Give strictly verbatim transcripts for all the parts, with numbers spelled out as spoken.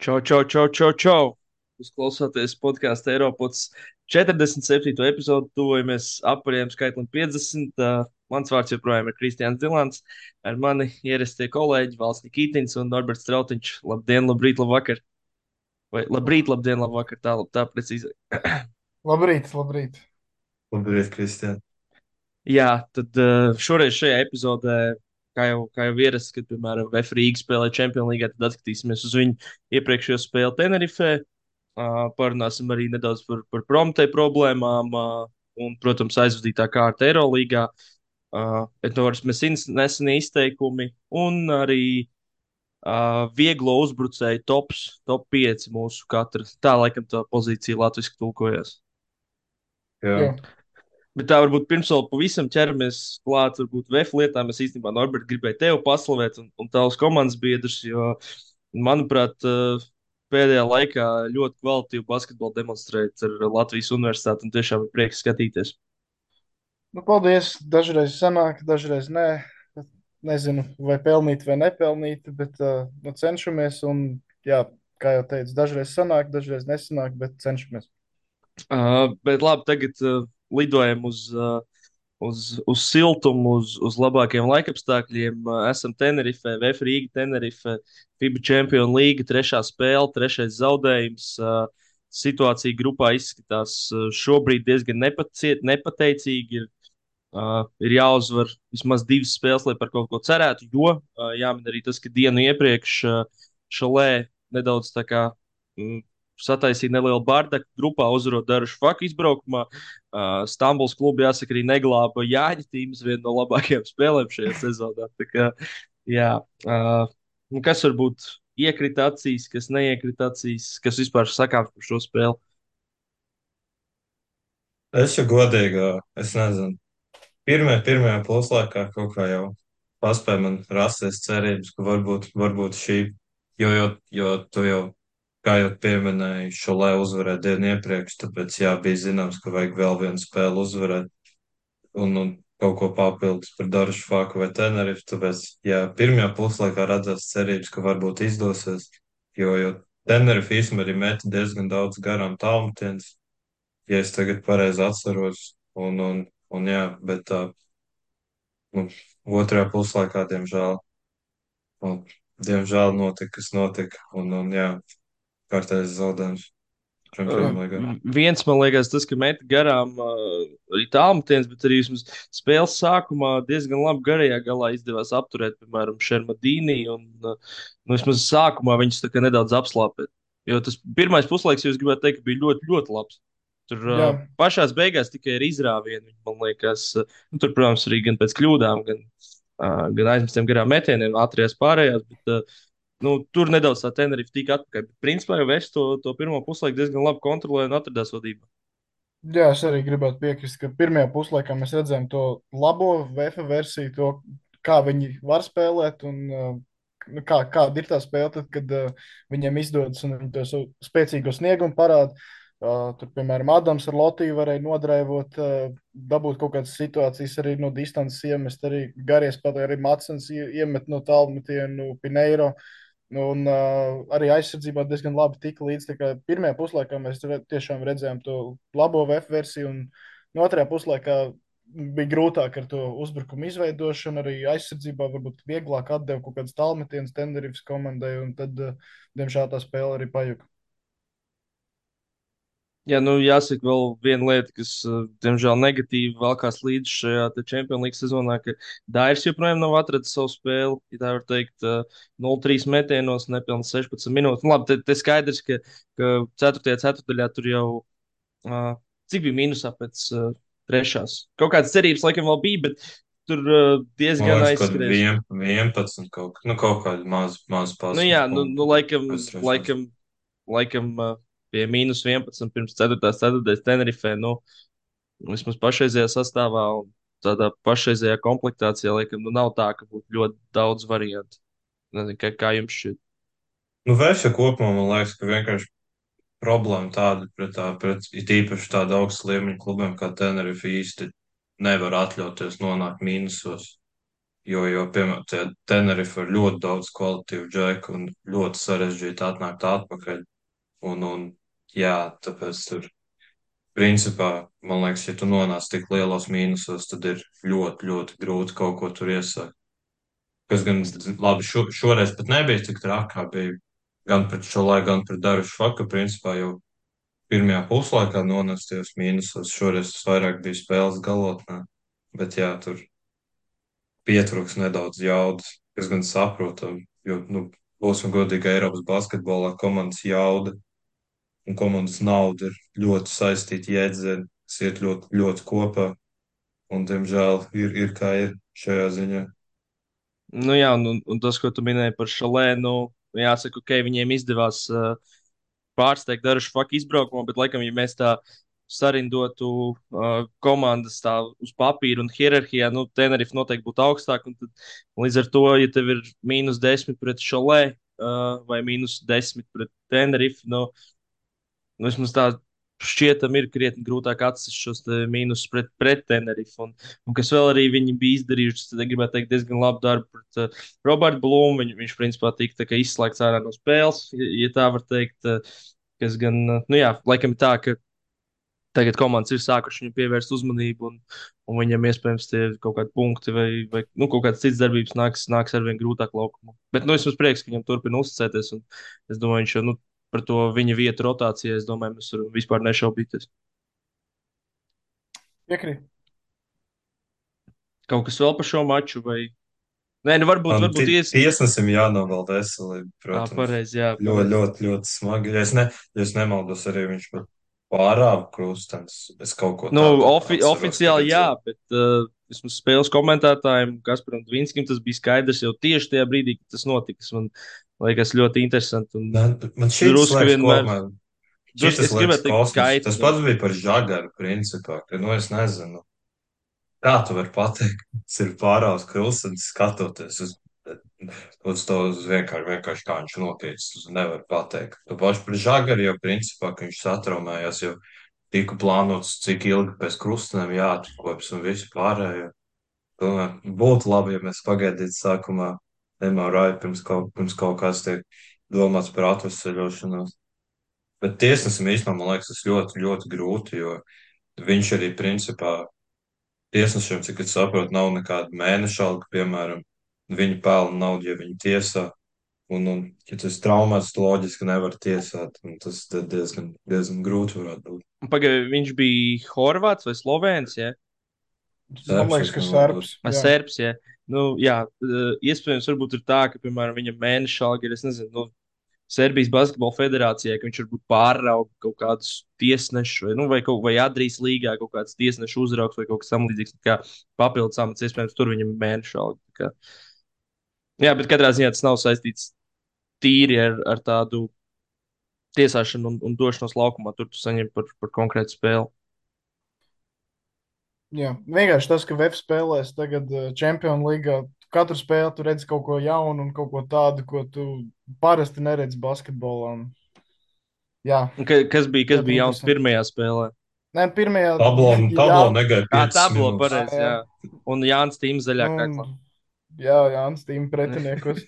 Čau, čau, čau, čau, čau. Jūs klausāties podkāstu Eiropas četrdesmit septīto epizodu, tuvojamies apvariem skaitlim piecdesmit. Uh, mans vārds joprojām ir Kristians Dilants. Ar mani ierastie kolēģi Valsts Nikītins un Norberts Strautiņš. Labdien, labrīt, labvakar. Vai labrīt, labdien, labvakar, tā, tā precīzi. Labrīt, labrīt. Labrīt, Kristija. Jā, tad uh, šoreiz šajā epizodē, kā jau, kā jau ierasts, kad, piemēram, F Rīga spēlē Champions League, tad atskatīsimies uz viņu iepriekšējo spēli Tenerifē. Uh, parunāsim arī nedaudz par, par prometēju problēmām uh, un, protams, aizvadītā kārta Eirolandā. Uh, Edvards Mesins nesenie izteikumi un arī uh, vieglo uzbrucēju tops, top pieci mūsu katra. Tā laikam tā pozīcija latviski tulkojas. Jā, Jā. Bet tā varbūt pirms vēl pavisam ķeramies klāt, varbūt V F lietām. Es īstenībā, Norbert, gribēju tevi paslavēt un, un tavus komandas biedrus, jo, manuprāt, uh, pēdējā laikā ļoti kvalitatīvu basketbolu demonstrējat ar Latvijas universitāti un tiešām ir prieks skatīties. Nu, paldies. Dažreiz sanāk, dažreiz nē. Nezinu, vai pelnīt vai nepelnīt, bet uh, nu, cenšamies. Un, jā, kā jau teicu, dažreiz sanāk, dažreiz nesanāk, bet cenšamies. Uh, bet labi, tagad uh, lidojam uz, uh, uz, uz siltumu, uz, uz labākiem laikapstākļiem. Uh, esam Tenerifē, V F Rīga, Tenerife, FIBA Champions League, trešā spēle, trešais zaudējums. Uh, situācija grupā izskatās uh, šobrīd diezgan nepaciet, nepateicīgi. Ir, uh, ir jāuzvar vismaz divas spēles, lai par kaut ko cerētu, jo uh, jāmin arī tas, ka dienu iepriekš uh, Šalē nedaudz tā kā. Mm, Sataisīja nelielu bārdaku grupā, uzvarot Darušu Faku izbraukumā. Uh, Stambuls klubu, jāsaka, arī neglāba Jāņa tīmas, viena no labākajām spēlēm šajā sezonā. Tā kā, jā, uh, nu kas varbūt iekrita acīs, kas neiekrita acīs, kas vispār sakāms par šo spēli? es jau godīgi, es nezinu. Pirmajā, pirmajā puslaikā kaut kā jau paspēja man rasties cerības, ka varbūt, varbūt šī, jo, jo, jo tu jau, kā jau pieminēji, šo lai uzvarēja dienu iepriekš, tāpēc jā, bija zināms, ka vajag vēl vienu spēli uzvarēt un, un kaut ko papildus par Darušu Faku vai Tenerife, tāpēc jā, pirmajā puslaikā redzēs cerības, ka varbūt izdosies, jo, jo Tenerife īstenībā arī meta diezgan daudz garām tālmetienus, ja es tagad pareizi atceros. Un, un, un jā, bet tā, nu, otrajā puslaikā, diemžēl, nu, diemžēl notika, kas notika. Un, un jā, kārtējs zaudējums Uh, Jā. Čempionu līgā. viens, man liekas, tas, ka meta garām uh, arī tālmetiens, bet arī vismaz spēles sākumā diezgan labi garajā galā izdevās apturēt, piemēram, Šermadīnī. Un, uh, nu, vismaz sākumā viņus tā kā nedaudz apslāpēt. Jo tas pirmais puslaiks, jūs gribētu teikt, ka bija ļoti, ļoti labs. Tur uh, Jā. pašās beigās tikai ar izrāvienu, viņi, man liekas, uh, nu, tur, protams, arī gan pēc kļūdām, gan, uh, gan aizmestiem garām metieniem, ātrījās pārējās. Bet, uh, Nu, tur nedaudz tā Tenerife tika atpakaļ. Bet, principā, jau es to, to pirmo puslaiku diezgan labi kontrolēju un atradās vadībā. Jā, es arī gribētu piekrist, ka pirmajā puslaikā mēs redzējām to labo V F versiju, to, kā viņi var spēlēt un uh, nu, kā, kāda ir tā spēle, tad, kad uh, viņiem izdodas un viņi to savu spēcīgo sniegumu parāda. Uh, tur, piemēram, Adams ar Lotiju varēja nodreivot, uh, dabūt kaut kādas situācijas arī no distances iemest, arī garies pat arī Matsens ie- iemet no tālmetienu Pineiro. Un uh, arī aizsardzībā diezgan labi tika līdz. Tā kā pirmajā puslaikā mēs re, tiešām redzējām to labo V F versiju, un no otrajā puslaikā bija grūtāk ar to uzbrukumu izveidošanu. Arī aizsardzībā varbūt vieglāk atdeva kaut kādas tālmetienas Tenderifas komandai, un tad, uh, diemžēl, tā spēle arī pajuka. Jā, nu, jāsaka, vēl viena lieta, kas, uh, diemžēl, negatīvi valkās līdzi šajā Champions League sezonā, ka Dairis joprojām nav atradzis savu spēli. Ja tā var teikt, uh, nulle trīs metienos, nepilnīgi sešpadsmit minūtes. Nu, labi, te, te skaidrs, ka, ka ceturtajā ceturtajā tur jau uh, cik bija mīnusā pēc uh, trešās. Kaut kādas cerības, laikam, vēl bija, bet tur uh, Man diezgan liekas, ka aizskrējuši. vien, vienpadsmit kaut, nu, kaut kādi maz, maz Nu, jā, pārsvars nu, nu punkti laikam, pēc trešās. laikam, laikam uh, pie mīnus vienpadsmit pirms ceturtās ceturtais Tenerifē. Nu, vismaz pašreizajā sastāvā un tādā pašreizajā komplektācijā, laikam, nu, nav tā, ka būtu ļoti daudz variantu. Nezinu, kā, kā jums šķiet. Nu, vērš jau kopumā, man liekas, ka vienkārši problēma tāda pret tā, pret it īpaši tādu augstu līmeņu klubiem kā Tenerife īsti nevar atļauties nonākt mīnusos. Jo, jo piemēram, tie Tenerife ir ļoti daudz kvalitīvu džeku un ļoti sarežģīti atnākt atpakaļ. Un, un jā, tāpēc tur, principā, man liekas, ja tu nonāc tik lielos mīnusos, tad ir ļoti, ļoti grūti kaut ko tur iesākt. Kas gan labi, šo, šoreiz pat nebija tik traki, kā bija gan pret šo laiku, gan pret Darušu Faku, principā jau pirmajā puslaikā nonāsties mīnusos. Šoreiz tas vairāk bija spēles galotnē. Bet jā, tur pietrūks nedaudz jaudas, kas gan saprotam, jo, nu, būsim godīgi, Eiropas basketbolā komandas jauda un komandas nauda ir ļoti saistīti jēdzieni, kas iet ļoti, ļoti kopā, un, diemžēl, ir, ir kā ir šajā ziņā. Nu, jā, un, un un tas, ko tu minēji par šalē, nu, jāsaka, ka okay, viņiem izdevās uh, pārsteigt dažu faku izbraukumu, bet, laikam, ja mēs tā sarindotu uh, komandas tā uz papīra un hierarhijā, nu, Tenerife noteikti būtu augstāk. Un tad, līdz ar to, ja tev ir mīnus desmit pret šalē uh, vai mīnus desmit pret Tenerife, nu, nu, vismaz tā šķietam ir krietni grūtāk atcelt šos te mīnusus pret, pret Tenerife. Un, un kas vēl arī viņi bija izdarījuši, tad gribētu teikt diezgan labu darbu pret uh, Robertu Blūmu. Viņ, viņš principā tika tā kā izslēgts ārā no spēles, ja, ja tā var teikt. Uh, kas gan, uh, nu jā, laikam ir tā, ka tagad komandas ir sākušas viņam pievērst uzmanību, un, un viņam iespējams tie kaut kādi punkti vai, vai nu, kaut kādas citas darbības nāks, nāks ar vien grūtāk laukumā. Bet, nu, es esmu prieks, ka viņam turpina uzticēties, un es domāju, viņš jau, nu, par to viņa vietu rotācijā, es domāju, mēs varam vispār nešaubīties. Piekrīt. Kaut kas vēl par šo maču, vai? Nē, nu, varbūt, Man varbūt ti- ies. tiesnesim jānovēl veselība, Ā, protams. pareizi, jā, Ļoti, pareizi. ļoti, ļoti smagi. Ja es, ne, ja es nemaldos, arī viņš pat pārāva krustens. Es kaut ko Nu, tādu ofi atceros, ka oficiāli jā, redzēju. bet uh, vismaz spēles komentētājiem, Kasparam Dvīnskim, tas bija skaidrs jau tieši tajā brīdī, kad tas notika. Man liekas ļoti interesanti. Un Man, man šis drusku liekas, ko vienmēr, man, drusku, šis es liekas gribētu teikt, kosmos. Tas kaitinoši. pats bija par žagaru, principā, ka, nu, es nezinu, kā tu vari pateikt, tas ir pārāvs krustens, skatoties uz, uz to, uz vienkārši, vienkārši kā viņš noticis. Tu nevar pateikt. Tu paši par žagaru jau, principā, ka viņš satraumējās, jau tika plānots, cik ilgi pēc krustenēm jāatkops un visu pārējo. Tomēr būtu labi, ja mēs pagaidītu sākumā M R I pirms kaut, pirms kaut kas tiek domāts par atvesaļošanos. Bet tiesnesim īstenībā, man liekas, tas ļoti, ļoti grūti, jo viņš arī principā tiesnešiem, cik es saprotu, nav nekāda mēneša alga, piemēram, viņi pelna naudu, ja viņi tiesā. Un, un ja tas traumāts, loģiski nevar tiesāt, un tas diezgan, diezgan grūti varētu būt. Pagaidā viņš bija Horvāts vai Slovēns, ja? Man Sērps, liekas, ja ka nemaldos. Sērps. Vai Jā. Serbs, ja? Nu, jā, uh, iespējams, varbūt ir tā, ka, piemēram, viņa mēneša alga ir, es nezinu, nu, Serbijas Basketbola federācijai, ka viņš varbūt pārauga kaut kādus tiesnešus, vai, nu, vai, kaut, vai Adrijas līgā kaut kāds tiesnešu uzraugs vai kaut kas tamlīdzīgs, kā papildus amats, iespējams, tur viņam ir mēneša alga. tā kā. Jā, bet katrā ziņā tas nav saistīts tīri ar, ar tādu tiesāšanu un, un došanos laukumā. Tur tu saņem par, par konkrētu spēli. Jā. Vienkārši tas, ka Vēf spēlēs tagad Champions League, katru spēli tu redzi kaut ko jaunu un kaut ko tādu, ko tu parasti neredzi basketbolā. Un, jā, Un Ka, kas bija, kas ļoti bija jauns interesanti. pirmajā spēlē? Nē, pirmajā, Tablo, jā, tablo negaidīja Jā, piecas tablo, minūtes. pareizi, jā. jā. Un Jānis Tīms zaļā Un, kaklā. jā, jā, Anstīm pretiniekos.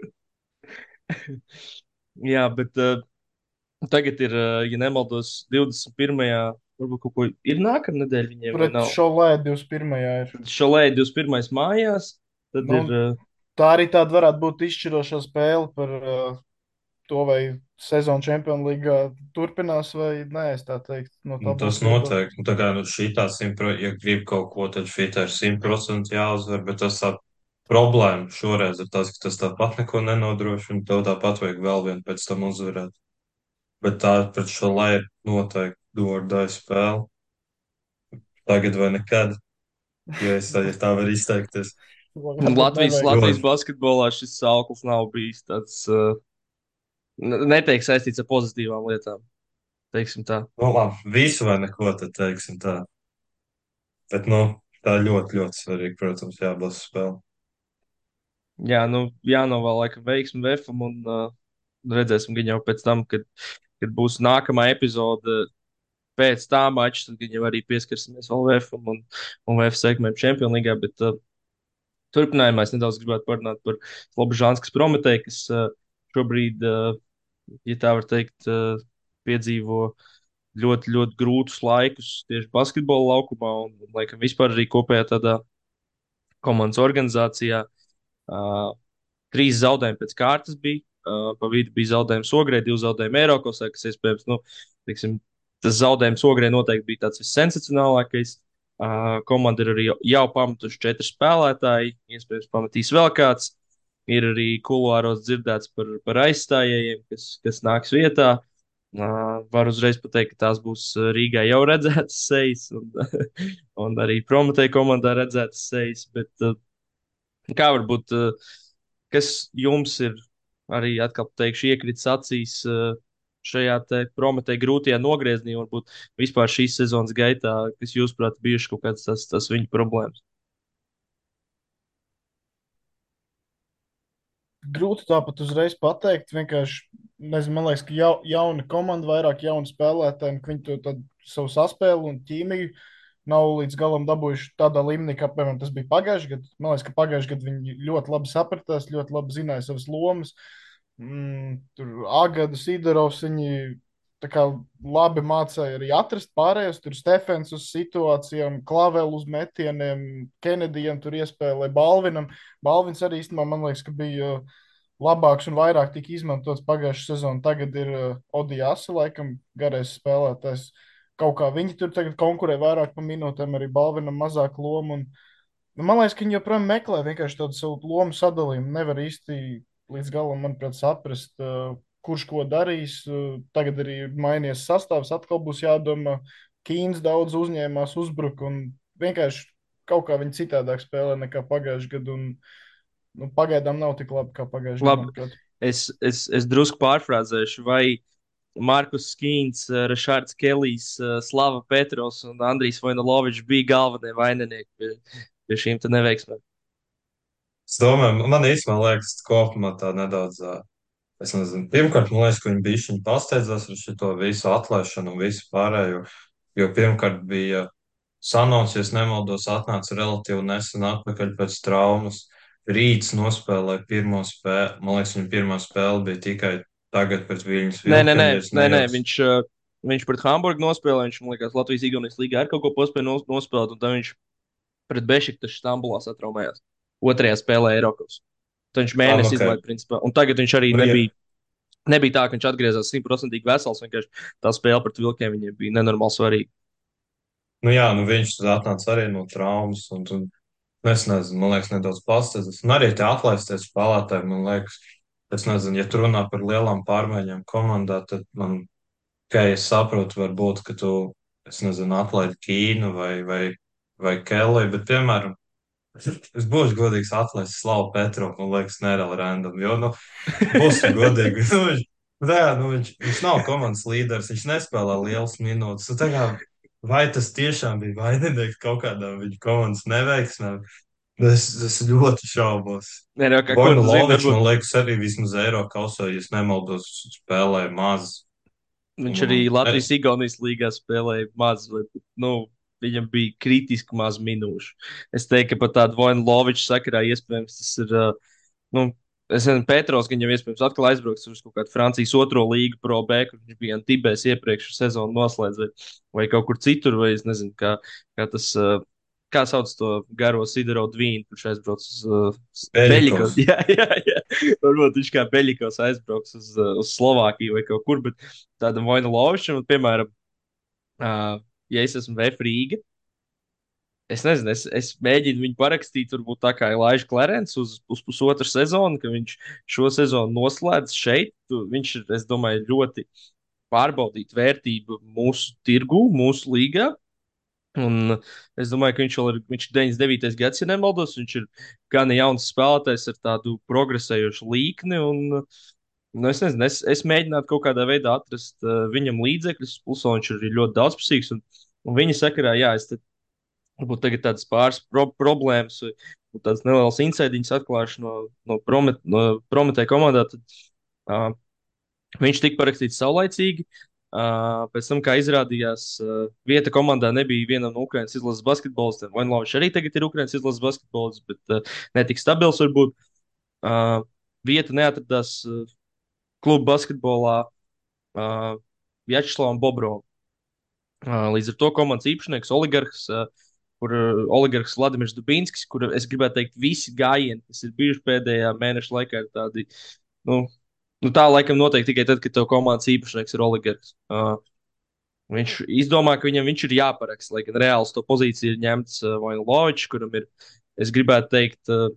Jā, bet uh, tagad ir, uh, ja nemaldos, divdesmit pirmajā Varbūt kaut ko ir nākamā nedēļa viņiem vai Pret nav. šo lēdu divdesmit pirmajā ir. Tad šolē divdesmit pirmais mājās, tad Nu, ir. Uh, tā arī tāda varētu būt izšķiroša spēle par uh, to, vai sezona Champions League turpinās vai nē, es tā teiktu, no Nu, tas tabulas viedokļa. noteikti. Nu, tā kā nu, šī tā simtpro, ja grib kaut ko, tad šī tā ir simt procenti jāuzvar, bet tas tā problēma šoreiz ir tas, ka tas tāpat neko nenodrošina. Tev tāpat vajag vēl vienu pēc tam uzvarēt. Bet tā pret šo lai ir noteikti dārda spēle. Tagad vai nekad, ja, es, ja tā var izteikties. Varbūt Latvijas, nevajag. Latvijas Ļoti. basketbolā šis sauklis nav bijis tāds, uh, netiek saistīts ar pozitīvām lietām. Teiksim tā. Nu, labi, visu vai neko, tad teiksim tā. Bet, nu, tā ļoti, ļoti svarīgi, protams, jābūt spēlē. Jā, nu, jānovēl laikam veiksmi Vēfam un uh, redzēsim gan jau pēc tam, kad, kad būs nākamā epizode pēc tā mača, tad gan jau arī pieskarsimies vēl Vēfam un, un Vēfa segmentu Champions League. Bet uh, Turpinājumā es nedaudz gribētu parunāt par Slobožānskas Prometēju, kas uh, šobrīd, uh, ja tā var teikt, uh, piedzīvo ļoti, ļoti grūtus laikus tieši basketbola laukumā un, un laikam, vispār arī kopējā tādā komandas organizācijā. Uh, Trīs zaudējumi pēc kārtas bija. Uh, pa vidu bija zaudējums Ogrē, divi zaudējumi Eirokosā, kas iespējams, nu, teiksim, tas zaudējums Ogrē noteikti bija tāds vissensacionālākais. Uh, komanda ir arī jau pametuši četri spēlētāji, iespējams, pametīs vēl kāds. Ir arī kuluāros dzirdēts par, par aizstājējiem, kas, kas nāks vietā. Uh, var uzreiz pateikt, ka tās būs Rīgā jau redzētas sejas, un, un arī Prometēja komandā redzētas sejas. Bet, uh, kā varbūt, uh, kas jums ir arī atkal teikšu, iekritis acīs uh, šajā te Prometēja grūtajā nogriezienī, varbūt vispār šīs sezonas gaitā, kas jūsuprāt bijuši kaut kāds tas, tas viņu problēmas? Grūti tāpat uzreiz pateikt. Vienkārši, nezinu, man liekas, ka jau, jauna komanda, vairāk jaunu spēlētāju, un ka viņi to tad savu saspēli un ķīmiju nav līdz galam dabūjuši tādā līmenī, kā, piemēram, tas bija pagājušajā gadā. Man liekas, ka pagājušajā gadā viņi ļoti labi sapratās, ļoti labi zināja savas lomas. Mm, tur Agada, Sidorovs, viņi tā kā labi mācīja arī atrast pārējos. Tur Stefens uz situācijām, Klavelu uz metieniem, Kenedijam tur iespēlēja Balvinam. Balvins arī īstenībā, man liekas, ka bija uh, labāks un vairāk tika izmantots pagājušā sezonā. Tagad ir uh, Odijasa, laikam, garais spēlētājs. Kaut kā viņi tur tagad konkurē vairāk par minūtēm, arī Balvinam mazāk lomu. Un, nu, man liekas, ka viņi joprojām meklē vienkārši tādu savu lomu sadalījumu. Nevar īsti līdz galam, manuprāt, saprast, uh, kurš ko darīs. Uh, tagad arī mainījies sastāvs, atkal būs jādomā. Kīns daudz uzņēmās, uzbruka un vienkārši kaut kā viņi citādāk spēlē nekā pagājušajā gadā. Un, nu, pagaidām nav tik labi kā pagājušajā gadā, Labi, manuprāt. es, es, es drusku pārfrāzēšu, vai Markus Skīns, Rašārds Kelijs, Slava Petrovs un Andrijs Vojnalovičs bija galvenie vaininieki pie, pie šīm te neveiksmēm. Es domāju, man īstenībā liekas, kopumā tā nedaudz, ā, es nezinu, pirmkārt, man liekas, ka viņi bija šķiņi pasteidzās ar šo visu atlaišanu un visu pārējo, jo pirmkārt bija Sanons, ja es nemaldos, atnāca relatīvi nesen atpakaļ pēc traumas. Rīts nospēlēja pirmo spēli, man liekas, viņa pirmā spēle bija tikai tagad pēc viņas Nē, nē, nē, vilkiem, ja es nē, nē. nejaucu. Viņš, uh, viņš pret Hamburgu nospēlēja. Viņš, man liekas, Latvijas-Igaunijas līgā ar kaut ko paspēja nos, nospēlēt, un tad viņš pret Bešiktašu Stambulā satraumējās. Otrajā spēlē Eiropas. Tad viņš Ah, nu, mēnesi ok. izlaiž, principā. Un tagad viņš arī Nu, ja, nebija, nebija tā, ka viņš atgriezās simtprocentīgi vesels. Vienkārši tā spēle pret Vilkiem viņam bija nenormāli svarīga. nu jā, nu viņš tad atnāca arī no traumas, un, un nu, es nezinu, man liekas, nedaudz pasteidzas. Un arī tie atlaisties spēlētāji, man liekas, es nezinu, ja tu runā par lielām pārmaiņām komandā, tad man, kā es saprotu, varbūt, ka tu, es nezinu, atlaidi Kīnu vai, vai, vai Kelly, bet, piemēram, es būšu godīgs, atlaists Slavu Petru, man liekas, nereāli random, jo, nu, būsim godīgi, nu, viņš, tā, nu, viņš, viņš nav komandas līderis, viņš nespēlē lielas minūtes, nu, tā kā, vai tas tiešām bija vaininieks kaut kādā viņa komandas neveiksmē, es, es ļoti šaubos. Nē, nē, kā, ko Vojnu tu zini, Lovičs, varbūt man liekas, arī vismaz Eiro kausā, ja es nemaldos, spēlēja maz. viņš arī Un es, Latvijas-Igaunijas līgā spēlēja maz, vai, nu, viņam bija kritiski maz minūšu. Es teiktu, ka pat tādu Vojnu Loviču sakarā iespējams tas ir, uh, nu, es nezinu, Petrovs, ka viņam iespējams atkal aizbrauks uz kaut kādu Francijas otro līgu Pro B, kur viņš bija Antibēs iepriekš sezonu noslēdz, vai, vai kaut kur citur, vai es nezinu, kā, kā tas, uh, kā sauc to garo Sidoro Dvīnu, kurš aizbrauc uz uh, Beļikos. Beļikos. Jā, jā, jā. Varbūt viņš kā Beļikos aizbrauks uz, uh, uz Slovākiju vai kaut kur, bet tādam Vojnu Lovičam, un, piemēram, uh, ja es esmu V F Rīga, es nezinu, es, es mēģinu viņu parakstīt, varbūt tā kā Elāža Klerens uz, uz pusotru sezonu, ka viņš šo sezonu noslēdz šeit. Tu, viņš ir, es domāju, ļoti pārbaudīt vērtību mūsu tirgu, mūsu līgā. Un es domāju, ka viņš vēl ir, viņš ir deviņdesmit devītais gads, ja nemaldos. Viņš ir gan jauns spēlētājs ar tādu progresējošu līkni. Un, nu, es nezinu, es, es mēģinātu kaut kādā veidā atrast uh, viņam līdzekļus. Plus, viņš ir arī ļoti daudzpusīgs. Un, un viņa sakarā, jā, es te varbūt tagad tādas pāris pro problēmas, vai tādas nelielas insēdiņas atklāšu no, no, promet no Prometēja komandā. Tad, uh, viņš tika parakstīts saulaicīgi. Uh, pēc tam, kā izrādījās, uh, vieta komandā nebija vienam no Ukraiņas izlases basketbolistiem. Vainlovičs arī tagad ir Ukraiņas izlases basketbolists, bet uh, netik stabils varbūt. Uh, vieta neatradās uh, kluba basketbolā uh, Vjačeslavam Bobrovam. Uh, līdz ar to komandas īpašnieks oligarhs, uh, kur uh, oligarhs Vladimirs Dubinskis, kur es gribētu teikt, visi gājieni, kas ir bijuši pēdējā mēneša laikā, ir tādi, nu, nu tā laikam noteikti tikai tad, kad tev komandas īpašnieks ir oligarhs. Uh, viņš izdomā, ka viņam viņš ir jāparaksta, lai gan reāls to pozīciju ir ņemts uh, Vojnlovičs, kuram ir, es gribētu teikt, uh,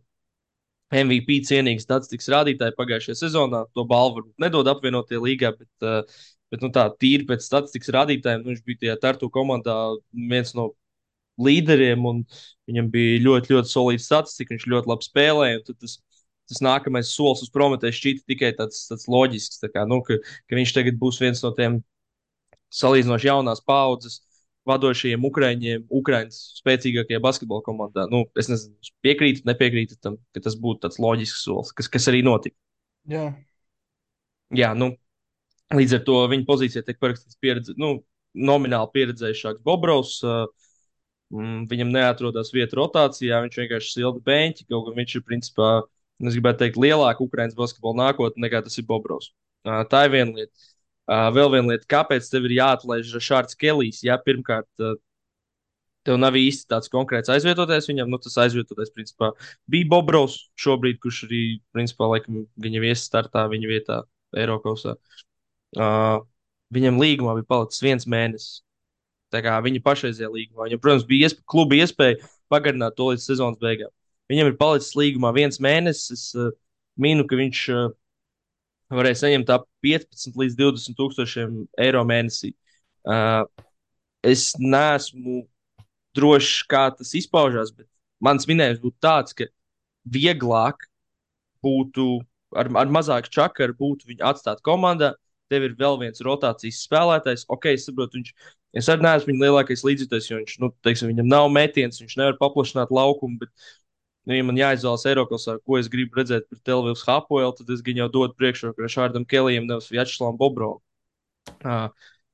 M V P cienīgs statistikas rādītāji pagājušajā sezonā. To balvu varbūt nedod apvienotie līgā, bet, uh, bet nu, tā tīri pēc statistikas rādītājiem nu, viņš bija tajā Tartu komandā viens no līderiem, un viņam bija ļoti, ļoti solīta statistika, viņš ļoti labi spēlēja. Tas, tas nākamais solis uz Prometēju šķita tikai tāds, tāds loģisks, tā kā, nu, ka, ka viņš tagad būs viens no tiem salīdzinoši jaunās paudzes vadošajiem Ukrāņiem, Ukrāņas spēcīgākajā basketbola komandā. Nu, es nezinu, piekrītu, nepiekrītu tam, ka tas būtu tāds loģisks solis, kas, kas arī notika. Jā, Jā, nu, līdz ar to viņa pozīcijā tiek parakstīts pieredze, nu, nomināli pieredzējušāks Bobrovs. Uh, mm, viņam neatrodas vieta rotācijā, viņš vienkārši silda beņķi, kaut gan viņš ir principā, es gribētu teikt, lielāka Ukraiņas basketbola nākotne nekā tas ir Bobrovs. Uh, tā ir viena lieta. Uh, vēl viena lieta, kāpēc tev ir jāatlaiž Šārds Kelijs? Jā, pirmkārt, uh, tev nav īsti tāds konkrēts aizvietotais viņam. Nu, tas aizvietotais, principā, bija Bobrovs šobrīd, kurš arī, principā, laikam, viņa viesis startā viņa vietā Eirokausā. Uh, viņam līgumā bija palicis viens mēnesis. Tā kā viņa pašreizējā līgumā. Viņam, protams, bija iesp kluba iespēja pagarināt to līdz sezonas beigām. Viņam ir palicis līgumā viens mēnesis. Es uh, minu, ka viņš uh, varēja saņemt ap piecpadsmit līdz divdesmit tūkstošiem eiro mēnesī. Uh, es neesmu drošs, kā tas izpaužās, bet mans minējums būtu tāds, ka vieglāk būtu ar, ar mazāku čakaru būtu viņu atstāt komandā. Tev ir vēl viens rotācijas spēlētājs. Ok, es saprotu, viņš, es arī neesmu viņa lielākais līdzjutējs, jo viņš, nu, teiksim, viņam nav metiens, viņš nevar paplašināt laukumu, bet, nu, ja man jāizvēlas Eiropasā, ko es gribu redzēt par Telvīvas Hapoelu, tad es viņu jau dodu priekšroku Šārdam Kelijam, nevis Vjačeslavam Bobrovam. Uh,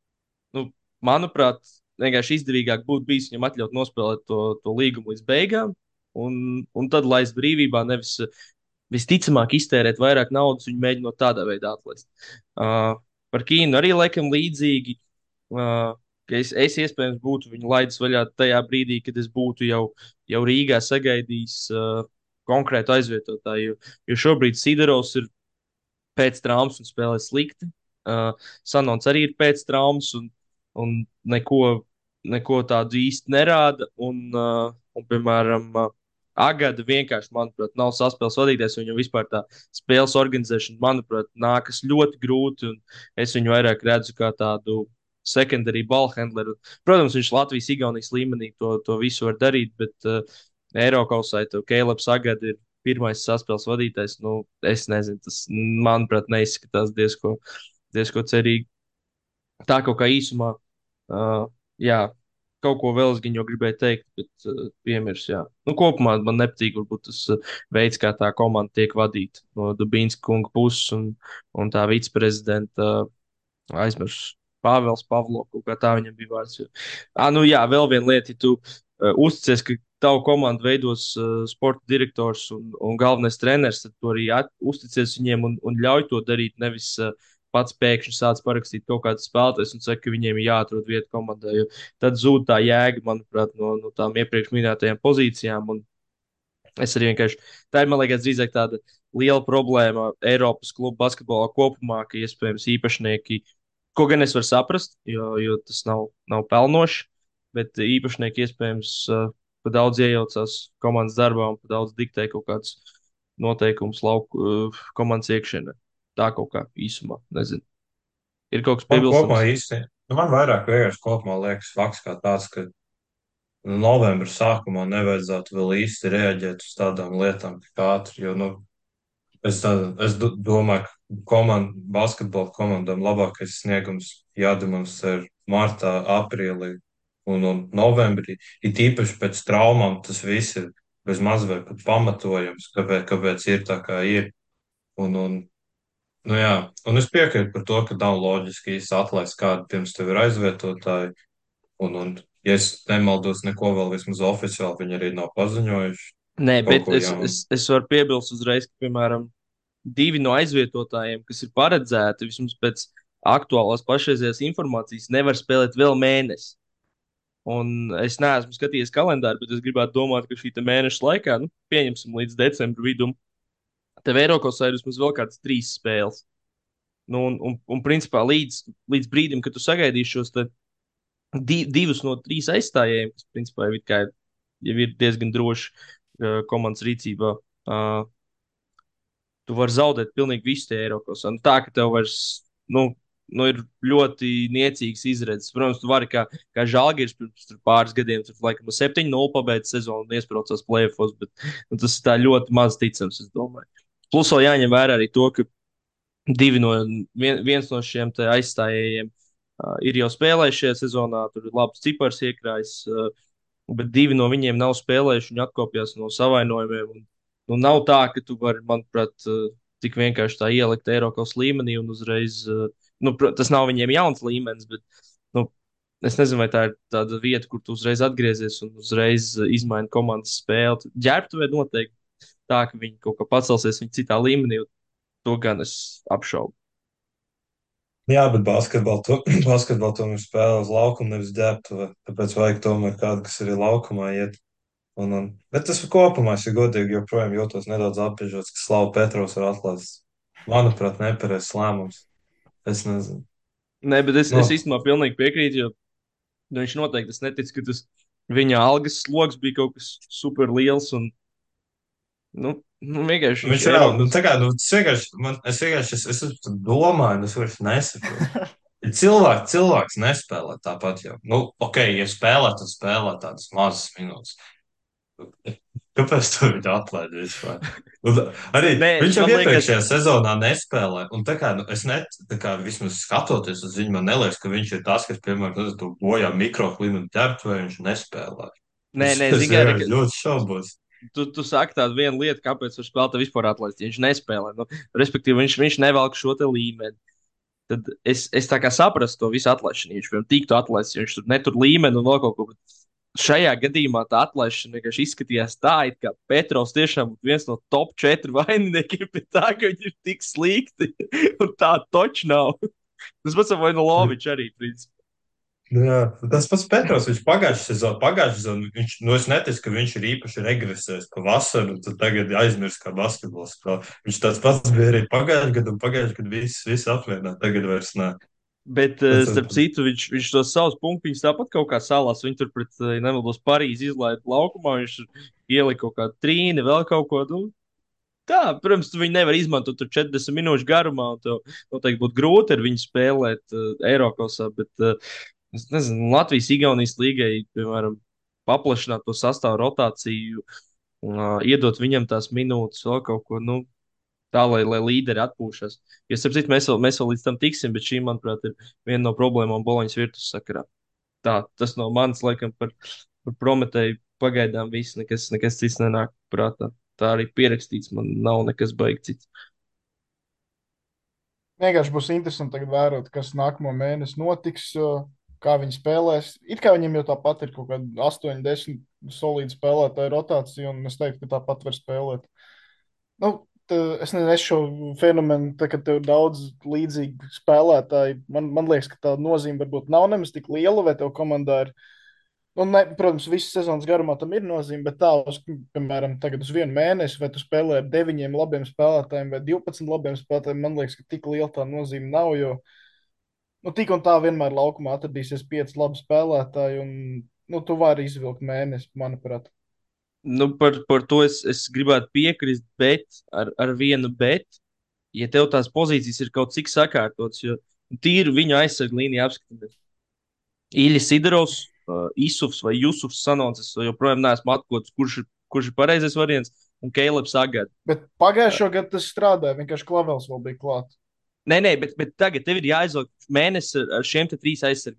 nu, manuprāt, vienkārši izdevīgāk būtu bijis viņam atļaut nospēlēt to, to līgumu līdz beigām, un, un tad laist brīvībā, nevis visticamāk iztērēt vairāk naudas, viņu mēģinot tādā veidā atlaist. Uh, par Kīnu arī laikam līdzīgi. Uh, ka es, es iespējams būtu viņu laidis vaļā tajā brīdī, kad es būtu jau, jau Rīgā sagaidījis uh, konkrētu aizvietotāju. Jo, jo šobrīd Sidorovs ir pēc traumas un spēlē slikti. Uh, Sanons arī ir pēc traumas un, un neko, neko tādu īsti nerāda. Un, uh, un piemēram, uh, Agada vienkārši, manuprāt, nav saspēles vadītājs. Viņam vispār tā spēles organizēšana, manuprāt, nākas ļoti grūti. Es viņu vairāk redzu kā tādu secondary ballhandleru. Protams, viņš Latvijas, Igaunijas līmenī to, to visu var darīt, bet uh, Eirokausai tev Kēlebs Agada ir pirmais saspēles vadītājs. Nu, es nezinu, tas, manuprāt, neizskatās diezko, diezko cerīgi. Tā kaut kā īsumā, uh, jā, kaut ko vēl es gan jau gribēju teikt, bet uh, piemirs, jā. Nu, kopumā man nepatīk, varbūt tas uh, veids, kā tā komanda tiek vadīta no Dubīnska kunga puses un, un tā viceprezidenta uh, aizmirst Pāvils Pavlovs, kaut kā tā viņam bija vārds. Ah, nu jā, vēl viena lieta, ja tu uh, uzticies, ka tavu komandu veidos uh, sporta direktors un, un galvenais treneris, tad tu arī at, uzticies viņiem un, un ļauj to darīt, nevis uh, pats pēkšņi sāc parakstīt kaut kādas spēlētājas un saka, ka viņiem ir jāatrod vieta komandā, jo tad zūd tā jēga, manuprāt, no, no tām iepriekš minētajām pozīcijām. Un es arī vienkārši, tā ir, man liekas, drīzāk tāda liela problēma Eiropas klubu basketbolā kopumā, ka iespējams īpašnieki, ko gan es varu saprast, jo, jo tas nav, nav pelnoši, bet īpašnieki iespējams uh, pa daudz iejaucās komandas darbā un pa daudz diktē kaut kādus noteikumus lauku uh, komandas iekšienē. Tā kaut kā īsumā, nezinu. Ir kaut kas Man kopumā piebilstams? īsti, nu, man vairāk vienkārši kopumā liekas fakts kā tāds, ka novembra sākumā nevajadzētu vēl īsti reaģēt uz tādām lietām, kā ātri, jo, nu, es, tā- es do- domāju, ka komand, basketbola komandām labākais sniegums jādemonstrē martā, aprīlī un, un novembrī. It īpaši pēc traumām tas viss ir bez maz vai pat pamatojams, kāpēc, kāpēc ir tā kā ir. Un, un Nu, jā, un es piekrītu par to, ka nav loģiski īsti atlaist kādu pirms tev ir aizvietotāji. Un, un, ja es nemaldos, neko vēl vismaz oficiāli viņi arī nav paziņojuši Nē, kaut bet ko es, jaunu. es, es varu piebilst uzreiz, ka, piemēram, divi no aizvietotājiem, kas ir paredzēti vismaz pēc aktuālās pašreizējās informācijas, nevar spēlēt vēl mēnesi. Un es neesmu skatījies kalendāru, bet es gribētu domāt, ka šī te mēneša laikā, nu, pieņemsim līdz decembra vidum, tev Eiropasā ir vismaz vēl kādas trīs spēles. Nu, un, un, un principā līdz, līdz brīdim, kad tu sagaidīsi šos te di, divus no trīs aizstājējiem, kas principā jau, it kā, jau ir diezgan droši uh, komandas rīcībā, uh, tu vari zaudēt pilnīgi visu tie Eiropas. Un tā, ka tev vairs, nu, nu ir ļoti niecīgs izredzes. Protams, tu vari kā, kā Žalgiris pirms tur pāris gadiem, tur laikam septiņi nulle pabeigt sezonu un iesprācās play-offs, bet nu, tas ir tā ļoti maz ticams, es domāju. Plus vēl jāņem vērā arī to, ka divi no, vien, viens no šiem te aizstājējiem uh, ir jau spēlējuši šajā sezonā, tur ir labs cipars iekrājis. Uh, bet divi no viņiem nav spēlējuši. Viņi atkopjas no savainojumiem. Un, nu, nav tā, ka tu vari, manuprāt, eh, tik vienkārši tā ielikt Eiropas līmenī un uzreiz. eh, Nu, pro- tas nav viņiem jauns līmenis, bet nu, es nezinu, vai tā ir tāda vieta, kur tu uzreiz atgriezies un uzreiz eh, izmaini komandas spēli. Ģērbtuvē noteikti tā, ka viņi kaut kā pacelsies viņa citā līmenī, un to gan es apšaubu. Jā, bet basketbolu to, basketbolu tomēr spēlē uz laukuma, nevis ģērbtuvē. Tāpēc vajag tomēr kādu, kas arī laukumā iet. Un, un, bet tas kopumā, ja godīgi, joprojām jūtos nedaudz apbežots, ka Slava Petrovs ir atlaists. Manuprāt, nepareizs lēmums. Es nezinu. Nē, bet es, es Nu, īstenībā pilnīgi piekrītu, jo nu, viņš noteikti es neticu, ka tas viņa algas sloks bija kaut kas super liels. Un, nu, nu, vienkārši viņš viņš ir reāli, nu, Eiropas. tā kā, nu, tas vienkārši, man, es vienkārši, es, es, es domāju, un es vairs nesaprotu. Ja cilvēks, cilvēks nespēlē tāpat jau. Nu, ok, ja spēlē, tad spēlē tādas mazas minūtes. Kāpēc tu viņu atlaidi vispār? Un arī Nē, viņš jau man liekas, iepriekšējā sezonā nespēlē. Un tā kā, nu, es net, tā kā vismaz skatoties uz viņu, man liekas, ka viņš ir tas, kas, piemēram, nu, tu bojā mikroklimatu ķertu, vai viņš nespēlē. nē, Es, nē, es zini, kā, vienkārši ļoti šaubos. tu, tu saki tādu vienu lietu, kāpēc viņš spēlē vispār atlaist. Ja viņš nespēlē, nu, respektīvi, viņš, viņš nevelk šo te līmeni. Tad es, es tā kā saprastu to visu atlaišanu. Ja viņš piemēram tiktu atlaists, ja viņš tur netur līmeni un vēl kaut ko. Bet šajā gadījumā tā atlaišana vienkārši izskatījās tā, it kā Petrovs tiešām būtu viens no top četru vaininiekiem pie tā, ka viņi ir tik slikti. Un tā toč nav. Tas pats vai no Loviča arī. Principā. Nu, jā, tas pats Petrovs, viņš pagājušajā sezonā, pagājušajā sezonā, viņš, nu, es neticu, ka viņš ir īpaši regresējis pa vasaru, un tad tagad aizmirst, kā basketbols spēlē. Viņš tāds pats bija arī pagājušajā gadā, un pagājušajā gadā viss, viss apmierināja, tagad vairs nē. Bet, eh, Tas, starp citu, viņš, viņš tos savus punktus tāpat kaut kā salās. Viņi tur pret, eh, nemaldos, Parīzi izlaiž laukumā. Viņš ielika kaut kādu trīni, vēl kaut ko. Nu, tā, protams, tu viņu nevar izmantot tur četrdesmit minūšu garumā. Un tev noteikti būtu grūti ar viņu spēlēt uh, Eiropasā. Bet, uh, es nezinu, Latvijas Igaunijas līgai, piemēram, paplašināt to sastāvu rotāciju, uh, iedot viņam tās minūtes, vēl kaut ko. Nu, tā, lai, lai līderi atpūšas. Jo, starp citu, mēs vēl, mēs vēl līdz tam tiksim, bet šī, manuprāt, ir viena no problēmām Boloņas virtuves sakarā. Tā, tas no manis, laikam, par, par Prometēju pagaidām viss, nekas, nekas cits nenāk prātā. Tā arī pierakstīts, man nav nekas baigts cits. Vienkārši būs interesanti tagad vērot, kas nākamo mēnesi notiks, kā viņi spēlēs. It kā viņiem jau tāpat ir kaut kāda astoņi, desmit solīdi spēlētāji rotācija, un es teiktu, ka tāpat var spēlēt. Nu, tā, es nezinu, es šo fenomenu, tā, kad tev ir daudz līdzīgu spēlētāju, man, man liekas, ka tā nozīme varbūt nav nemaz tik liela, vai tev komandā ir. Nu, ne, protams, visas sezonas garumā tam ir nozīme, bet tā, uz, piemēram, tagad uz vienu mēnesi, vai tu spēlē ar deviņiem labiem spēlētājiem vai divpadsmit labiem spēlētājiem, man liekas, ka tik liela tā nozīme nav, jo nu, tik un tā vienmēr laukumā atradīsies pieci labi spēlētāji, un nu, tu vari izvilkt mēnesi, manuprāt. Nu, par, par to es, es gribētu piekrist, bet ar, ar vienu bet, ja tev tās pozīcijas ir kaut cik sakārtotas, jo tīri viņa aizsargu līnija apskatāmies. Iļas Sidorovs, uh, Isufs vai Jusufs Sanonis, es joprojām neesmu atklāts, kurš, ir- kurš ir pareizais variants, un Keilebs Agad. Bet pagājušo gadu tas strādāja, vienkārši Klavels vēl bija klāt. Nē, nē, bet, bet tagad tev ir jāizvelk mēnesis ar, ar šiem te trīs aizsargiem.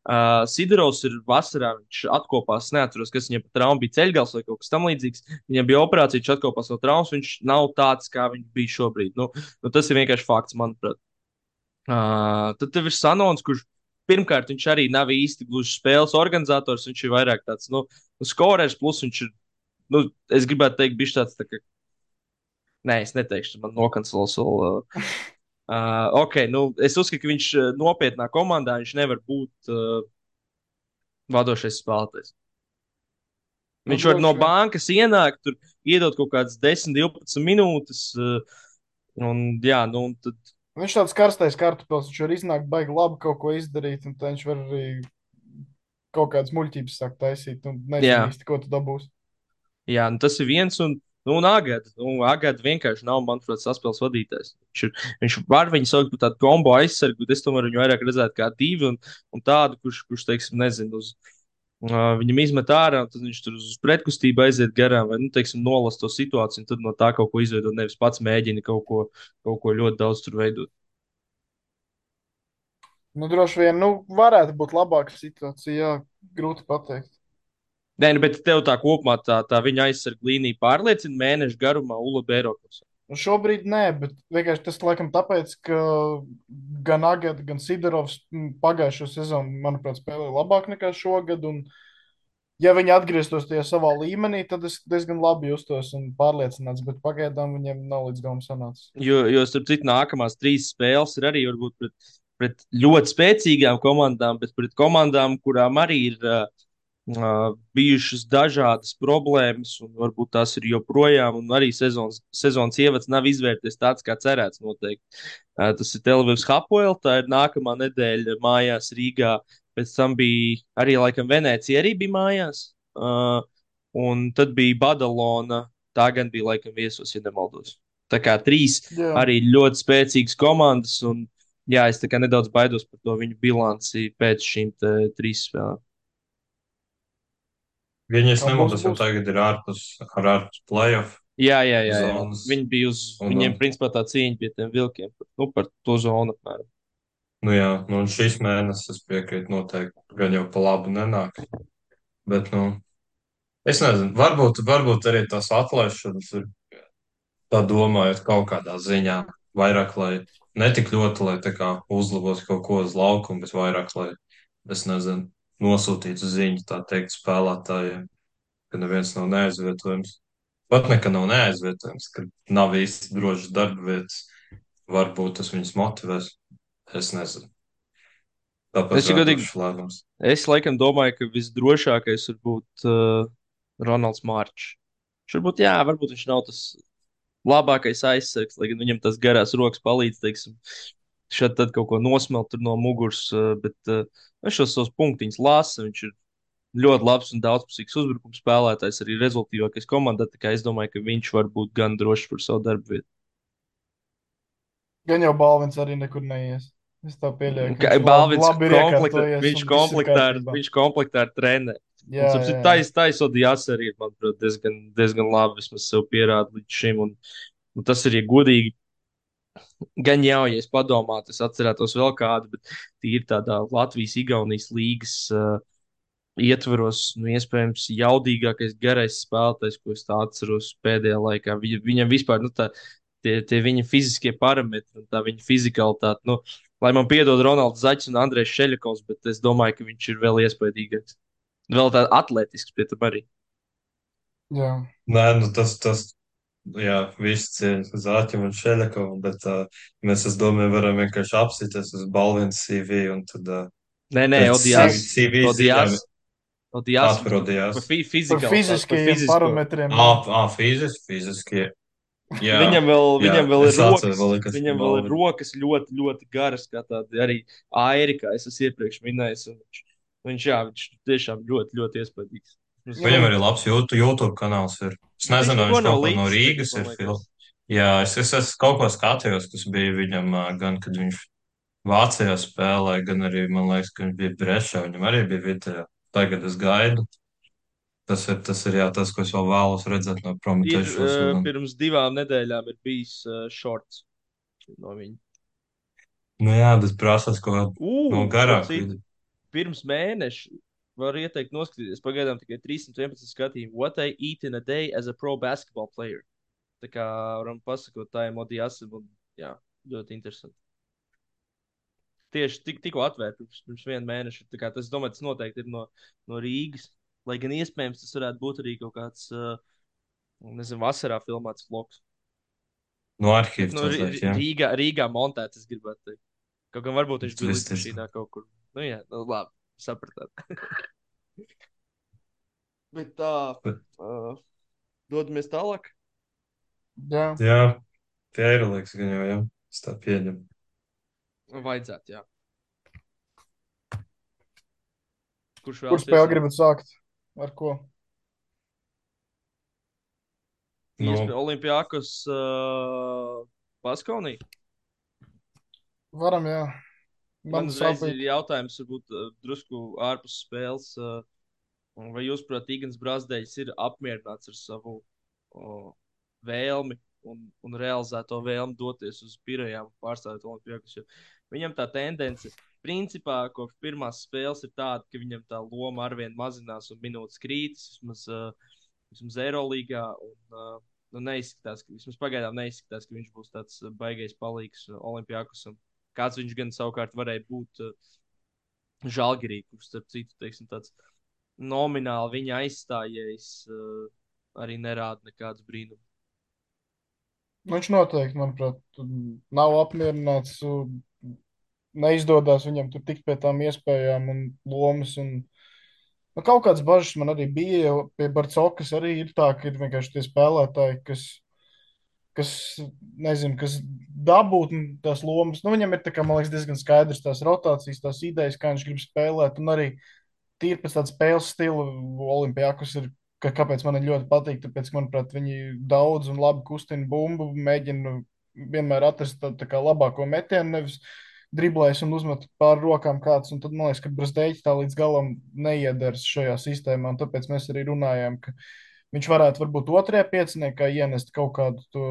Uh, Sidorovs ir vasarā, viņš atkopās, neatceros, kas viņam par traumu bija ceļgals vai kaut kas tamlīdzīgs. Viņam bija operācija, viņš atkopās no traumas, viņš nav tāds, kā viņš bija šobrīd. Nu, nu, tas ir vienkārši fakts, manuprāt. Uh, tad tev ir Sanons, kurš pirmkārt viņš arī nav īsti gluži spēles organizators, viņš ir vairāk tāds, nu, nu skorers, plus viņš ir, nu, es gribētu teikt, bijis tāds, tā kā, nē, es neteikšu, man nokancelos vēl. Uh, uh, ok, nu, es uzskatu, ka viņš uh, nopietnā komandā, viņš nevar būt uh, vadošais spēlētājs. Nu, Viņš var no droši vien. bankas ienākt, tur iedot kaut kādas desmit, divpadsmit minūtes, uh, un jā, nu, un tad. Viņš tāds karstais kartupēlis, viņš var iznākt baigi labi kaut ko izdarīt, un tad viņš var arī kaut kādas muļķības sākt taisīt, un nezinu Jā. īsti, ko tu dabūsi. Jā, nu tas ir viens, un, nu, un Agada. Nu, Agada vienkārši nav, manuprāt, saspēles vadītājs. Viņš, ir, viņš var viņu saukt par tādu kombo aizsargu, bet es tomēr viņu vairāk redzētu kā divu, un, un tādu, kurš, kurš, teiksim, nezinu, uz, uh, viņam izmet ārā, un tad viņš tur uz pretkustību aiziet garām, vai, nu, teiksim, nolas to situāciju, un tad no tā kaut ko izveidot, nevis pats mēģina kaut ko, kaut ko ļoti daudz tur veidot. Nu, droši vien, nu, varētu būt labāka situācija, jā, grūti pateikt. Nē, nu, bet tev tā kopumā tā, tā viņa aizsarga līnija pārliecina mēnešu garumā Ulu Bērokus. Nu, šobrīd nē, bet vienkārši tas laikam tāpēc, ka gan Agata, gan Sidorovs m, pagājušo sezonu, manuprāt, spēlēja labāk nekā šogad, un ja viņi atgrieztos tajā savā līmenī, tad es diezgan labi justos un pārliecināts, bet pagaidām viņiem nav līdz galam sanācis. Jo, jo starp citu, nākamās trīs spēles ir arī varbūt pret, pret ļoti spēcīgām komandām, bet pret komandām, kurām arī ir uh, uh, bijušas dažādas problēmas, un varbūt tās ir joprojām, un arī sezonas, sezonas ievads nav izvērties tāds, kā cerēts noteikti. Uh, tas ir Televīzijas Hapoel, tā ir nākamā nedēļa mājās Rīgā, pēc tam bija arī laikam Venecija arī bija mājās, uh, un tad bija Badalona, tā gan bija laikam viesos, ja nemaldos. Tā kā trīs Jā, arī ļoti spēcīgas komandas, un jā, es tā kā nedaudz baidos par to viņu bilanci pēc šīm te trīs spēlēm. Viņi, es kā būs, nemaldos, jau būs. tagad ir ārpus, ar ārpus playoff Jā, jā, jā, jā. zonas. Viņi bija uz, Un, viņiem un, principā tā cīņa pie tiem vilkiem, nu, par to zonu apmēram. nu jā, nu, un šis mēnesis, es piekrītu, noteikti gan jau pa labu nenāk. Bet, nu, es nezinu, varbūt, varbūt arī tās atlaišanas ir tā domājot kaut kādā ziņā vairāk, lai ne tik ļoti, lai tā kā uzlabotu kaut ko uz laukumu, bet vairāk, lai, es nezinu, nosūtītu ziņu, tā teikt, spēlētājiem, ka neviens nav neaizvietojams. Pat nekad nav neaizvietojams, ka nav īsti drošas darba vietas. Varbūt tas viņus motivēs. Es nezinu. Tāpēc Es, ja godīgi, radošs lēmums. es laikam domāju, ka visdrošākais var būt uh, Ronalds Mārčs. Viņš varbūt, jā, varbūt viņš nav tas labākais aizsargs, lai gan viņam tas garās rokas palīdz, teiksim, šeit tad kaut ko nosmelt tur no muguras, uh, bet uh, viņš šos savus punktiņus lasa, viņš ir ļoti labs un daudzpusīgs uzbrukuma spēlētājs, arī rezultātīvākais komandā. Tā kā es domāju, ka viņš var būt gan drošs par savu darbu vietu. Gan jau Balvins arī nekur neies. Es tā pieļauju, ka Kā viņš labi, Balvins labi ir komplektā, iekārtojies viņš un viss ir komplektā ar, kārtībā. viņš komplektā ar treneri. Un, Jā, starp jā, citu, jā. tais, tais Odijās arī ir, manuprāt, diezgan, diezgan labi, vismaz sev pierāda līdz šim. Un, un tas ir, ja godīgi, gan jau, ja es padomātu, es atcerētos vēl kādu, bet tīri tādā Latvijas-Igaunijas līgas uh, ietveros, nu, iespējams, jaudīgākais garais spēlētājs, ko es tā atceros pēdējā laikā. Viņa, viņam vispār, nu, tā, tie, tie viņa fiziskie parametri un tā viņa fizikalitāte, nu, lai man piedod Ronalds Zaķis un Andrejs Šeļakovs, bet es domāju, ka viņš ir vēl iespaidīgāks. Vēl tāds atletisks pie tam arī. Jā. Nē, nu tas, tas, jā, viss cieņas Zāķim un Šeļakovam, bet uh, mēs, es domāju, varam vienkārši apsities uz Balvins C V un tad uh, Nē, nē, pēc Odijās, C V ziņām Odijās, Odijās viņš atrodījās. par fi Par fizikalitāti, par fiziskajiem fizisko. parametriem. Ā, Jā. ā, fiziski, fiziski. Jā, Viņam vēl, jā, viņam vēl ir es atceru, rokas, vēl liekas, viņam vēl ir rokas ļoti, ļoti garas, kā tādi arī airi, kā es esmu iepriekš minējis. un Viņš, viņš, jā, viņš tiešām ļoti, ļoti iespaidīgs. Es Viņam domāju, arī labs YouTube, YouTube kanāls ir. Es nu, viņš nezinu, vai neko viņš nav kaut ko no līdzis Rīgas tagad, ir man filmējis. liekas. Jā, es, es, es kaut ko skatījos, kas bija viņam, ā, gan kad viņš Vācijā spēlēja, gan arī, man liekas, ka viņš bija Brešā, viņam arī bija video. Tagad es gaidu. Tas ir, tas ir jā, tas, ko es vēl vēlos redzēt no Ir Prometēšu uh, sezonu. pirms divām nedēļām ir bijis uh, shorts no viņa. Nu jā, tas prasās kaut kā no Uh, starp garāku citu, vidi. pirms mēneša var ieteikt noskatīties. Pagaidām tikai trīssimt vienpadsmit skatījumu. What I eat in a day as a pro basketball player. Tā kā varam pasakot, tā ir Modiasim un jā, ļoti interesanti. Tieši tik, tikko atvērta pirms, pirms viena mēneša. Tā kā tas, domāju, tas noteikti ir no, no Rīgas. Lai gan iespējams tas varētu būt arī kaut kāds, uh, nezinu, vasarā filmēts vlogs. No Bet arhīva nu, to Rī- teikt, jā. Rīgā, Rīgā montēts, es gribētu teikt. Kaut gan varbūt viņš bija Twisties. lidmašīnā kaut kur. Nu jā, nu labi, sapratāt. Bet tā, Bet, uh, dodamies tālāk. Jā, jā, pie Eirolīgas gan jau, jā. Es tā pieņemu. Vajadzētu, jā. Kurš kur vēlas spēle iesākt? gribat sākt? Ar ko? Nu, Iespēja Olimpijākos uh, Baskonī. Varam, jā. Man Man uzreiz ir sāpīgi. jautājums, varbūt uh, drusku ārpus spēles. Uh, vai jūs, prāt, Igans Brāzdējs ir apmierināts ar savu uh, vēlmi un, un realizēt to vēlmi doties uz Pirējām un pārstāvēt Olimpijākos? Jo viņam tā tendence, principā, kopš pirmās spēles ir tāda, ka viņam tā loma arvien mazinās un minūtes krītas, vismaz, uh, vismaz Eirolīgā. Un, uh, nu, neizskatās, ka, vismaz pagaidām neizskatās, ka viņš būs tāds uh, baigais palīgs uh, Olimpijākosam. Kāds viņš gan savukārt varēja būt uh, Žalgirī, kurš, starp citu, teiksim, tāds nomināli viņa aizstājējs uh, arī nerāda nekādus brīnumus. Nu, viņš noteikti, manuprāt, nav apmierināts. un Neizdodas viņam tur tikt pie tām iespējām un lomas. Un, nu, kaut kādas bažas man arī bija. Jo pie Barcokas arī ir tā, ka ir vienkārši tie spēlētāji, kas, kas nezinu, kas dabūt tās lomas. Nu, viņam ir, tā kā, man liekas, diezgan skaidrs tās rotācijas, tās idejas, kā viņš grib spēlēt. Un arī tīri pēc tāda spēles stila Olimpijākos ir, ka, kāpēc man ļoti patīk, tāpēc, manuprāt, viņi daudz un labi kustina bumbu, mēģina vienmēr atrast tādu tā kā labāko metienu, nevis driblēs un uzmet pāri rokām kāds, un tad man liekas, ka Brazdēķis tā līdz galam neiedars šajā sistēmā, un tāpēc mēs arī runājām, ka viņš varētu varbūt otrajā pieciniekā ienest kaut kādu to,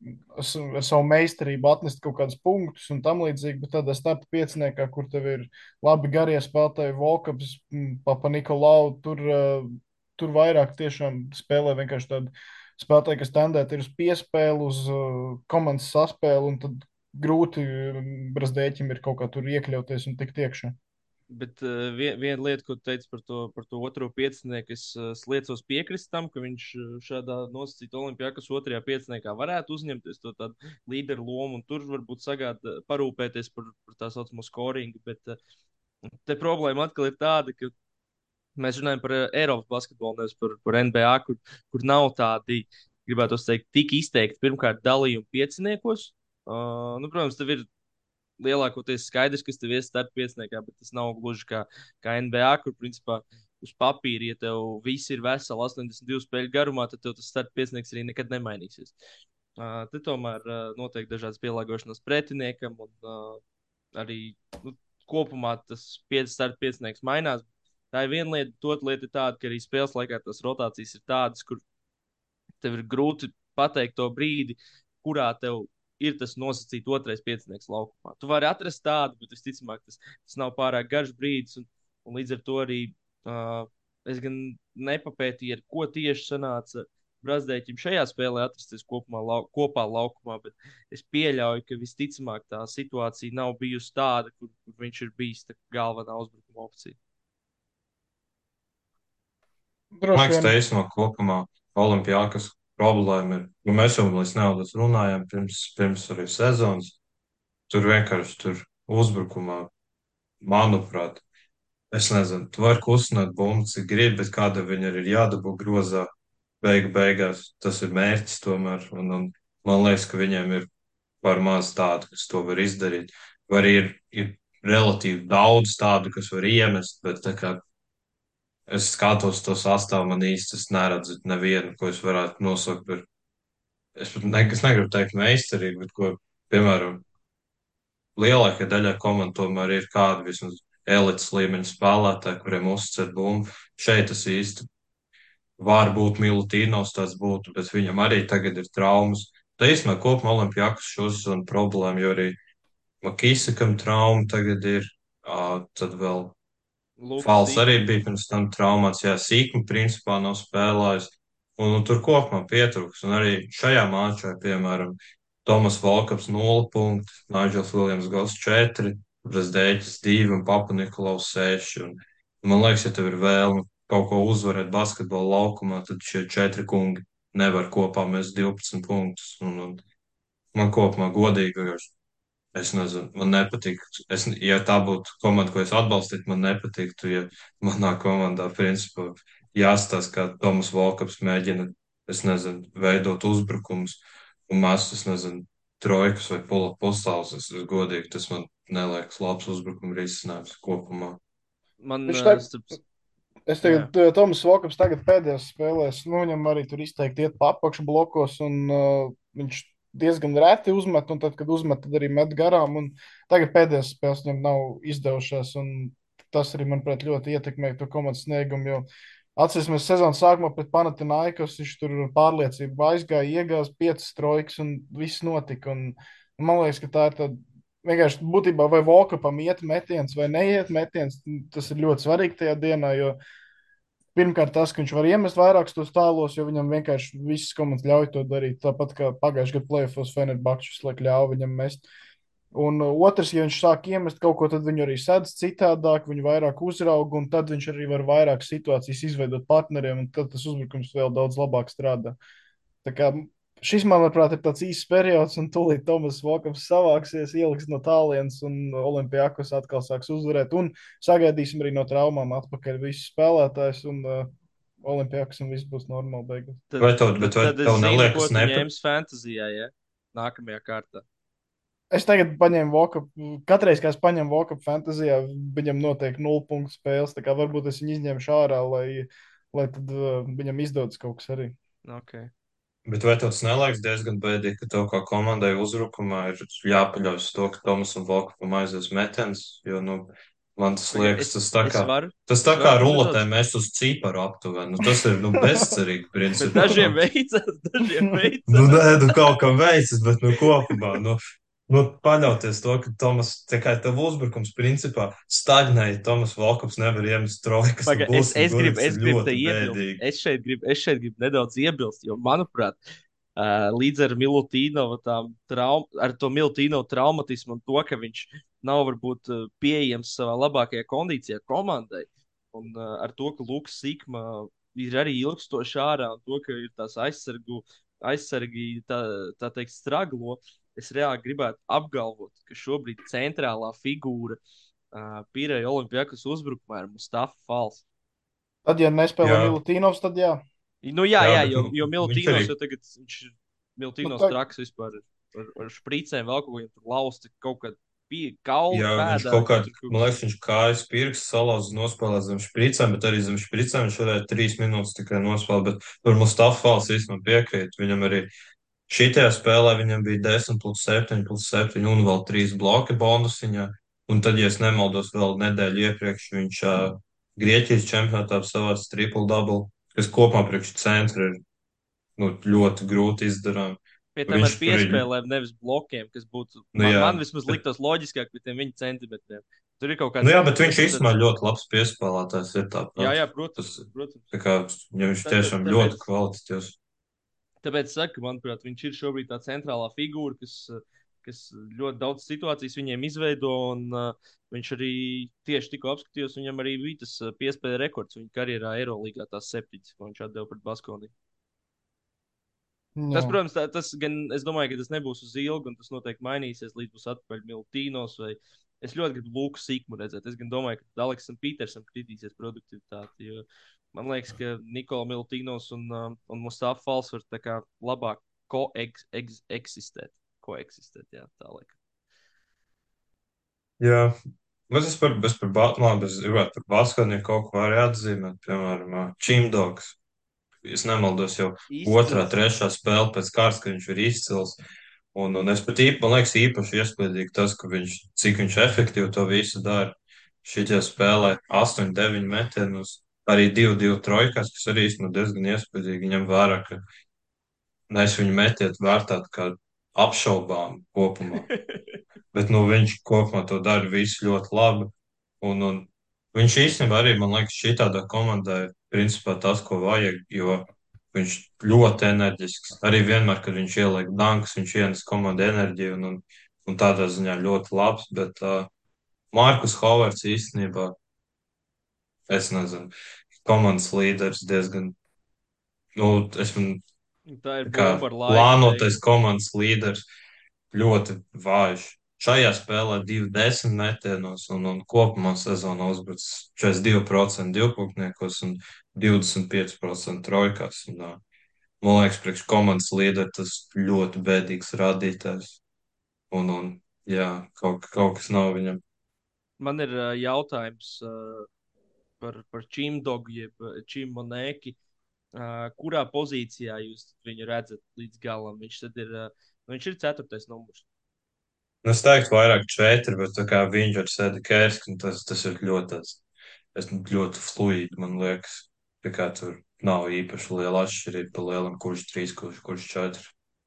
s- ar savu meistarību, atnest kaut kādus punktus un tam līdzīgi, bet tādā starta pieciniekā, kur tev ir labi garie spēlētāji, Volkaps, m, Papa Nikolau, tur, uh, tur vairāk tiešām spēlē vienkārši tādu spēlētāju, kas tendēt ir uz piespēli, uz uh, komandas saspēli, un tad grūti Brazdēķim ir kaut kā tur iekļauties un tikt iekšā. Bet uh, vien, viena lieta, ko tu teici par to, par to otro piecinieku, es uh, liecos piekrist tam, ka viņš uh, šādā nosacītā Olimpijākas otrajā pieciniekā varētu uzņemties to tādu līderu lomu un tur varbūt sagādā, parūpēties par, par tā saucamo scoringu. Bet uh, te problēma atkal ir tāda, ka mēs runājam par uh, Eiropas basketbolu, nevis par, par N B A, kur, kur nav tādi, gribētu teikt, tik izteikti pirmkārt dalījumi pieciniekos. Uh, nu, protams, tev ir lielākoties skaidrs, kas tev ir starp pieciniekā, bet tas nav gluži kā, kā N B A, kur principā uz papīra, ja tev viss ir veseli astoņdesmit divu spēļu garumā, tad tev tas starp piecinieks arī nekad nemainīsies. Uh, te tomēr uh, notiek dažādas pielāgošanās pretiniekam, un uh, arī nu, kopumā tas pieci starp piecinieks mainās. Tā ir viena lieta, otra lieta ir tāda, ka arī spēles laikā tās rotācijas ir tādas, kur tev ir grūti pateikt to brīdi, kurā tev ir tas nosacīts otrais piecinieks laukumā. Tu vari atrast tādu, bet visticamāk tas, tas nav pārāk garš brīdis. Un, un līdz ar to arī uh, es gan nepapētīju, ar ko tieši sanāca Brazdēķim šajā spēlē atrasties kopumā, lau, kopā laukumā, bet es pieļauju, ka visticamāk tā situācija nav bijusi tāda, kur, kur viņš ir bijis tā galvenā uzbrukuma opcija. man Droši liekas, vien. tā īstenībā kopumā Olimpijākas problēma ir, nu, mēs jau līdz nedaudz runājām pirms, pirms arī sezonas. Tur vienkārši tur uzbrukumā, manuprāt, es nezinu, tu vari kustināt bumbu, cik gribi, bet kāda viņa ir jādabū grozā. Beigu beigās tas ir mērķis tomēr, un, un man liekas, ka viņiem ir par maz tādu, kas to var izdarīt. Vai arī ir, ir relatīvi daudz tādu, kas var iemest, bet tā kā es skatos to sastāvu, man īsti es neredzu nevienu, ko es varētu nosaukt par, es pat ne, es negribu teikt meistarīgu, bet ko, piemēram, lielākajai daļai komandu tomēr ir kādi vismaz elites līmeņa spēlētāji, kuriem uzticēt bumbu. Šeit tas īsti var būt Milutīnovs, tāds būtu, bet viņam arī tagad ir traumas. Tā īstenībā kopumā Olimpijākas šo sezonu problēma, jo arī Makīsakam trauma tagad ir, ā, tad vēl Lukas Fals arī Sīkums. bija pirms tam traumāts, jā, sīkuma principā nav spēlējis. Un, un tur kopumā pietrūks. Un arī šajā māčā, piemēram, Tomas Volkaps nulle punkti, Nigels Viljams Gals četri, Brazdēķis divi un Papa Nikolaus seši. Un, man liekas, ja tev ir vēlme kaut ko uzvarēt basketbola laukumā, tad šie četri kungi nevar kopā mest divpadsmit punktus. Un, un man kopumā godīgi, es nezinu, man nepatīk. Es, ja tā būtu komanda, ko es atbalstītu, man nepatiktu, ja manā komandā, principā, jāstāsta, kā Tomas Volkaps mēģina, es nezinu, veidot uzbrukumus un mēs, es nezinu, trojkas vai pula pustāvus. Es, es godīgi, tas man neliekas labs uzbrukuma risinājums kopumā. Man, Viņš uh, tā, starp... es Jā, tagad, uh, Toms Vokaps tagad pēdējās spēlēs, nu, viņam arī tur izteikti iet pa apakšu blokos, un uh, viņš diezgan reti uzmet, un tad, kad uzmet, tad arī met garām, un tagad pēdējās spēles viņam nav izdevušās, un tas arī, manuprāt, ļoti ietekmē to komandas sniegumu, jo atcerēsimies sezonas sākumā pret Panathinaikos, viņš tur pārliecību aizgāja, iegāza piecas trojkas, un viss notika, un man liekas, ka tā ir tāda vienkārši būtībā vai Volkapam iet metiens vai neiet metiens, tas ir ļoti svarīgi tajā dienā, jo pirmkārt tas, ka viņš var iemest vairākus tos tālos, jo viņam vienkārši visas komandas ļauj to darīt. Tāpat kā pagājušajā gadā plēfos Fenerbahčs, lai ļauj viņam mest. Un uh, otrs, ja viņš sāk iemest kaut ko, tad viņu arī sedz citādāk, viņu vairāk uzrauga, un tad viņš arī var vairāk situācijas izveidot partneriem, un tad tas uzbrukums vēl daudz labāk strādā. Tā kā šis, manuprāt, ir tāds īsts periods, un tūlīt Tomas Volkams savāksies, ieliks no tālienes, un Olimpijakos atkal sāks uzvarēt. Un sagaidīsim arī no traumām atpakaļ visus spēlētājus, un uh, Olimpijakos un viss būs normāli beigās. tad, Vai tev, tad, bet vai tad es tev zinu, ko neliekas tu nepat? ņēmis fantāzijā, ja? Nākamajā kārtā. Es tagad paņēmu Vokapu, katreiz, kad es paņemu Vokapu fantāzijā, viņam notiek nulle punktu spēles, tā kā varbūt es viņu izņemšu ārā, lai, lai tad uh, viņam izdodas kaut kas arī. Okay. Bet vai tev tas neliekas diezgan bēdīgi, ka tev kā komandai uzbrukumā ir jāpaļaujas uz to, ka Tomas un Volkapam aizies metiens? Jo, nu, man tas Paga, liekas, es, tas tā es kā, varu, tas es tā kā varu tur ruletē nedaudz, mēs uz ciparu aptuveni. Nu, tas ir, nu, bezcerīgi bet principā. dažiem veicas, dažiem Nu, veicas. nē, nu, kaut kam veicas, bet, nu, kopumā, nu, nu, paļauties to, ka Tomas, tā kā tev uzbrukums principā stagnēja, Tomas Volkaps nevar iemest trojkas, nu, Paga, es, būs, nu, es gribu, godīgi, tas es ir gribu te ļoti iebilst. bēdīgi. Es šeit gribu, es šeit gribu nedaudz iebilst, jo, manuprāt, uh, līdz ar Milutīnovu tām traum, ar to Milutīnovu traumatismu un to, ka viņš nav varbūt uh, pieejams savā labākajā kondīcijā komandai, un uh, ar to, ka Lukas Sikma ir arī ilgstoši ārā, un to, ka ir tās aizsargu, aizsargi, tā, tā teikt, straglo, es reāli gribētu apgalvot, ka šobrīd centrālā figūra uh, Pīrēja Olimpijakas uzbrukumā ir Mustafa Fals. Tad, ja nespēlē Jā, Milutīnovs, tad jā. Nu, jā, jā, jā, bet, jo, nu, jo viņš arī, Miltīnos jau tagad viņš ir Nu, Miltīnos tā, traks vispār ar, ar, ar špricēm, vēl kaut ko viņam tur lausta, kaut kāda pie kauli jā, viņš pēdā, kaut kā, viņam tur kaut man kas. liekas, viņš kājas pirksts salauza nospēlēt zem špricēm, bet arī zem špricēm viņš varēja trīs minūtes tikai nospēlēt, bet par Mustafa Fals īstenībā piekrīt. Viņam arī šitajā spēlē viņam bija desmit plus septiņi plus septiņi un vēl trīs bloki bonusiņā. Un tad, ja es nemaldos, vēl nedēļu iepriekš viņš uh, Grieķijas čempionātā savāca triple double, kas kopumā priekš centra ir nu, ļoti grūti izdarām. Pie tam ar Viņš tur ir, piespēlēm, nevis blokiem, kas būtu, nu man, jā, man vismaz bet, liktos loģiskāk pie tiem viņa centimetriem. Tur ir kaut nu kāds, jā, bet viņš tas, īstenībā ļoti labs piespēlētājs ir jā, tāpat. jā, Tas, protams, protams. tā kā, ja viņš Tāpēc, tiešām ļoti tāpēc, kvalitatīvs. tāpēc saku, manuprāt, viņš ir šobrīd tā centrālā figūra, kas, kas ļoti daudz situācijas viņiem izveido, un uh, viņš arī tieši tikko apskatījos, viņam arī bija tas uh, piespēja rekords viņa karjerā Eirolīgā, tās septiņas, ko viņš atdeva pret Baskoniju. Tas, jā. protams, tā, tas gan, es domāju, ka tas nebūs uz ilgu, un tas noteikti mainīsies, līdz būs atpakaļ Miltīnos. Vai... Es ļoti gribu Luku Sīkmu redzēt. Es gan domāju, ka Aleksam Pītersam kritīsies produktivitāti. Jo man liekas, ka Nikola Miltīnos un, um, un Mustafa Fals var tā kā labāk koeksistēt. Koeksistēt, jā, tā liekas. Jā, bet es par, es par, ba- labi, es gribētu par basketnieku kaut ko arī atzīmēt, piemēram, Čimdogs. Es nemaldos jau otrā, Izcils. trešā spēle pēc kārtas, ka viņš ir izcils. Un, un es pat īpaši, man liekas, īpaši iespaidīgi tas, ka viņš, cik viņš efektīvi to visu dara. Šitie spēlē astoņi, deviņi metienus, arī divi, divi trojkās, kas arī īstenībā diezgan iespaidīgi ņem vērā, ka mēs viņu metiet vērtāt kā apšaubām kopumā. Bet, nu, viņš kopumā to dara visu ļoti labi. Un, un viņš īstenībā arī, man liekas, šī tādā komandā ir principā tas, ko vajag, jo viņš ļoti enerģisks. Arī vienmēr, kad viņš ieliek dankus, viņš ienes komandu enerģiju un, un, un tādā ziņā ļoti labs, bet uh, Markus Hovards īstenībā, es nezinu, komandas līderis diezgan, nu, esmu Tā ir tā kā bumba ar laiku plānotais beigām. komandas līderis ļoti vājš. Šajā spēlē divi desmit metienos un, un kopumā sezonā uzbrucis četrdesmit divi procenti divpunktniekos un divdesmit pieci procenti trojkās. Un, ā, man liekas, priekš komandas līderi tas ļoti bēdīgs rādītājs. Un, un jā, kaut, kaut kas nav viņam. Man ir uh, jautājums uh, par, par Čimdogu, jeb uh, Čimonēki. Uh, kurā pozīcijā jūs viņu redzat līdz galam? Viņš tad ir, uh, nu, viņš ir ceturtais numurs. Nu, es teiktu, vairāk četri, bet tā kā viņš ar Sēdi Kērsku, tas, tas ir ļoti, tāds- es ļoti fluidi, man liekas. Tā kā tur nav īpaši liela atšķirība pa lielam, kurš trīs, kurš, kurš četri.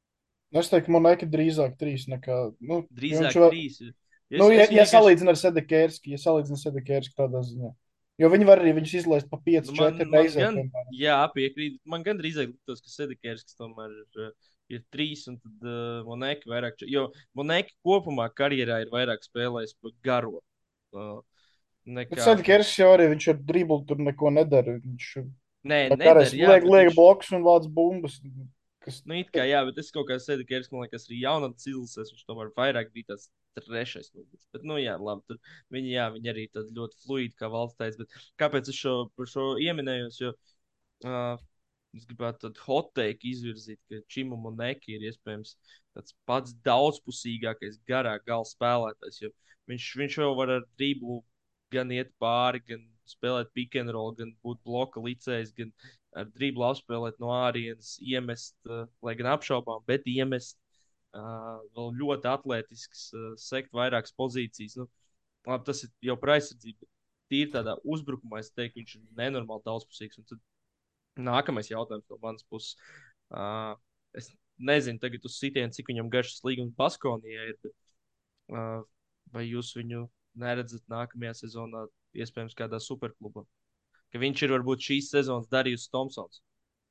Es teiktu, man liekas, drīzāk trīs nekā. Nu, jo viņš Drīzāk vēl, trīs. nu, Es, ja, es ja vienkārši, salīdzina ar Sedekērski, ja salīdzina ar Sedekērski tādā ziņā. Jo viņi var arī viņus izlaist pa nu, pieci, man, četri man reizē, gan, piemēram. jā, piekrīt. Man gan drīzāk liktos, ka Sedekērs tomēr ir, uh, ir trīs, un tad uh, Monēki vairāk. čet- Jo Monēki kopumā karjerā ir vairāk spēlējis pa garo. Uh, Bet nekā, Sedekērski jau arī viņš ar driblu tur neko nedara. Viņš nē, tā kā arī nedara, jā, liek, bet liek viņš. blokus un vāc bumbas. Kas, Nu, it kā jā, bet es kaut kā sēdu, ka man liekas, arī jaunatnes ilses, viņš tomēr vairāk bija tas trešais numurs. Bet, nu, jā, labi, tur viņi, jā, viņi arī tad ļoti fluidi, kā valsts teica, bet kāpēc es šo, par šo ieminējos, jo uh, es gribētu tādu hot take izvirzīt, ka Čima Moneki ir iespējams tāds pats daudzpusīgākais garā gala spēlētājs, jo viņš, viņš jau var ar driblu gan iet pāri, gan spēlēt pick and roll, gan būt bloka licējs, gan ar driblu apspēlēt no ārienes, iemest, uh, lai gan apšaubām, bet iemest uh, vēl ļoti atletisks, uh, sekt vairākas pozīcijas. Nu, labi, tas ir jau par aizsardzību. Tīri tādā uzbrukumā es teiktu, viņš ir nenormāli daudzpusīgs. Un tad nākamais jautājums no manas puses. Uh, es nezinu, tagad uz sitienu, cik viņam garš tas līgums Baskonijā ir, bet uh, vai jūs viņu neredzat nākamajā sezonā, iespējams, kādā superklubā? Ka viņš ir varbūt šīs sezonas Darījus Thompsons.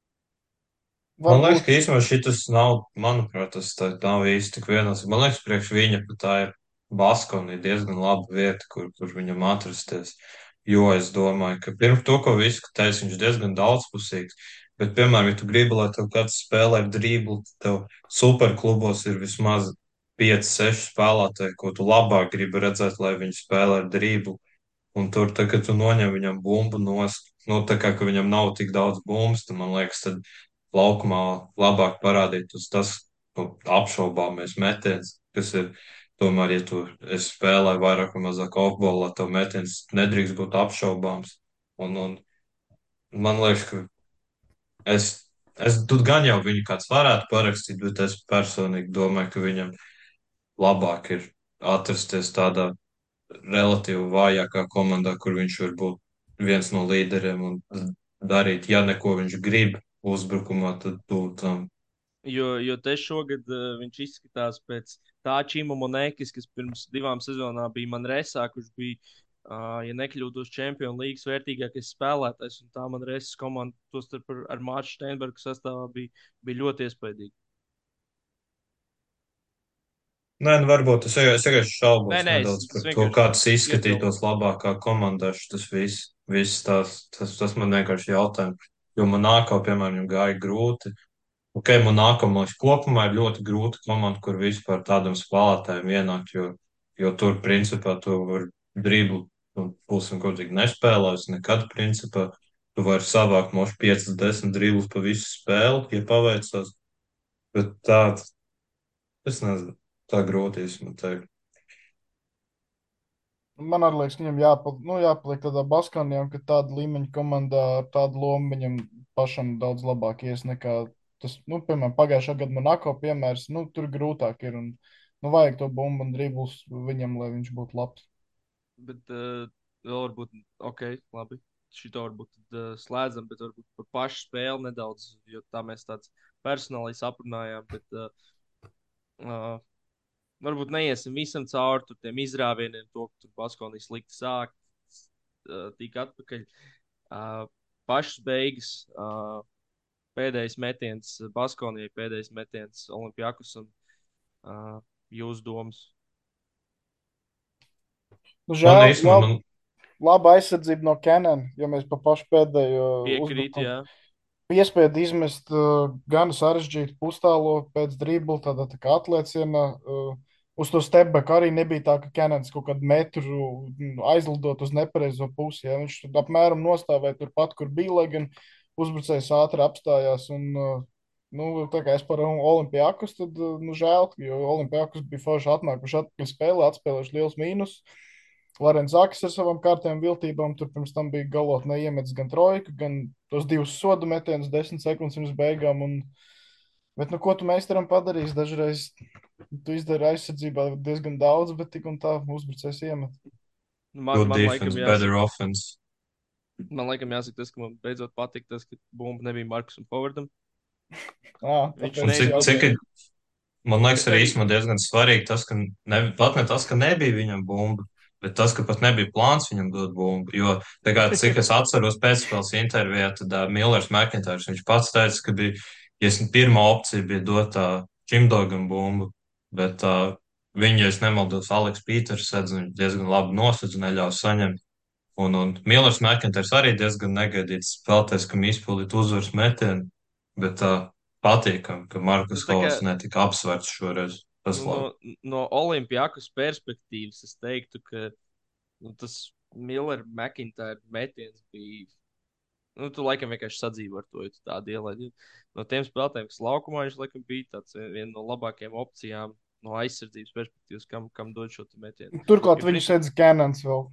Man liekas, varbūt ka īstenībā šis nav, manuprāt, tas tā nav īsti tik vienos. Man liekas, priekš viņa, ka tā ir Baskonī diezgan laba vieta, kur, kur viņam atrasties. Jo es domāju, ka pirms to, ko visi teica, viņš diezgan daudzpusīgs. Bet, piemēram, ja tu gribi, lai tev kāds spēlē driblu, tev superklubos ir vismaz pieci, seši spēlētāji, ko tu labāk gribi redzēt, lai viņi spēlē driblu. Un tur, tā, kad tu noņem viņam bumbu nost, nu, tā kā ka viņam nav tik daudz bumbas, tad man liekas, tad laukumā labāk parādīt uz tas nu, apšaubāmies metiens, kas ir tomēr, ja tu esi spēlē vairāk vai mazāk offbolā, tev metiens nedrīkst būt apšaubāms. Un, un man liekas, ka es, es tur gan jau viņu kāds varētu parakstīt, bet es personīgi domāju, ka viņam labāk ir atrasties tādā relatīvi vājākā komandā, kur viņš var būt viens no līderiem un darīt, ja neko viņš grib uzbrukumā, tad būt tam. Jo, jo te šogad uh, viņš izskatās pēc tā Čima Monēkis, kas pirms divām sezonām bija Manresā, kurš bija, uh, ja nekļūdos, Champions League vērtīgākais spēlētājs. Un tā Manresas komanda, tostarp ar, ar Mārtu Steinbergu sastāvā, bija, bija ļoti iespaidīga. Nē, nu varbūt es, es vienkārši Nē, šaubos nē, es, nedaudz es par to, kā tas vienkārši izskatītos iebildu. labākā komandā. Tas viss, viss tās, tas, tas man vienkārši jautājums. Jo man nākā, piemēram, viņam gāja grūti. Ok, man nākamais kopumā ir ļoti grūta komanda, kur vispār tādam spēlētājiem ienākt, jo, jo tur, principā, tu vari driblu, nu, būsim godīgi nespēlējis nekad, principā. Tu vari savākt mošu piecas, desmit driblus pa visu spēli, ja paveicās. Bet tā, es nezinu, tā grūti īstenībā teikt. man arī liekas, ka viņam jāpaliek, nu, jāpaliek tādā Baskonijā, un ka tāda līmeņa komandā ar tādu lomu viņam pašam daudz labāk ies nekā tas, nu, piemēram, pagājušā gada Monako piemērs, nu, tur grūtāk ir, un, nu, vajag to bumbu un driblus viņam, lai viņš būtu labs. Bet uh, vēl varbūt, ok, labi. Šito varbūt tad, uh, slēdzam, bet varbūt par pašu spēli nedaudz, jo tā mēs tāds personāli aprunājām. Bet, uh, uh, varbūt neiesim visam cauri tur tiem izrāvieniem, to, ka tur Baskonijas slikti sāk. uh, tika atpakaļ. Uh, pašas beigas, uh, pēdējais metiens Baskonijai, pēdējais metiens Olimpijakus un uh, jūsu domas. Nu, Man žēl, īstenībā, lab, man, laba aizsardzība no Canon, ja mēs pa pašu pēdējo Piekrīt, uzbrukumu jā. piespiedu izmest uh, gan sarežģītu pustālo pēc dribla, tādā tā kā atlēcienā. Uh, uz to stepback arī nebija tā, ka Canons kaut kādu metru mm, aizlidot uz nepareizo pusi. Ja? Viņš tur apmēram nostāvēja turpat, kur bija, lai gan uzbrucējs ātri apstājās. Un, uh, nu, tā kā es par Olimpijakus, tad uh, nu, žēl, jo Olimpijakus bija forši atnākuši atpakaļ spēlē, atspēlējuši liels mīnus. Lorents Zakis ar savām kārtējām viltībām. Tur pirms tam bija galotnē iemetis gan trojku, gan tos divus sodu metienus desmit sekundes pirms beigām. Un, bet, nu, ko tu meistaram padarīsi? Dažreiz tu izdari aizsardzībā diezgan daudz, bet tik un tā uzbrucējs iemet. Man, good man laikam defense, better jāsaka, offense. man laikam jāsaka tas, ka man beidzot patīk tas, ka bumba nebija Markusam Howardam. À, Viņš tāpēc Un cik, jau cik, ir- man liekas, Bet arī arī īstenībā diezgan svarīgi tas, ka ne, pat ne tas, ka nebija viņam bumba, bet tas, ka pat nebija plāns viņam dot bumbu. Jo, tā kā, cik es atceros pēcspēles intervijā, tad uh, Millers McIntyre, viņš pats teica, ka bija, ja es- pirmā opcija bija dot uh, Čimdogam bumbu, bet uh, viņu, ja es nemaldos, Aleks Pīters sedz, viņš diezgan labi nosedz un neļāva saņemt. Un, un Millers McIntyre arī diezgan negaidīts spēlētājs, kam izpildīt uzvaras metienu, bet uh, patīkam, ka nu, Markus tā kā, Hols netika apsvērts šoreiz. Tas nu, no, labi. no Olimpijakus perspektīvas es teiktu, ka nu, tas Miller McIntyre metiens bija. Nu, tu laikam vienkārši sadzīvo ar to, ja tu tādu ielaidi. No tiem spēlētājiem, kas laukumā, viņš laikam bija tāds viena no labākajām opcijām no aizsardzības perspektīvas, kam, kam dod šo te metienu. turklāt Jo, viņu principā, sedz Canons vēl.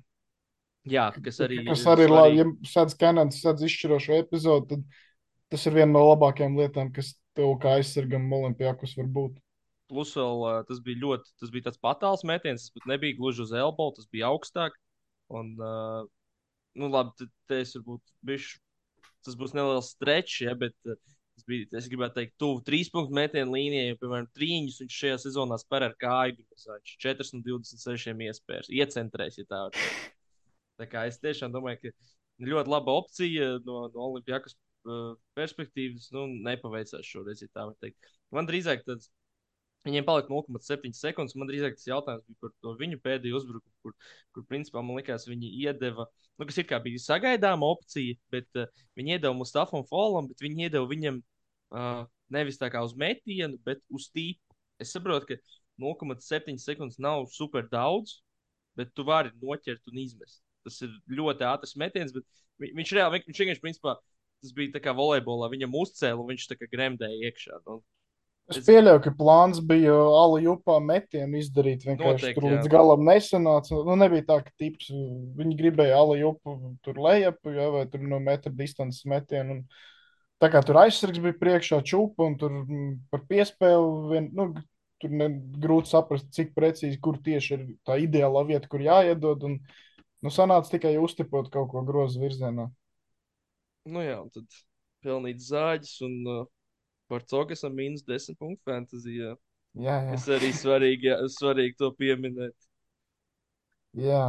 jā, kas arī Kas ir arī ir labi, svarīgi. ja sedz Canons, sedz izšķirošo epizodu, tad tas ir viena no labākajām lietām, kas tev kā aizsargam Olimpijakus var būt. Plus vēl uh, tas bija ļoti, tas bija tāds patāls metiens, tas pat nebija gluži uz elbow, tas bija augstāk. Un, uh, nu, labi, te, te es varbūt bišķi, tas būs neliels strečs, ja, bet uh, tas bija, es gribētu teikt, tuvu trīs punktu metienu līnijai, jo, piemēram, trīņus viņš šajā sezonā spēr ar kāju, viņš četras no divdesmit sešiem iespējas, iecentrēs, ja tā var teikt. Tā kā es tiešām domāju, ka ļoti laba opcija no, no Olimpijakas uh, perspektīvas, nu, nepaveicās šoreiz, ja tā var teikt. Man drīzāk tāds, viņiem palika nulle komats septiņas sekundes. Man drīzāk tas jautājums bija par to viņu pēdējo uzbrukumu, kur, kur principā man likās, viņi iedeva, nu, kas ir kā bija sagaidāma opcija, bet uh, viņi iedeva Mustafam Folam, bet viņi iedeva viņam uh, nevis tā kā uz metienu, bet uz tīpu. Es saprotu, ka nulle komats septiņas sekundes nav super daudz, bet tu vari noķert un izmest. Tas ir ļoti ātrs metiens, bet vi- viņš reāli, viņš vienkārši, principā, tas bija tā kā volejbolā, viņam uzcēla un viņš tā kā gremdēja iekšā. Nu, Es es pieļauju, ka plāns bija ala jupā metienu izdarīt. Vienkārši tur noteikti, jā. līdz galam nesanāca. Nu, nebija tā, ka tips, viņi gribēja ala jupu tur lejap, ja, vai tur no metra distances metienu. Un tā kā tur aizsargs bija priekšā čūpa un tur mm, par piespēli, vien, nu, tur ne, grūti saprast, cik precīzi, kur tieši ir tā ideālā vieta, kur jāiedod. Un, nu, sanāca tikai uztipot kaut ko grozu virzienā. Nu jā, un tad pelnīt zāģis un uh, par to, ka esam mīnus desmit punktu fantāzijā. Jā, jā. Tas arī svarīgi, jā, svarīgi to pieminēt. jā.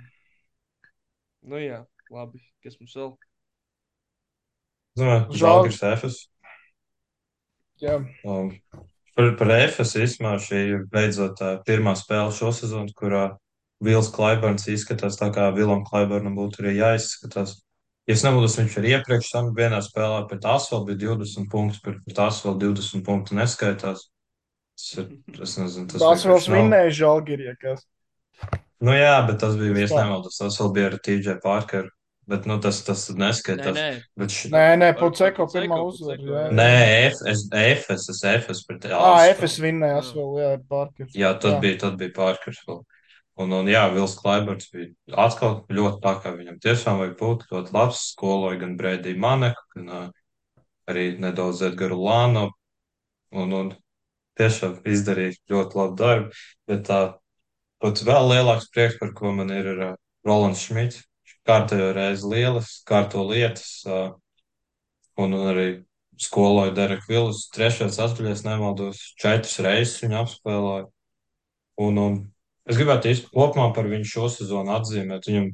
Nu jā, labi, kas mums vēl? Domāju, Žēl, Žalgiris Efes. jā. Um, par, par Efes īstenībā šī ir beidzot tā pirmā spēle šo sezonu, kurā Vils Klaiburns izskatās tā, kā Vilam Klaiburnam būtu arī jāizskatās. Ja es nemaldos, viņš arī iepriekš tam vienā spēlē pret Asvelu bija divdesmit punktus, pret, pret Asvelu divdesmit punktu neskaitās. Tas ir, es nezinu, tas Tās vēl vienkārši nav. svinēja Žalgirija, kas. Nu jā, bet tas bija, Tas ja es tā. nemaldos, tas vēl bija ar T J Parkeru. Bet, nu, tas, tas Nē, neskaitās. nē. Bet š... Nē, nē, Ar, ar Puceko Puceko, pirmā uzvara. Puceko, Jā, jā. Nē, jā. F, es, Efes, es Efes pret Ā, Asvelu. Efes vinnēja Jā. Asvelu, jā, ar Parkers. Jā, tad Jā. bija, tad bija Parkers vēl. Un, un jā, Vils Klaiburns bija atkal ļoti tā, kā viņam tiešām vajag būt. Ļoti labs, skoloja gan Brēdiju Maneku, gan uh, arī nedaudz Edgaru Lānu. Un, un tiešām izdarīja ļoti labu darbu. Bet tā, pat vēl lielāks prieks, par ko man ir, ir uh, Rolands Šmits. Kārtējo reizi lielas, kārto lietas. Uh, un, un arī skoloja Dereku Vilus. Trešais atpakaļ, nemaldos, četras reizes viņu apspēlēja. Un, un es gribētu īsti kopumā par viņu šo sezonu atzīmēt. Viņam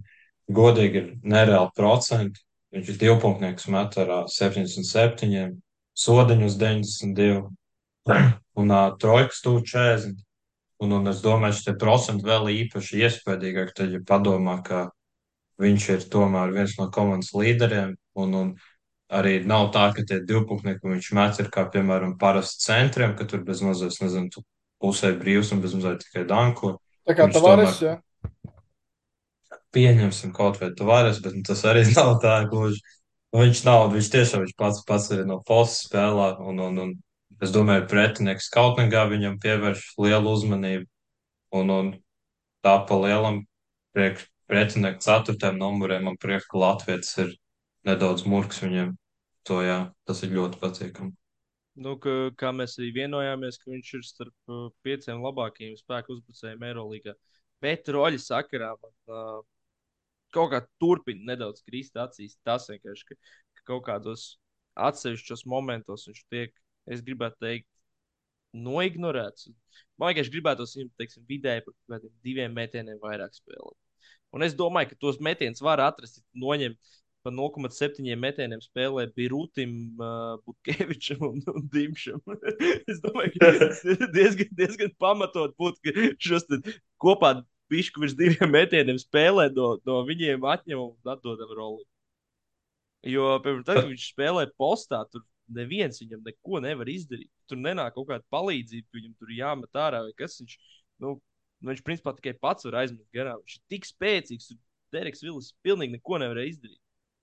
godīgi ir nereāli procenti. Viņš ir divpunktnieks met ar ā, septiņdesmit septiņi, sodiņus deviņdesmit divi un uh, trojkas tuvu četrdesmit. Un, un es domāju, ka tie procenti vēl īpaši iespaidīgāk, tad, ja padomā, ka viņš ir tomēr viens no komandas līderiem, un, un arī nav tā, ka tie divpunktnieki, ko viņš met, ir kā, piemēram, parasti centriem, ka tur bez mazliet, nezinu, tu pusē brīvs un bez mazliet tikai danko. Tā kā Viņš Tavares, tomēr ja? pieņemsim kaut vai Tavares, bet nu, tas arī nav tā gluži. Nu, viņš nav, viņš tiešām viņš pats, pats arī no posta spēlē, un, un, un es domāju, pretinieks kaut negā viņam pievērš lielu uzmanību, un, un tā pa lielam priekš pretinieku ceturtajam numuriem man priekš, ka Latvijas ir nedaudz murgs viņiem. To jā, tas ir ļoti patīkami. Nu, ka, kā mēs arī vienojāmies, ka viņš ir starp uh, pieciem labākajiem spēku uzbrucējiem Eirolandā. Bet roļu sakarā man uh, kaut kā turpina nedaudz krist acīs. Tas vienkārši, ka, ka kaut kādos atsevišķos momentos viņš tiek, es gribētu teikt, noignorēts. Man vienkārši gribētos viņam, teiksim, vidēji par kaut kādiem diviem metieniem vairāk spēlēt. Un es domāju, ka tos metienus var atrast, ja noņemt pa nulle komats septiņi metieniem spēlē Birutim, uh, Butkevičam un, un Dimšam. Es domāju, ka diezgan, diezgan pamatot būtu, ka šos te kopā pišku virs diviem metieniem spēlē no, no viņiem atņem un atdodam roli. Jo, piemēram, tad, kad viņš spēlē postā, tur neviens viņam neko nevar izdarīt. Tur nenāk kaut kāda palīdzība, ka viņam tur jāmet ārā vai kas viņš. Nu, nu viņš principā tikai pats var aizmest garām. Viņš ir tik spēcīgs, un Dereks Vilis pilnīgi neko nevarēja izdarīt.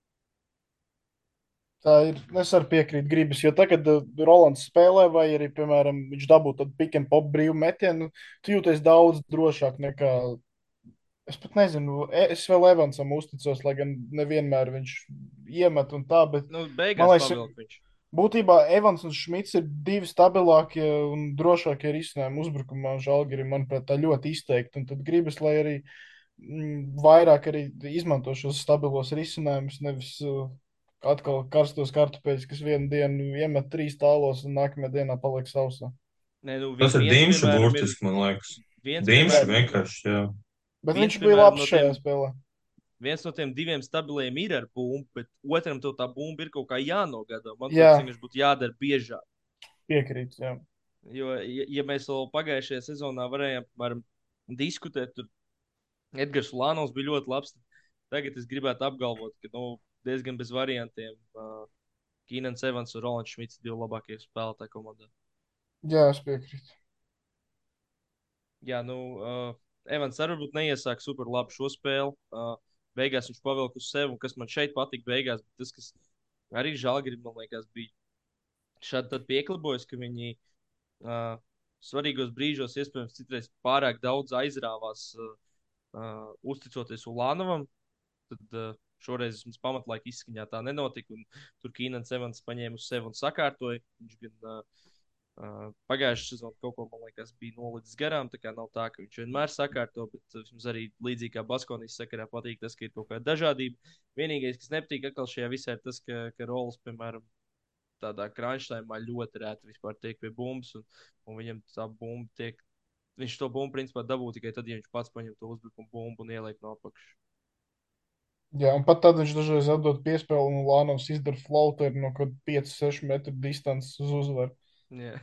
Tā ir. Es arī piekrītu, gribas. Jo tagad, kad uh, Rolands spēlē, vai arī, piemēram, viņš dabū tādu pick and pop brīvu metienu, tu jūties daudz drošāk nekā. Es pat nezinu, e- es vēl Evansam uzticos, lai gan nevienmēr viņš iemet un tā, bet Nu, man beigās liekas, pavilk viņš. būtībā Evans un Šmits ir divi stabilākie un drošākie risinājumi uzbrukumā. Žalgirim, manuprāt, tā ļoti izteikti. Un tad gribas, lai arī mm, vairāk arī izmanto šos stabilos risinājumus, nevis uh, atkal karstos kartupeļus, kas vienu dienu iemet trīs tālos un nākamajā dienā paliek sausā. Nē, nu, vi- Tas ir viens, Dīmša piemēram, ir. burtiski, man liekas. Viens, Dīmša piemēram, Jā, ir. vienkārši, jā. bet Viens, viņš bija piemēram, labs no šajā tiem, spēlē. viens no tiem diviem stabiliem ir ar bumbu, bet otram to tā bumba ir kaut kā jānogada. Man Jā, tas vienkārši būtu jādara biežāk. piekrīt. Jā. Jo, ja, ja mēs vēl pagājušajā sezonā varējām, piemēram, diskutēt, tad Edgars Lānovs bija ļoti labs. Tagad es gribētu apgalvot, ka nu, diezgan bez variantiem uh, Kīnans Evans un Rolands Šmits ir divi labākie spēlētāji komandā. Jā, es piekrītu. Jā, nu, uh, Evans arī varbūt neiesāk super labi šo spēli. Uh, beigās viņš pavilka uz sevi, un kas man šeit patika beigās, bet tas, kas arī Žalgirim, man liekas, bija šādi tad pieklibojas, ka viņi uh, svarīgos brīžos iespējams citreiz pārāk daudz aizrāvās, uh, uh, uzticoties Ulānovam. Tad uh, šoreiz mums pamatlaika izskaņā tā nenotika, un tur Kīnans Evans paņēma uz sevi un sakārtoja. Viņš gan uh, Uh, Pagājušā sezonā kaut ko, man liekas, bija nolicis garām. Tā kā nav tā, ka viņš vienmēr sakārto, bet uh, mums arī līdzīgi kā Baskonijas sakarā patīk tas, ka ir kaut kāda dažādība. Vienīgais, kas nepatīk atkal šajā visā, ir tas, ka, ka Rols, piemēram, tādā krāšņā ļoti rēti vispār tiek pie bumbas, un, un viņam tā bumba tiek. Viņš to bumbu principā dabū tikai tad, ja viņš pats paņem to uzbrukumu bumbu un ieliek no apakšas. Jā, un pat tad viņš dažreiz atdod piespēli, un Lānovs izdara floateru no kaut pieci seši metru distances uz uzvaru. Jā.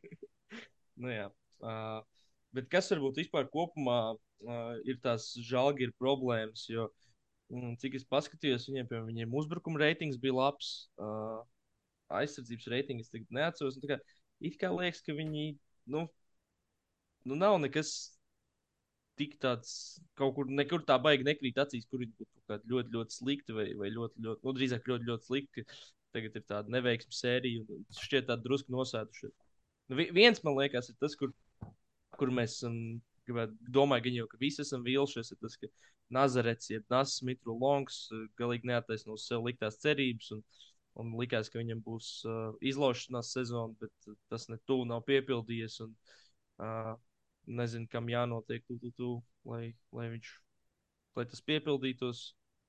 Nu, jā. Uh, bet kas varbūt vispār kopumā uh, ir tās žēlgīra problēmas? Jo, mm, cik es paskatījos, viņiem, piemēram, viņiem uzbrukuma reitings bija labs, uh, aizsardzības reitings es tagad neatceros. Un tā kā, it kā liekas, ka viņi, nu, nu nav nekas tik tāds, kaut kur, nekur tā baigi nekrīt acīs, kur viņi būtu kaut kādi ļoti, ļoti slikti vai, vai ļoti, ļoti, nu, drīzāk ļoti, ļoti slikti. Tagad ir tāda neveiksme sērija, un šķiet tāda drusku nosēduši. Nu, vi- viens, man liekas, ir tas, kur, kur mēs esam, gribētu, domāju, gan jau, ka visi esam vīlušies, ir tas, ka Nazarets, jeb Nasas Mitru Longs, eh, galīgi neattaisno uz sev liktās cerības, un, un likās, ka viņam būs uh, izlaušanās sezona, bet uh, tas ne tuvu nav piepildījies, un uh, nezinu, kam jānotiek, tu, tu, tu, lai, lai viņš, lai tas piepildītos.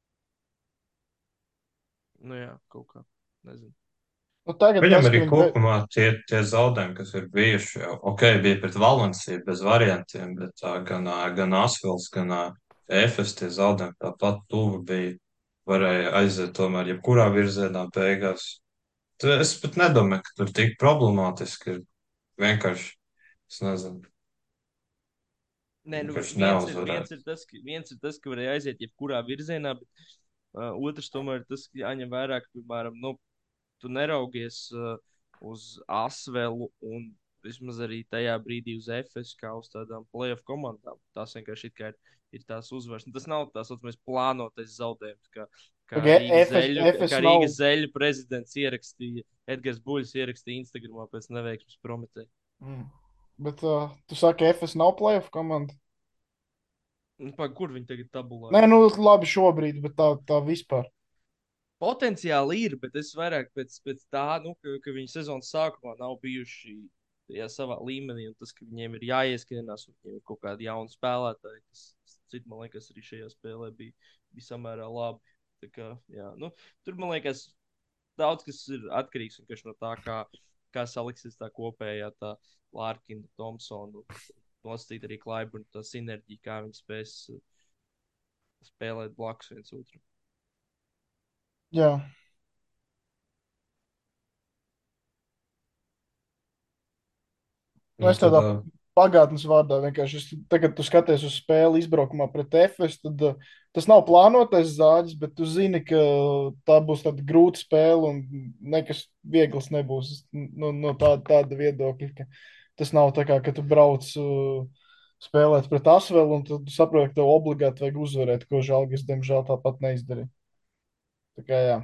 Nu jā, kaut kā, nezinu. Nu, tagad Viņam tas, ka arī viņi. Be... kopumā tie, tie zaudējumi, kas ir bijuši, jau, ok, bija pret Valenciju bez variantiem, bet uh, gan, uh, gan Asvils, gan uh, Efes tie zaudējumi tāpat tuvu bija. Varēja aiziet tomēr jebkurā virzienā beigās. Tu- Es pat nedomāju, ka tur tik problemātiski ir. Vienkārši, es nezinu, Nē, nu vienkārši viens ir, viens neuzvarēt. ir tas, ka, viens ir tas, ka varēja aiziet jebkurā virzienā, bet uh, otrs tomēr ir tas, ka jāņem vērā, ka, piemēram, nu, tu neraugies uh, uz Asvelu un vismaz arī tajā brīdī uz Efes kā uz tādām playoff komandām. Tās vienkārši it kā ir, ir tās uzvaras. Un tas nav tā saucamais plānotais zaudējums, kā, kā Pagaid, Rīgas Efes, zeļu, Efes kā nav. Rīgas zeļu prezidents ierakstīja, Edgars Buļs ierakstīja Instagramā pēc neveiksmes Prometē. Mm. Bet uh, tu saki, Efes nav playoff komanda? Nu, pag, kur viņi tagad tabulā? Nē, nu labi šobrīd, bet tā, tā vispār. Potenciāli ir, bet es vairāk pēc, pēc tā, nu, ka, ka viņi sezonas sākumā nav bijuši tajā savā līmenī, un tas, ka viņiem ir jāieskrienās, un viņiem ir kaut kādi jauni spēlētāji, kas, cit, man liekas, arī šajā spēlē bija, bija samērā labi. Tā kā, jā, nu, tur, man liekas, daudz kas ir atkarīgs no tā, kā, kā saliksies tā kopējā tā Lārkina, Thompsona, nosacīt arī Klaiburna, tā sinerģija, kā viņi spēs uh, spēlēt blakus viens otram. Jā. Nu, Nu, es tad, tādā ā, pagātnes vārdā vienkārši, es, tagad tu skaties uz spēli izbraukumā pret Efes, tad uh, tas nav plānotais zāģis, bet tu zini, ka tā būs tāda grūta spēle un nekas viegls nebūs no, no tāda, tāda viedokļa, ka tas nav tā kā, ka tu brauc uh, spēlēt pret Asvelu un tad tu saproti, ka tev obligāti vajag uzvarēt, ko Žalgiris, diemžēl, tāpat neizdarīja. Tā kā jā.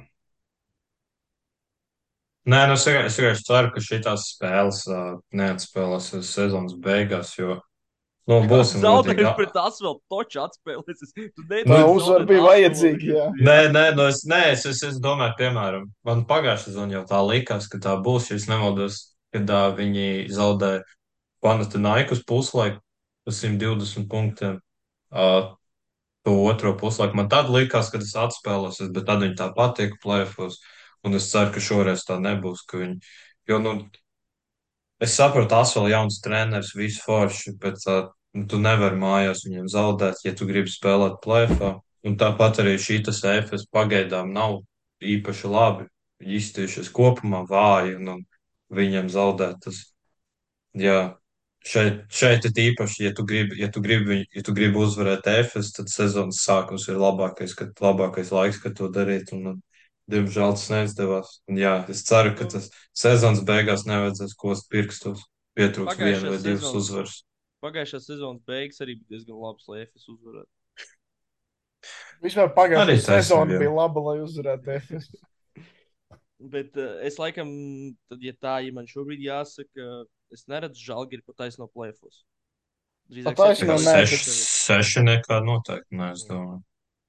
nē, nu, es vienkārši es vienkārši ceru, ka šīs spēles uh, neatspēlēsies sezonas beigās, jo, nu, Kāds būsim godīgi. zaudējums ā, pret Asfaltu toču atspēlēs? Tu Tā Nu, nedrīkst uzvara zaudēt bija Asfaltu. vajadzīga, jā. nē, nē, nu, es, nē es, es, es domāju, piemēram, man pagājušā sezonā jau tā likās, ka tā būs, ja es nemaldos, kad uh, viņi zaudēja Panathinaikos puslaiku par simt divdesmit punktiem. Uh, to otro puslaiku man tad likās, ka tas atspēlēsies, bet tad viņi tāpat tiek plēfos. Un es ceru, ka šoreiz tā nebūs. Ka viņi, jo, nu, es saprotu, tas vēl jauns treneris, visu forši, bet uh, nu, tu nevari mājās viņiem zaudēt, ja tu gribi spēlēt plēfā. Un tāpat arī šī tas efes pagaidām nav īpaši labi. Viņi izstījušies kopumā vāji, un, un viņiem zaudēt tas. Jā, šeit, šeit ir īpaši, ja tu gribi, ja tu gribi, viņu- ja tu gribi uzvarēt Efes, tad sezonas sākums ir labākais, kad, labākais laiks, kad to darīt. Un, un, diemžēl tas neizdevās. Un, jā, es ceru, ka Nu, tas sezonas beigās nevajadzēs kost pirkstus. Pietrūks viena pagājušās vai divas sezonas, uzvaras. pagājušās sezonas beigas arī bija diezgan labas, lai Efes uzvarētu. Vispār Arī pagājušā taisnība, sezona jā. bija laba, lai uzvarētu Efes. Bet uh, es laikam, tad, ja tā, ja man šobrīd jāsaka, es neredzu Žalgiri pat taisno plēfos. Pa Drīzāk taisno septītā Bet nē, vietā seši, bet sevi. seši nekā noteikti, nē, es Mm. domāju.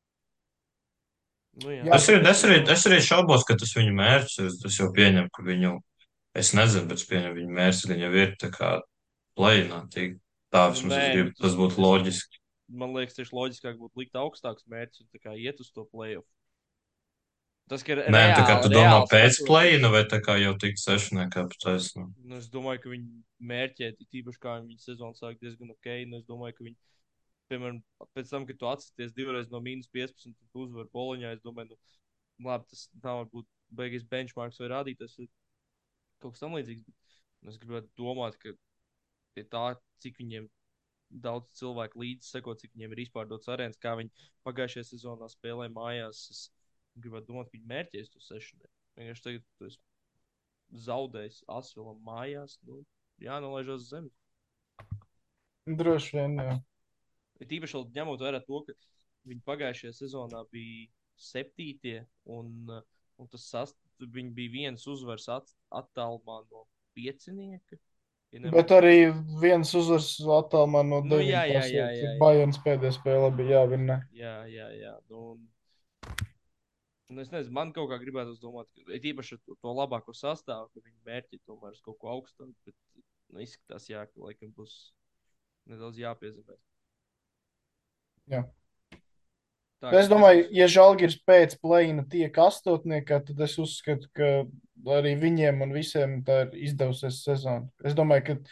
Nu jā, jā, Es bet arī, es arī, es arī šaubos, ka tas viņu mērķis ir. Es jau pieņemu, ka viņu, es nezinu, bet es pieņemu, viņu mērķis gan jau ir tā kā plēnā. Tā nu vismaz nē, es nu gribu, tas, tas būtu es, loģiski. man liekas, tieši loģiskāk būtu likt augstāks mērķis un tā kā iet uz to plēfu. Tas, ka ir Nē, tā kā reāli, tu domā reāli pēc skatoties. plēna vai tā kā jau tik sešniekā pa taisnu. Nu, es domāju, ka viņi mērķē, tīpaši kā viņi sezonu sāk diezgan ok. Nu, es domāju, ka viņi, piemēram, pēc tam, kad tu atsties divreiz no mīnus piecpadsmit, tu uzvari Boloņā, es domāju, nu, labi, tas nav varbūt beigas benchmarks vai rādītājs vai kaut kas tam līdzīgs. Bet nu, es gribētu domāt, ka pie tā, cik viņiem daudz cilvēku līdzi seko, cik viņiem ir izpārdots arēnas, kā viņi pagājušajā sezonā spēlē mājās, es gribētu domāt, ka viņi mērķēs to sešanu. Vienkārši tagad tu esi zaudējis Asvelam mājās, nu, jānolaižas uz zemes. droši vien, jā. Ir īpaši vēl ņemot vērā to, ka viņi pagājušajā sezonā bija septītie, un, uh, un tas sast, viņi bija viens uzvars at, attālumā no piecinieka. Ja nemaldos. Bet arī viens uzvars attālumā no Nu, jā, jā, devītās jā, vietas. jā, jā. Bayerns pēdējā spēlē bija jāvinē. Jā, jā, jā. Nu, un, nu, es nezinu, man kaut kā gribētu domāt, ka ir īpaši ar to, to labāko sastāvu, ka viņi mērķi tomēr uz kaut ko augstāku, bet nu, izskatās, jā, ka laikam būs nedaudz jāpiezemē. Jā. Tā, Es ka domāju, tas- ja Žalgiris pēc plēna tiek astotniekā, tad es uzskatu, ka arī viņiem un visiem tā ir izdevusies sezona. Es domāju, ka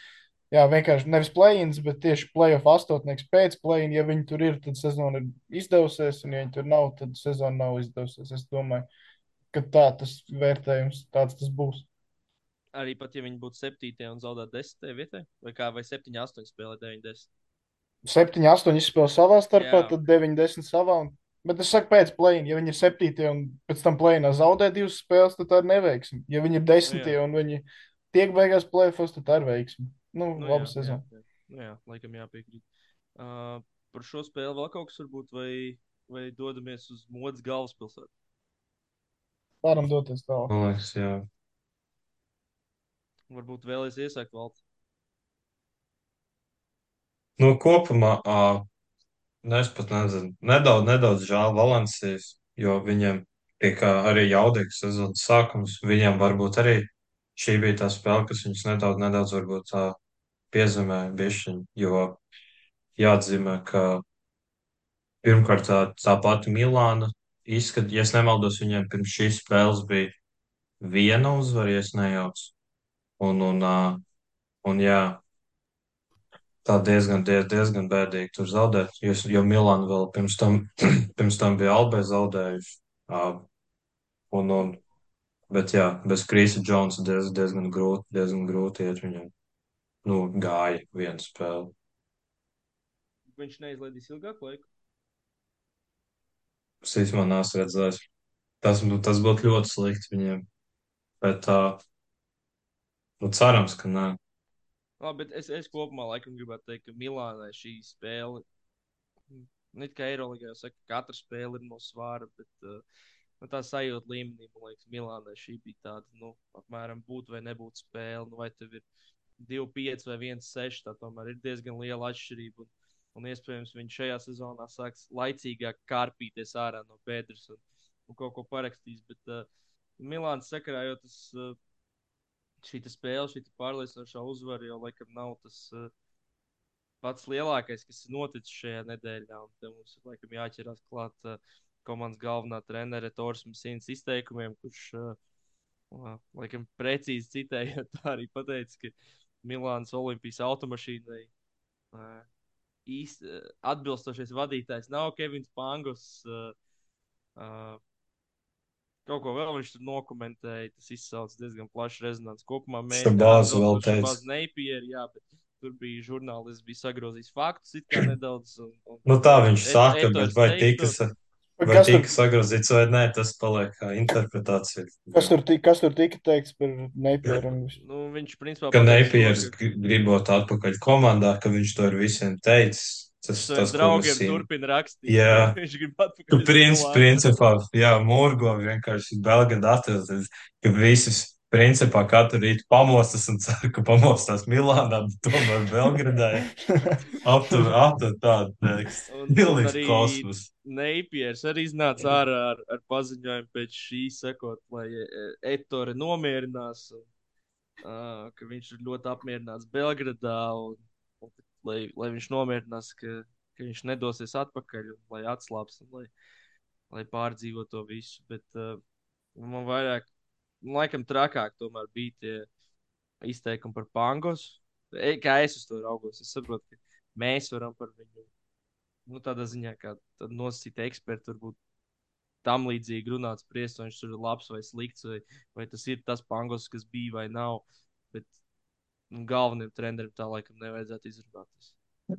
Jā, vienkārši nevis play-ins, bet tieši play-off astotnieks pēc play-in. Ja viņi tur ir, tad sezona ir izdevusies, un ja viņi tur nav, tad sezona nav izdevusies. Es domāju, ka tā tas vērtējums tāds tas būs. Arī pat, ja viņi būtu septītie un zaudētu desmitajā vietā, vai kā, vai septiņi, astoņi spēlē deviņi, desmit. septiņi, astoņi izspēlē savā starpā, Jā, tad deviņi, desmit savā. Un... Bet es saku, pēc play-in, ja viņi ir septītie un pēc tam play-inā zaudē divas spēles, tad tā ir neveiksme. Ja viņi ir nu jā, desmitie un viņi tiek beigās play-offs, tad tā ir veiksme. Nu, nu laba jā, jā, sezona. jā. Nu jā, laikam jāpiekrīt. Uh, par šo spēli vēl kaut kas varbūt, vai, vai dodamies uz modes galvaspilsētu. Varam doties tālāk. Man liekas, jā. Varbūt vēlēs iesākt valsts. Nu, kopumā, ā, nu, es pat nezinu, nedaudz, nedaudz žēl Valencijas, jo viņiem tika arī jaudīgs sezonas sākums. Viņiem varbūt arī šī bija tā spēle, kas viņus nedaudz, nedaudz varbūt tā piezemēja bišķiņ, jo jāatzīmē, ka pirmkārt tā, tā pati Milāna izskat, ja es nemaldos, viņiem pirms šīs spēles bija viena uzvara, ja es nejaucu. Un, un, ā, un jā, tā diezgan, diez, diezgan bēdīgi tur zaudēt, jo, jo Milāna vēl pirms tam, pirms tam bija Albē zaudējuši. Uh, un, un, bet jā, bez Krīsa Džonsa diez, diezgan grūti, diezgan grūti iet viņam. Nu, gāja viena spēle. Viņš neizlaidīs ilgāku laiku. Es īstenībā neesmu redzējis. Tas, bū- tas būtu ļoti slikti viņiem. Bet, uh, nu, cerams, ka nē. Labi, bet es, es kopumā laikam gribētu teikt, ka Milānai šī spēle, ne tikai Eirolandā, jau saka, ka katra spēle ir no svāra, bet uh, nu, tā sajūta līmenī, man liekas, Milānai šī bija tāda, nu, apmēram būt vai nebūt spēle. Nu, vai tev ir divi pieci vai viens seši, tā tomēr ir diezgan liela atšķirība. Un, un iespējams, viņš šajā sezonā sāks laicīgāk kārpīties ārā no pēdas un, un kaut ko parakstīs. Bet uh, Milāns sakarā jau tas. Uh, Šī spēle, šī pārliecinošā uzvara jau laikam nav tas uh, pats lielākais, kas ir noticis šajā nedēļā. Un te mums ir laikam jāķerās klāt uh, komandas galvenā trenere Torsmas Sīnas izteikumiem, kurš uh, uh, laikam precīzi citējot, tā arī pateica, ka Milānas Olimpijas automašīnai uh, īsti uh, atbilstošais vadītājs nav Kevins Pangos. Uh, uh, Kaut ko vēl viņš tur nokomentēja. Tas izsauca diezgan plašu rezonanci. Kopumā mēs Šabāzu vēl atbilstoši teica. Šabāz Neipieri, jā, bet tur bija žurnālists, bija sagrozījis faktus it kā nedaudz. Un, un, Nu, tā viņš et, saka, bet Etors vai tika, teiktu, sa- vai Kas tur, tika sagrozīts vai nē, tas paliek kā interpretācija. kas tur, ti- kas tur tika teikts par Neipieru? un visu? nu, viņš principā Ka pateica to, Neipieris ka gribot atpakaļ komandā, ka viņš to ir visiem teicis. Tas, saviem tas, ko draugiem Messina. turpina rakstīt. Jā, Viņš grib atpakaļ ka uz princi, Milānu. principā, jā, Murgo vienkārši Belgrada atrast, ka visus, principā, katru rītu pamostas un cer, ka pamostās Milānā, bet tomēr Belgradā aptur, aptur tādu tekstu. Un, un Pilnīgs arī kosmos. Neipiers arī iznāca ārā ar, ar paziņojumu pēc šī sekot, lai Ettore nomierinās. Un, uh, ka viņš ir ļoti apmierināts Belgradā. Un, un, lai, lai viņš nomierinās, ka, ka viņš nedosies atpakaļ un lai atslābs un lai, lai pārdzīvo to visu. Bet uh, man vairāk, man laikam trakāk tomēr bija tie izteikumi par Pangos. E, kā es uz to raugos, es saprotu, ka mēs varam par viņu, nu, tādā ziņā, kā nosacīta eksperta, varbūt tam līdzīgi runāt, spriest, vai viņš tur ir labs vai slikts, vai, vai tas ir tas Pangos, kas bija vai nav. Bet nu, galvenajam trenerim tā laikam nevajadzētu izrunāties.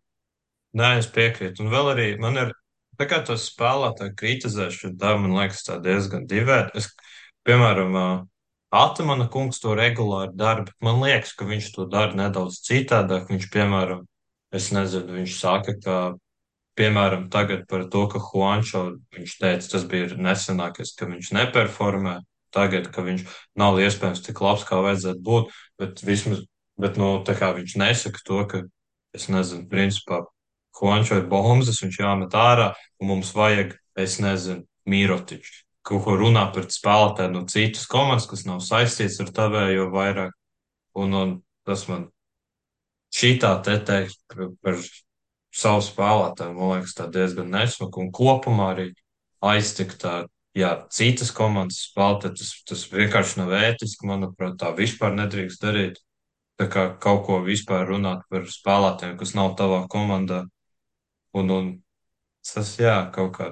Nē, es piekrītu. Un vēl arī man ir, tā kā tos spēlētāju kritizēšana, tā man liekas tā diezgan divēta. Es, piemēram, ā, Atamana kungs to regulāri dara, bet man liekas, ka viņš to dara nedaudz citādāk. Viņš, piemēram, es nezinu, viņš saka, ka, piemēram, tagad par to, ka Juančo, viņš teica, tas bija nesenākais, ka viņš neperformē. Tagad, ka viņš nav iespējams tik labs, kā vajadzētu būt, bet vismaz, bet, nu, tā kā viņš nesaka to, ka, es nezinu, principā, Juančo ir bombas, viņš jāmet ārā, un mums vajag, es nezinu, Mirotiču. Kaut ko runā par spēlētāju no citas komandas, kas nav saistīts ar tavējo vairāk. Un, un tas man šitā te teikt par, par savu spēlētāju, man liekas, tā diezgan nesmuka. Un kopumā arī aiztikt tā, jā, citas komandas spēlētāji, tas, tas vienkārši nav ētiski, manuprāt, tā vispār nedrīkst darīt. tā kā kaut ko vispār runāt par spēlētājiem, kas nav tavā komandā. Un, un tas, jā, kaut kā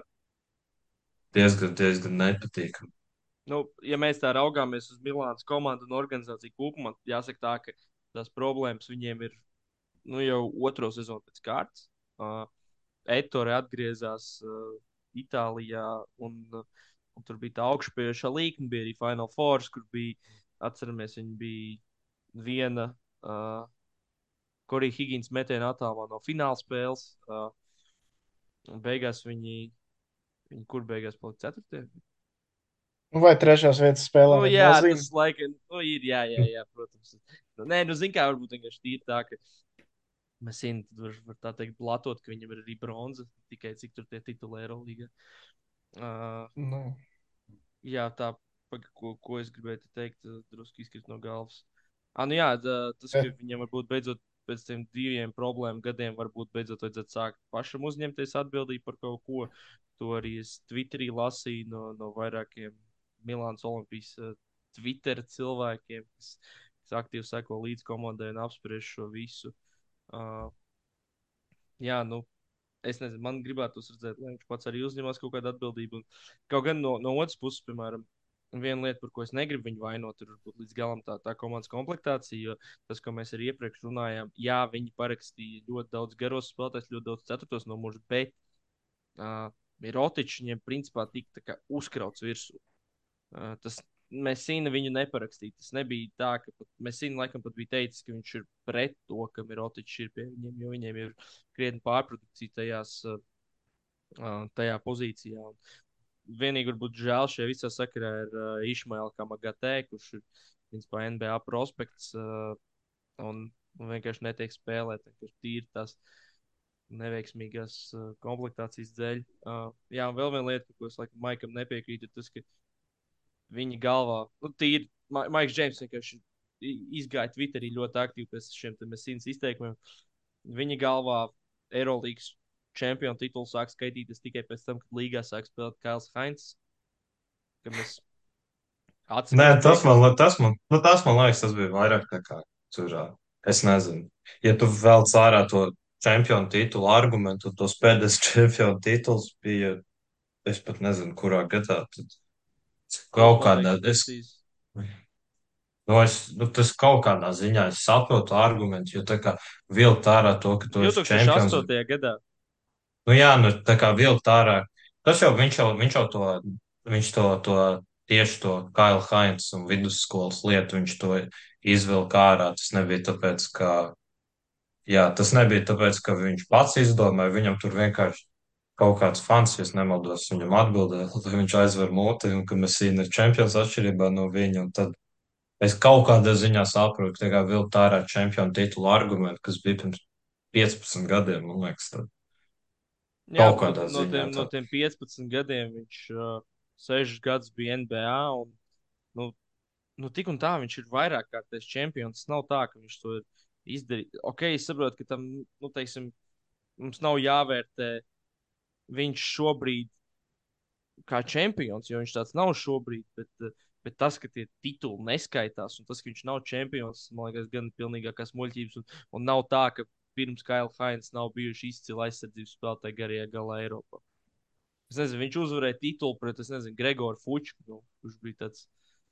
diezgan, diezgan nepatīkami. Nu, ja mēs tā raugāmies uz Milānas komandu un organizāciju kopumā, tad jāsaka tā, ka tās problēmas viņiem ir nu, jau otro sezonu pēc kārtas. Uh, Ettore atgriezās uh, Itālijā, un, uh, un tur bija tā augšupejošā līnija, bija arī Final Four, kur bija, atceramies, viņi bija viena uh, Korija Higgins metiena attālumā no fināla spēles. Uh, un beigās viņi, viņi kur beigās palika ceturtie? Nu, vai trešās vietas spēlē Nu, jā, nozīme? tas laikam nu, ir, jā, jā, jā, protams. Nu, nē, nu, zin kā, varbūt vienkārši tīri tā, ka mēs zinām, tad var, var tā teikt, blatot, ka viņam ir arī bronza, tikai cik tur tie tituli Eirolīgā. Uh, Nu, jā, tā, paga, ko, ko es gribēju te teikt, uh, drusku izkrist no galvas. Ah, nu jā, tā, tas, ka bet, viņam varbūt beidzot pēc tiem diviem problēmu gadiem, varbūt beidzot vajadzētu sākt pašam uzņemties atbildību par kaut ko. To arī es Twitterī lasīju no, no vairākiem Milānas Olimpijas uh, Twitter cilvēkiem, kas, kas aktīvi seko līdz komandai un apspriež šo visu. Uh, jā, nu, es nezinu, man gribētu redzēt, lai viņš pats arī uzņemas kaut kādu atbildību. Un, kaut gan no, no otras puses, piemēram, viena lieta, par ko es negribu viņu vainot, ir varbūt līdz galam tā, tā komandas komplektācija. Jo tas, ko mēs arī iepriekš runājām, jā, viņi parakstīja ļoti daudz garos spēlētājus, ļoti daudz ceturtos numurus, bet uh, Mirotičs viņiem principā tika uzkrauts virsū. Uh, tas Mesina viņu neparakstīja. Tas nebija tā, ka pat, Mesina laikam pat bija teicis, ka viņš ir pret to, ka Mirotičs ir pie viņiem, jo viņiem ir krietni pārprodukcija tajās, uh, tajā pozīcijā. Un vienīgi varbūt žēl šajā visā sakarā ir uh, Išmaila Kamagatē, kurš ir principā N B A prospekts uh, un, un vienkārši netiek spēlēt. Vienkārši tīri tās neveiksmīgās uh, komplektācijas dēļ. Uh, jā, un vēl viena lieta, ko es laikam Maikam nepiekrītu, ir tas, ka viņa galvā, nu, tīri, Ma Maiks Džeims vienkārši izgāja Twitterī ļoti aktīvi pēc šiem mesīnas izteikumiem. Viņa galvā Eirolīgas čempionu titulu sāk skaitīties tikai pēc tam, kad līgā sāk spēlēt Kails Hainz. Kad mēs Nē, atsevišķi tas man, piekrītam. tas man, nu, tas man liekas, tas bija vairāk nekā tur. ā, Es nezinu. Ja tu vēl cārā to čempionu titulu argumentu, tos pēdējos čempionu tituls bija, es pat nezinu, kurā gadā. Tad Nu, kaut kādā, pateikšu es, precīzi. nu, es, nu, tas kaut kādā ziņā es saprotu argumentu, jo tā kā vilkt ārā to, ka tu esi čempions. divtūkstoš astotajā. gadā. Nu jā, nu tā kā vilkt ārā. Tas jau viņš jau, viņš jau to, viņš to, to tieši to Kailu Hainz un vidusskolas lietu, viņš to izvilka ārā. Tas nebija tāpēc, ka, jā, tas nebija tāpēc, ka viņš pats izdomāja, viņam tur vienkārši kaut kāds fans, ja es nemaldos, viņam atbildēja, lai viņš aizver muti un ka mēs ir čempions atšķirībā no viņa. Un tad es kaut kādā ziņā saprotu, ka tā kā vilkt ārā čempionu titulu argumentu, kas bija pirms piecpadsmit gadiem, man liekas, tad Jā, kaut no, kādā no, ziņā tiem, no tā. tiem piecpadsmit gadiem viņš uh, sešus gadus bija N B A. Un, nu, nu, tik un tā viņš ir vairāk kārtējs čempions. Tas nav tā, ka viņš to ir izdarījis. Ok, es saprotu, ka tam, nu, teiksim, mums nav jāvērtē viņš šobrīd kā čempions, jo viņš tāds nav šobrīd. Bet, eh, bet tas, ka tie tituli neskaitās un tas, ka viņš nav čempions, man liekas, gan pilnīgākās muļķības. Un, un nav tā, ka pirms Kaila Hainz nav bijuši izcili aizsardzības spēlētāji garajā galā Eiropā. Es nezinu, viņš uzvarēja titulu pret, es nezinu, Gregoru Fučku, nu, kurš bija tāds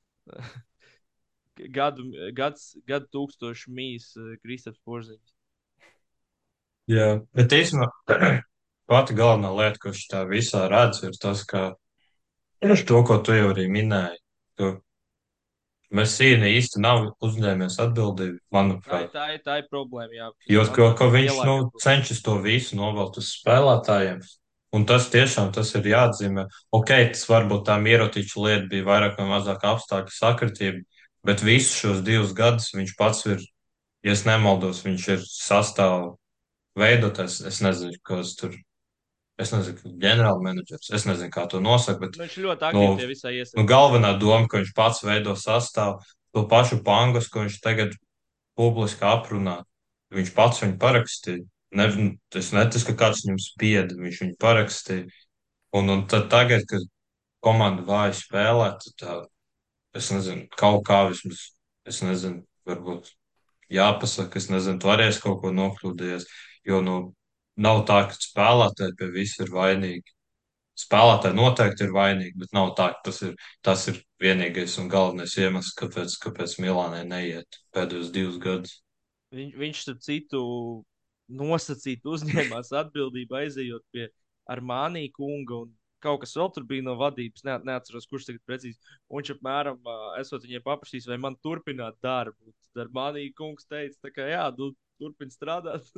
gadu, gads, gadu tūkstošu mīs Kristaps Porziņš. Jā, bet īstenībā pati galvenā lieta, ko šitā visā redz, ir tas, ka to, ko tu jau arī minēji, ka Mesīna īsti nav uzņēmies atbildību, Tā ir, manuprāt. tā ir, tā ir problēma, jā, Jo, ko, manuprāt, ko viņš, nu, lielākā problēma. cenšas to visu novelt uz spēlētājiem. Un tas tiešām tas ir jāatzīmē. Ok, tas varbūt tā Mirotiča lieta bija vairāk vai mazāk apstākļu sakritība, bet visus šos divus gadus viņš pats ir, ja es nemaldos, viņš ir sastāvu veidotājs. Es nezinu, kas tur, es nezinu, ģenerāla menedžers, es nezinu, kā to nosaka, bet Nu, viņš ļoti nu, aktīvi tie visā nu, iesaistās. galvenā doma, ka viņš pats veido sastāvu, to pašu Pangus, ko viņš tagad publiski aprunā. Viņš pats viņu parakstīja. Ne, tas netis, ka kāds viņam spieda, viņš viņu parakstīja. Un, un tad tagad, kad komanda vāji spēlē, tad tā, es nezinu, kaut kā vismaz, es nezinu, varbūt jāpasaka, es nezinu, tu arī esi kaut ko nokļūdījies, jo, nu, nav tā, ka spēlētāji pie viss ir vainīgi. Spēlētāji noteikti ir vainīgi, bet nav tā, ka tas ir, tas ir vienīgais un galvenais iemesls, kāpēc, kāpēc Milānai neiet pēdējos divus gadus. Viņ, viņš, starp citu, nosacīt uzņēmās atbildību aizejot pie Armānī kunga un kaut kas vēl tur bija no vadības. Ne, neatceros, kurš tagad precīzi. Un viņš apmēram, ā, esot viņiem paprasījis, vai man turpināt darbu. Tad Armānī kungs teica, tā kā jā, nu, turpin strādāt.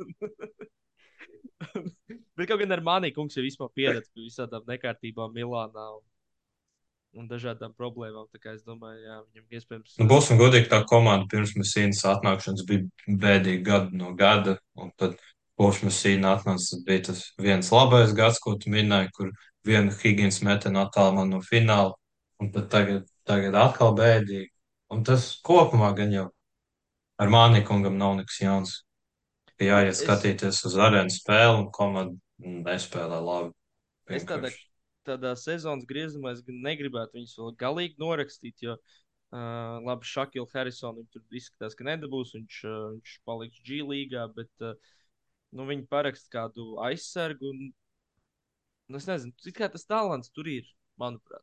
Bet kaut gan Armānī kungs jau vispār pieredz pie visādām nekārtībām Milānā un, un dažādām problēmām. Tā kā es domāju, jā, viņam iespējams. Nu, būsim godīgi, tā komanda pirms Mesīnas atnākšanas bija bēdīga gadu no gada, un tad kopš Mesīna atnāca, tas bija tas viens labais gads, ko tu minēji, kur vienu Higgins metienu attālumā no fināla, un tad tagad, tagad atkal bēdīgi. Un tas kopumā gan jau ar Mānīkungam nav nekas jauns. Ka Nu, jāiet es, skatīties uz arēnu spēli, un komanda nespēlē labi. es tādā, Vienkārši. tādā sezonas griezumā es gan negribētu viņus vēl galīgi norakstīt, jo uh, labi, Šakila Harrisonu tur izskatās, ka nedabūs. Viņš, uh, viņš paliks G līgā, bet uh, nu, viņi parakst kādu aizsargu. Un, nu, es nezinu, cik kā tas talants tur ir, manuprāt.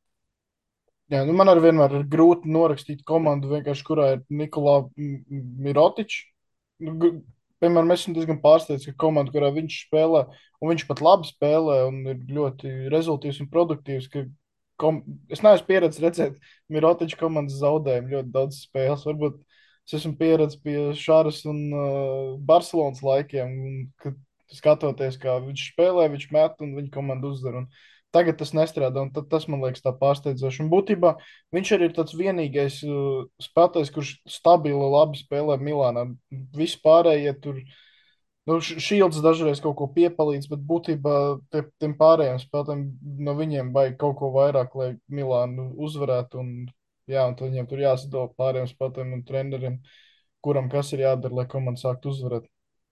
Jā, nu man arī vienmēr ir grūti norakstīt komandu, vienkārši kurā ir Nikolā Mirotičs. Nu, g- piemēram, es esmu diezgan pārsteigts, ka komanda, kurā viņš spēlē, un viņš pat labi spēlē un ir ļoti rezultīvs un produktīvs, ka kom... es neesmu pieredzējis redzēt Mirotiča komandas zaudējumu ļoti daudz spēles. Varbūt es esmu pieredzējis pie Šāras un uh, Barcelonas laikiem, un, kad skatoties, kā viņš spēlē, viņš met un viņa komanda uzvar. Un tagad tas nestrādā, un tad, tas man liekas tā pārsteidzoši. Un būtībā viņš arī ir tāds vienīgais uh, spēlētājs, kurš stabili labi spēlē Milānā. Visi pārējie tur, nu, Šīlds dažreiz kaut ko piepalīdz, bet būtībā tie, tiem pārējiem spēlētājiem no viņiem vajag kaut ko vairāk, lai Milānu uzvarētu. Un, jā, un tad viņiem tur jāsadala pārējiem spēlētājiem un treneriem, kuram kas ir jādara, lai komanda sāktu uzvarēt.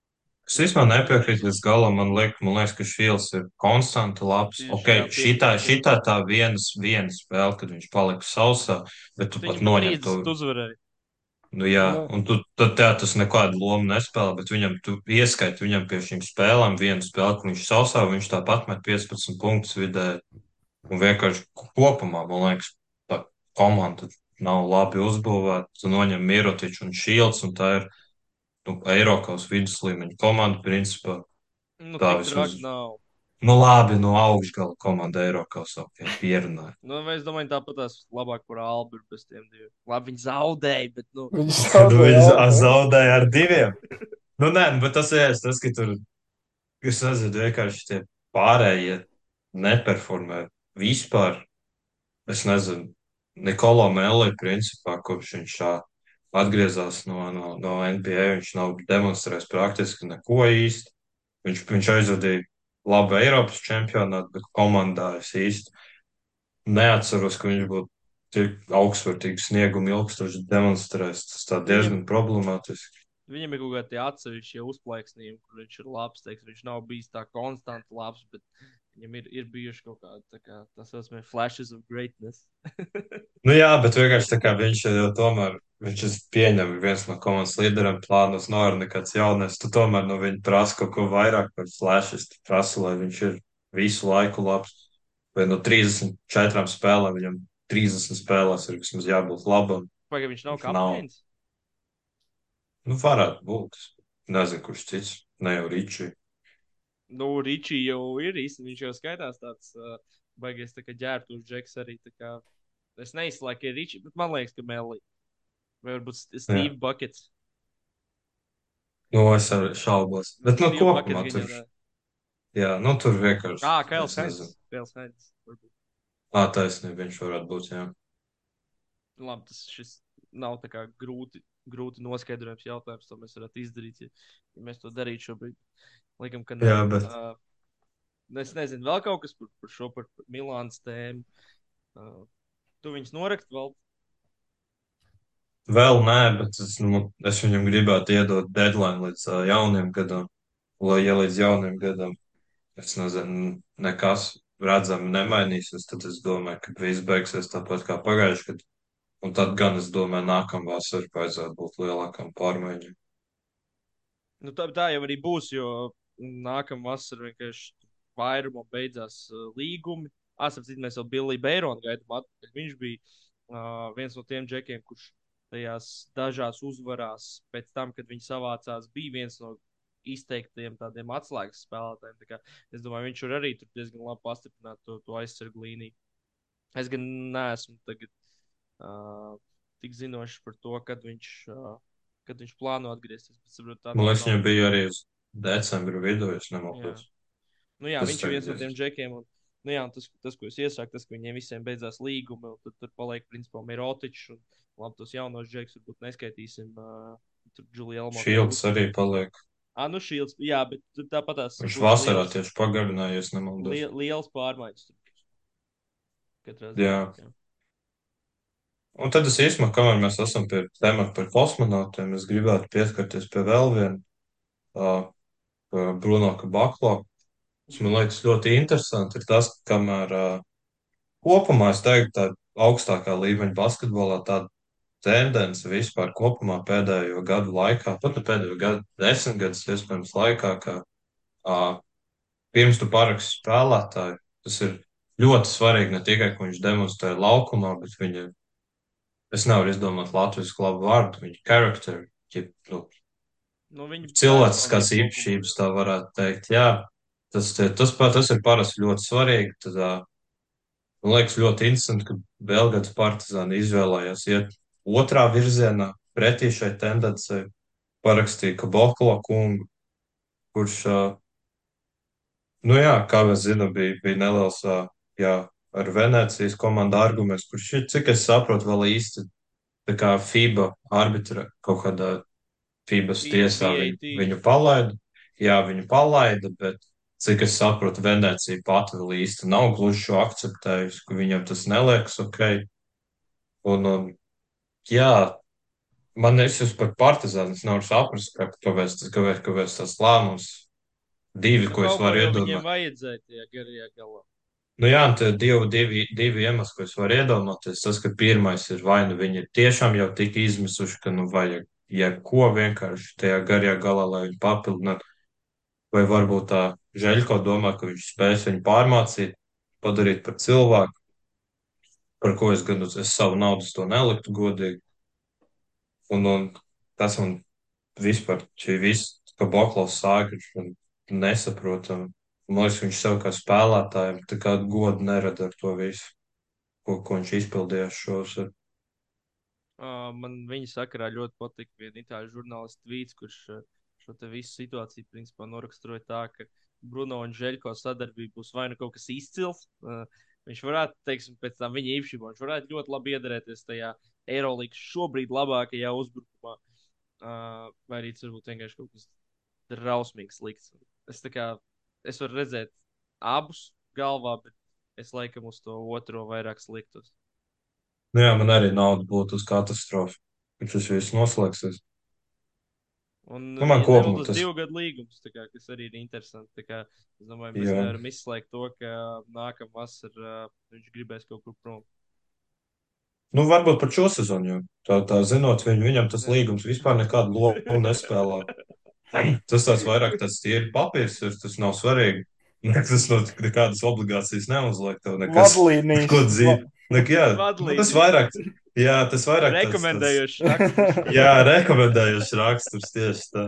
Es vispār nepiekrītu līdz galam. Man liekas, man liekas, ka Šīls ir konstanti labs. Tieši Ok, jā, šitā, piekrītu šitā pilnīgi. tā vienas, viena spēle, kad viņš palika sausā, bet tu Bet pat viņi pat noņem to. trīsdesmit uzvarēja. Nu jā, Nu, un tu, tad tā tas nekādu lomu nespēlē, bet viņam, tu ieskaiti viņam pie šīm spēlēm vienu spēli, kur viņš sausā, viņš tāpat met piecpadsmit punktus vidē. Un vienkārši kopumā, man liekas, tā komanda nav labi uzbūvēta. Tu noņem Mirotiču un Šīls, un tā ir, nu, Eiropas viduslīmeņa komanda, principā. Nu, Tā tik vismaz. traki nav. Nu, labi, no augšgala komanda Eiropas ok, pierunāja. Nu, es domāju, tāpat tās labāk par Albu ir bez tiem diviem. Labi, viņi zaudēja, bet, nu, viņi Nu, zaudēja viņi za- Alba. zaudēja ar diviem. Nu, nē, nu, bet tas ir tas, ka tur, es nezinu, vienkārši tie pārējie neperformē vispār. Es nezinu, Nikolo Melli, principā, kopš viņš šā atgriezās no, no, no N B A, viņš nav demonstrējis praktiski neko īsti. Viņš, viņš aizvadīja labu Eiropas čempionātu, bet komandā es īsti neatceros, ka viņš būtu tik augstsvērtīgu sniegumu ilgstoši demonstrējis. Tas tā viņam, diezgan problemātiski. viņam ir kaut kādi atsevišķi uzplaiksnījumi, kur viņš ir labs. Teiks, viņš nav bijis tā konstanti labs, bet viņam ir, ir bijuši kaut kādi tā kā, tā saucamie flashes of greatness. Nu jā, bet vienkārši tā kā viņš jau tomēr, viņš es pieņem viens no komandas līderiem plānos, nav arī nekāds jaunais. Tu tomēr no viņa prasa kaut ko vairāk par flashes. Tu prasa, lai viņš ir visu laiku labs. Vai no trīsdesmit četrām spēlēm viņam trīsdesmit spēlēs ir vismaz jābūt labam. Pagaidām viņš nav Viņš nav. kapteinis. Nu, varētu būt. Nezinu, kurš cits. Ne jau Ričī. Nu, Ričī jau ir īstenībā. Viņš jau skaitās tāds uh, baigais tā kā ģērbtūs džeks arī. Tā kā, es neizslēgu, ka ir Ričī, bet man liekas, ka Melī. Vai varbūt St- Jā. Steve Buckets. Nu, es arī šaubos. Bet, nu, Steve Buckets kopumā gan tur, jau ne. jā, nu, tur vienkārši, Ā, Kails es nezinu. Hainz. Kails Hainz. Varbūt. Ā, taisnība, viņš varētu būt, jā. Labi, tas šis nav tā kā grūti, grūti noskaidrojams jautājums. To mēs varētu izdarīt, ja, ja mēs to darītu šobrīd. Likam, ka nē. Jā, bet. Uh, es nezinu, vēl kaut kas par, par šo, par par Milānas tēmu. Uh, tu viņus norakt vēl. Vēl nē, bet es, nu, es viņam gribētu iedot deadline līdz uh, jauniem gadam. Lai, ja līdz jauniem gadam, es nezinu, nekas redzami nemainīsies, tad es domāju, ka viss beigsies tāpat kā pagājuši gadu. Un tad gan es domāju, nākamā vasarā vajadzētu būt lielākām pārmaiņām. Nu, tā, tā jau arī būs, jo nākamā vasarā vienkārši vairumam beidzās uh, līgumi. Asapcīt, mēs jau Billiju Beironu gaidām atpakaļ. Viņš bija uh, viens no tiem džekiem, kurš tajās dažās uzvarās pēc tam, kad viņi savācās, bija viens no izteiktiem tādiem atslēgas spēlētājiem. Tā kā, es domāju, viņš var arī tur diezgan labi pastiprināt to, to aizsargu līniju. Es gan neesmu tagad uh, tik zinošs par to, kad viņš, uh, kad viņš plāno atgriezties. Bet, saprot, tā Man nav, liekas, nav. viņam bija arī uz decembra vidū, ja Jā. nemaldos. Nu, jā, Tas viņš ir viens no tagad tiem ir. džekiem. Un, nu, jā, un tas, tas, ko es iesaku, tas, ka viņiem visiem beidzās līgumi, un tad tur paliek, principā, Mirotičs. Un, labi, tos jaunos džekus varbūt neskaitīsim. Uh, tur Džulija Elmo tur Šīlds būs. arī paliek. Ah, nu, Šīls. Jā, bet tur tāpat tās Viņš būs vasarā liels, tieši pagarināja, ja nemaldos. liel, liels pārmaiņas. Tur. Katrā ziņā. Jā. Jā. Un tad es īstenībā, kamēr mēs esam pie temata par kosmonautiem, es gribētu pieskarties pie vēl viena, uh, par Bruno Kabaklo. Tas man liekas ļoti interesanti, ir tas, kamēr uh, kopumā es teiktu, tā augstākā līmeņa basketbolā tāda tendence vispār kopumā pēdējo gadu laikā, pat ne pēdējo gadu, desmit gadus iespējams laikā, ka uh, pirms tu paraksti spēlētāju, tas ir ļoti svarīgi ne tikai, ko viņš demonstrē laukumā, bet viņa, es nevaru izdomāt latviešu labu vārdu, viņa charakter, ja, nu, Nu, viņa cilvēciskās personība kopumā. īpašības, tā varētu teikt. Jā, tas, tas, pa- tas ir parasti ļoti svarīgi. Tad, ā, man liekas, ļoti interesanti, ka Belgrādas partizāni izvēlējās iet otrā virzienā, pretī šai tendencei. Parakstīja Kaboklo kungu, kurš, ā, nu jā, kā mēs zinām, bija, bija neliels, ā, jā, ar Venēcijas komandu arguments, kurš, ir, cik es saprotu, vēl īsti tā kā FIBA arbitra kaut kādā FIBAS P- tiesā viņu, PAT. viņu palaida. Jā, viņu palaida, bet cik es saprotu, Venecija pati vēl īsti nav gluži šo akceptējusi, ka viņam tas neliekas ok. Un, un jā, man es esmu par partizānu, es nevaru saprast, kā- kāpēc, tas- kāpēc, kāpēc tas lēmums divi, Nu, ko es kaut ko varu jau viņiem iedomāt. vajadzēja tajā garajā galā. Nu jā, un tie divi, divi, divi iemesli, ko es varu iedomāties, tas, ka pirmais ir vai nu viņi ir tiešām jau tik izmisuši, ka nu vajag jebko vienkārši tajā garajā galā, lai viņi papildinātu. Vai varbūt tā Žeļko domā, ka viņš spēs viņu pārmācīt, padarīt par cilvēku, par ko es gan uz es savu naudu uz to neliktu godīgi. Un, un tas man vispār šī viss, ka Boklovs sāka, man nesaprotam. Man liekas, viņš sev kā spēlētājiem tā kā godu nerada ar to visu, ko, ko viņš izpildījās šos. Uh, man viņa sakarā ļoti patika viena itāļu žurnālista tvīts, kurš uh, šo te visu situāciju principā noraksturoja tā, ka Bruno un Žeļko sadarbība būs vai nu kaut kas izcils. Uh, viņš varētu, teiksim, pēc tam viņa īpašībām, viņš varētu ļoti labi iedarēties tajā Eirolandes šobrīd labākajā uzbrukumā. Uh, vai arī tas varbūt vienkārši kaut kas drausmīgs slikts. Es tā kā, es varu redzēt abus galvā, bet es laikam uz to otro vairāk sliktos. Nu jā, man arī nauda būtu uz katastrofu, kad šis viss noslēgsies. Un Nu, man viņa kopumā nevaldos tas, divu gadu līgums, tā kā, kas arī ir interesanti. Tā kā, es domāju, mēs jā. nevaram izslēgt to, ka nākamā vasarā uh, viņš gribēs kaut kur prom. Nu, varbūt par šo sezonu, jo tā, tā zinot, viņu, viņam tas Ne. līgums vispār nekādu lomu nespēlē. Tas tāds vairāk tāds tīri papīrs ir, tas nav svarīgi. Ne, tas no nekādas obligācijas neuzliek tev nekas, Vadlīnijas. ko dzīvi. Ne, jā, nu, tas Vadlīnijas. vairāk, jā, tas vairāk tāds, tāds, Rekomendējošs raksturs. jā, rekomendējuši raksturs tieši tā.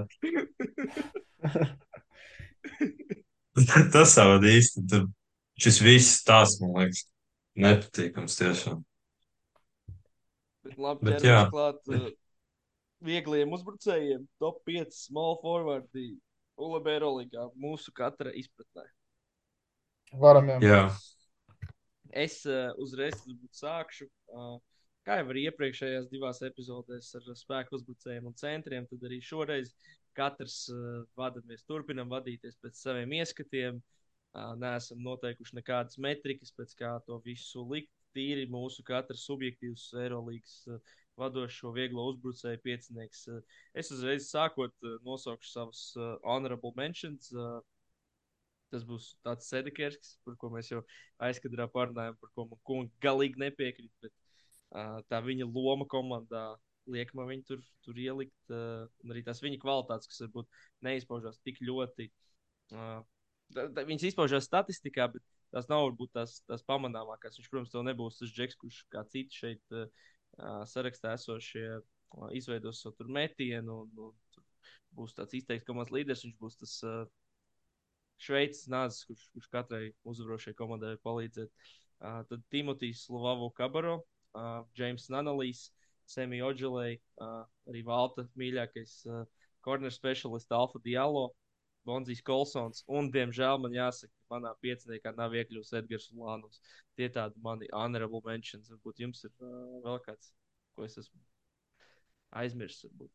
Tas jau ir īsti, tur šis viss tās, man liekas, nepatīkams tiešām. Bet labi, Bet jā, ķeramies klāt uh, viegliem uzbrucējiem. Top pieci small forwardi Ulebēro līgā mūsu katra izpratnē. Varam jau. jā, Es uh, uzreiz varbūt sākšu. Uh, kā jau arī iepriekšējās divās epizodēs ar spēku uzbrucējiem un centriem, tad arī šoreiz katrs uh, vadamies, turpinam vadīties pēc saviem ieskatiem. Uh, neesam noteikuši nekādas metrikas, pēc kā to visu likt. Tīri mūsu katrs subjektīvs Eirolīgas uh, vadošo vieglo uzbrucēju piecinieks. Uh, es uzreiz sākot uh, nosaukšu savus uh, honorable mentions. Uh, Tas būs tāds Sedekers, par ko mēs jau aizkadrā parunājām, par ko man kungi galīgi nepiekrīt. Bet, uh, tā viņa loma komandā liek man viņu tur, tur ielikt. Uh, un arī tās viņa kvalitātes, kas varbūt neizpaužās tik ļoti. Uh, da, da, viņas izpaužās statistikā, bet tās nav varbūt tās, tās pamanāmākās. Viņš, protams, to nebūs tas džeks, kurš kā citi šeit uh, sarakstā esošie uh, izveidos savu tur metienu. Un, un, tur būs tāds izteikts komandas līderis, viņš būs tas. Uh, Šveices nāzis, kurš, kurš katrai uzvarošai komandai var palīdzēt. Uh, tad Timotijs Luvavu Kabaro, uh, James Nanalīs, Semi Oģelei, uh, arī Valta mīļākais uh, corner specialists Alfa Diallo, Bonzijs Kolsons. Un, diemžēl, man jāsaka, manā pieciniekā nav iekļuvis Edgars Ulānovs. Tie tādi mani honorable mentions. Varbūt jums ir uh, vēl kāds, ko es esmu aizmirsis. Varbūt.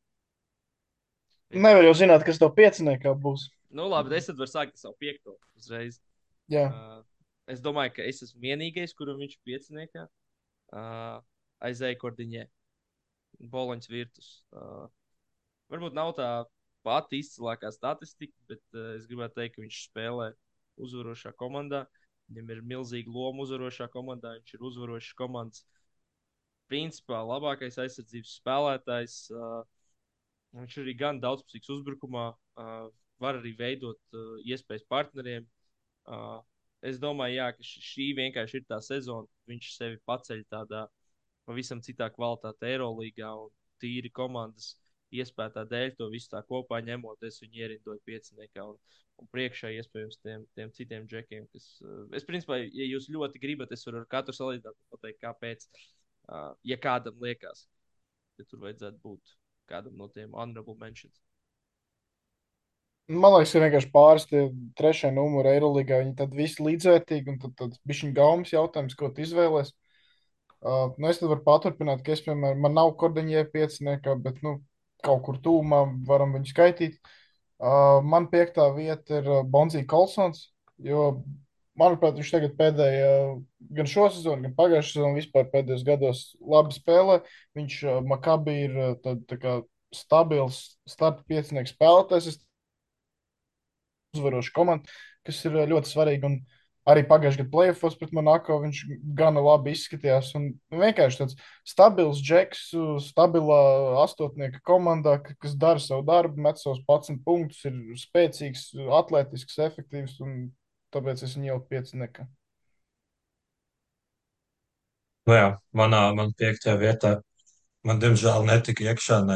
Nevar jau zināt, kas tev pieciniekā būs. Nu, labi, es tad varu sākt savu piekto uzreiz. Jā. Uh, es domāju, ka es esmu vienīgais, kuram viņš ir pieciniekā. Uh, Aizēja Kordiņē. Boloņas virtus. Uh, varbūt nav tā pati izcilākā statistika, bet uh, es gribētu teikt, ka viņš spēlē uzvarošā komandā. Viņam ir milzīga loma uzvarošā komandā. Viņš ir uzvarošas komandas principā labākais aizsardzības spēlētājs. Uh, viņš ir arī gan daudzpusīgs uzbrukumā. Uh, var arī veidot uh, iespējas partneriem. Uh, es domāju, jā, ka šī vienkārši ir tā sezona. Viņš sevi paceļ tādā pavisam citā kvalitātē Eirolīgā un tīri komandas iespējā dēļ to visu tā kopā ņemot. Es viņu ierindoju pieciniekā un, un priekšā iespējams tiem, tiem citiem džekiem. Kas, uh, es, principā, ja jūs ļoti gribat, es varu ar katru salīdzināt un pateikt, kāpēc. Uh, ja kādam liekas, ka tur vajadzētu būt kādam no tiem honorable mentions. Man liekas, ir vienkārši pāris tie trešie numuri Eirolandā. Viņi tad visi līdzvērtīgi, un tad, tad bija šis gaumas jautājums, ko tu izvēlēsies. Uh, nu es tad varu paturpināt, ka es, piemēram, man nav Kordiņē pieciniekā, bet nu, kaut kur tūmā varam viņu skaitīt. Uh, man piektā vieta ir uh, Bonzija Kolsons, jo, manuprāt, viņš tagad pēdējā, gan šo sezonu, gan pagājušā sezonu, vispār pēdējos gados labi spēlē. Viņš uh, Makabi ir uh, tā, tā kā stabils starta piecinieks spēlētājs. Es uzvaroša komanda, kas ir ļoti svarīga. Un arī pagājušajā gadā playoffs pret Monako viņš gana labi izskatījās. Un vienkārši tāds stabils džeks, stabilā astotnieka komandā, kas dara savu darbu, met savus padsmit punktus, ir spēcīgs, atletisks, efektīvs. Tāpēc es viņu ieliku pieciniekā. Nu jā, manā, man piektajā vietā, man diemžēl netika iekšā ne,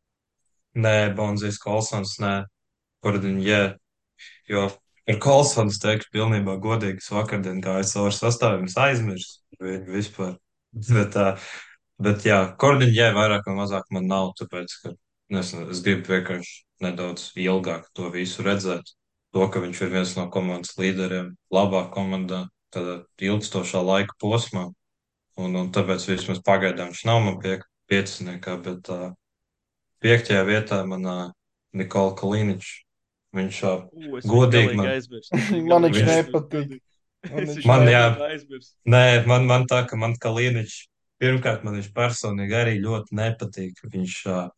ne Bonzijas Kolsons, ne Kordiņē. Jo ar Kolsonu teikšu pilnībā godīgi, es vakardien gāju cauri sastāviem, es aizmirsu viņu vispār. Bet, tā, bet jā, Kordiņē vairāk vai mazāk man nav, tāpēc, ka es, es gribu vienkārši nedaudz ilgāk to visu redzēt. To, ka viņš ir viens no komandas līderiem, labā komandā, tādā ilgstošā laika posmā. Un, un tāpēc vismaz pagaidām viņš nav man pie, pieciniekā, bet uh, piektajā vietā manā Nikola Kaliničs. Viņš uh, U, es viņu godīgi galīgi man, aizmirsu. Es viņu Man galīgi viņš viņš, aizmirsu, nepatīk. godīgi. Man Es viņš viņu man jā, pilnībā aizmirsu. nē, man, man tā, ka man Kaliničs, pirmkārt, man viņš personīgi arī ļoti nepatīk. Viņš, uh,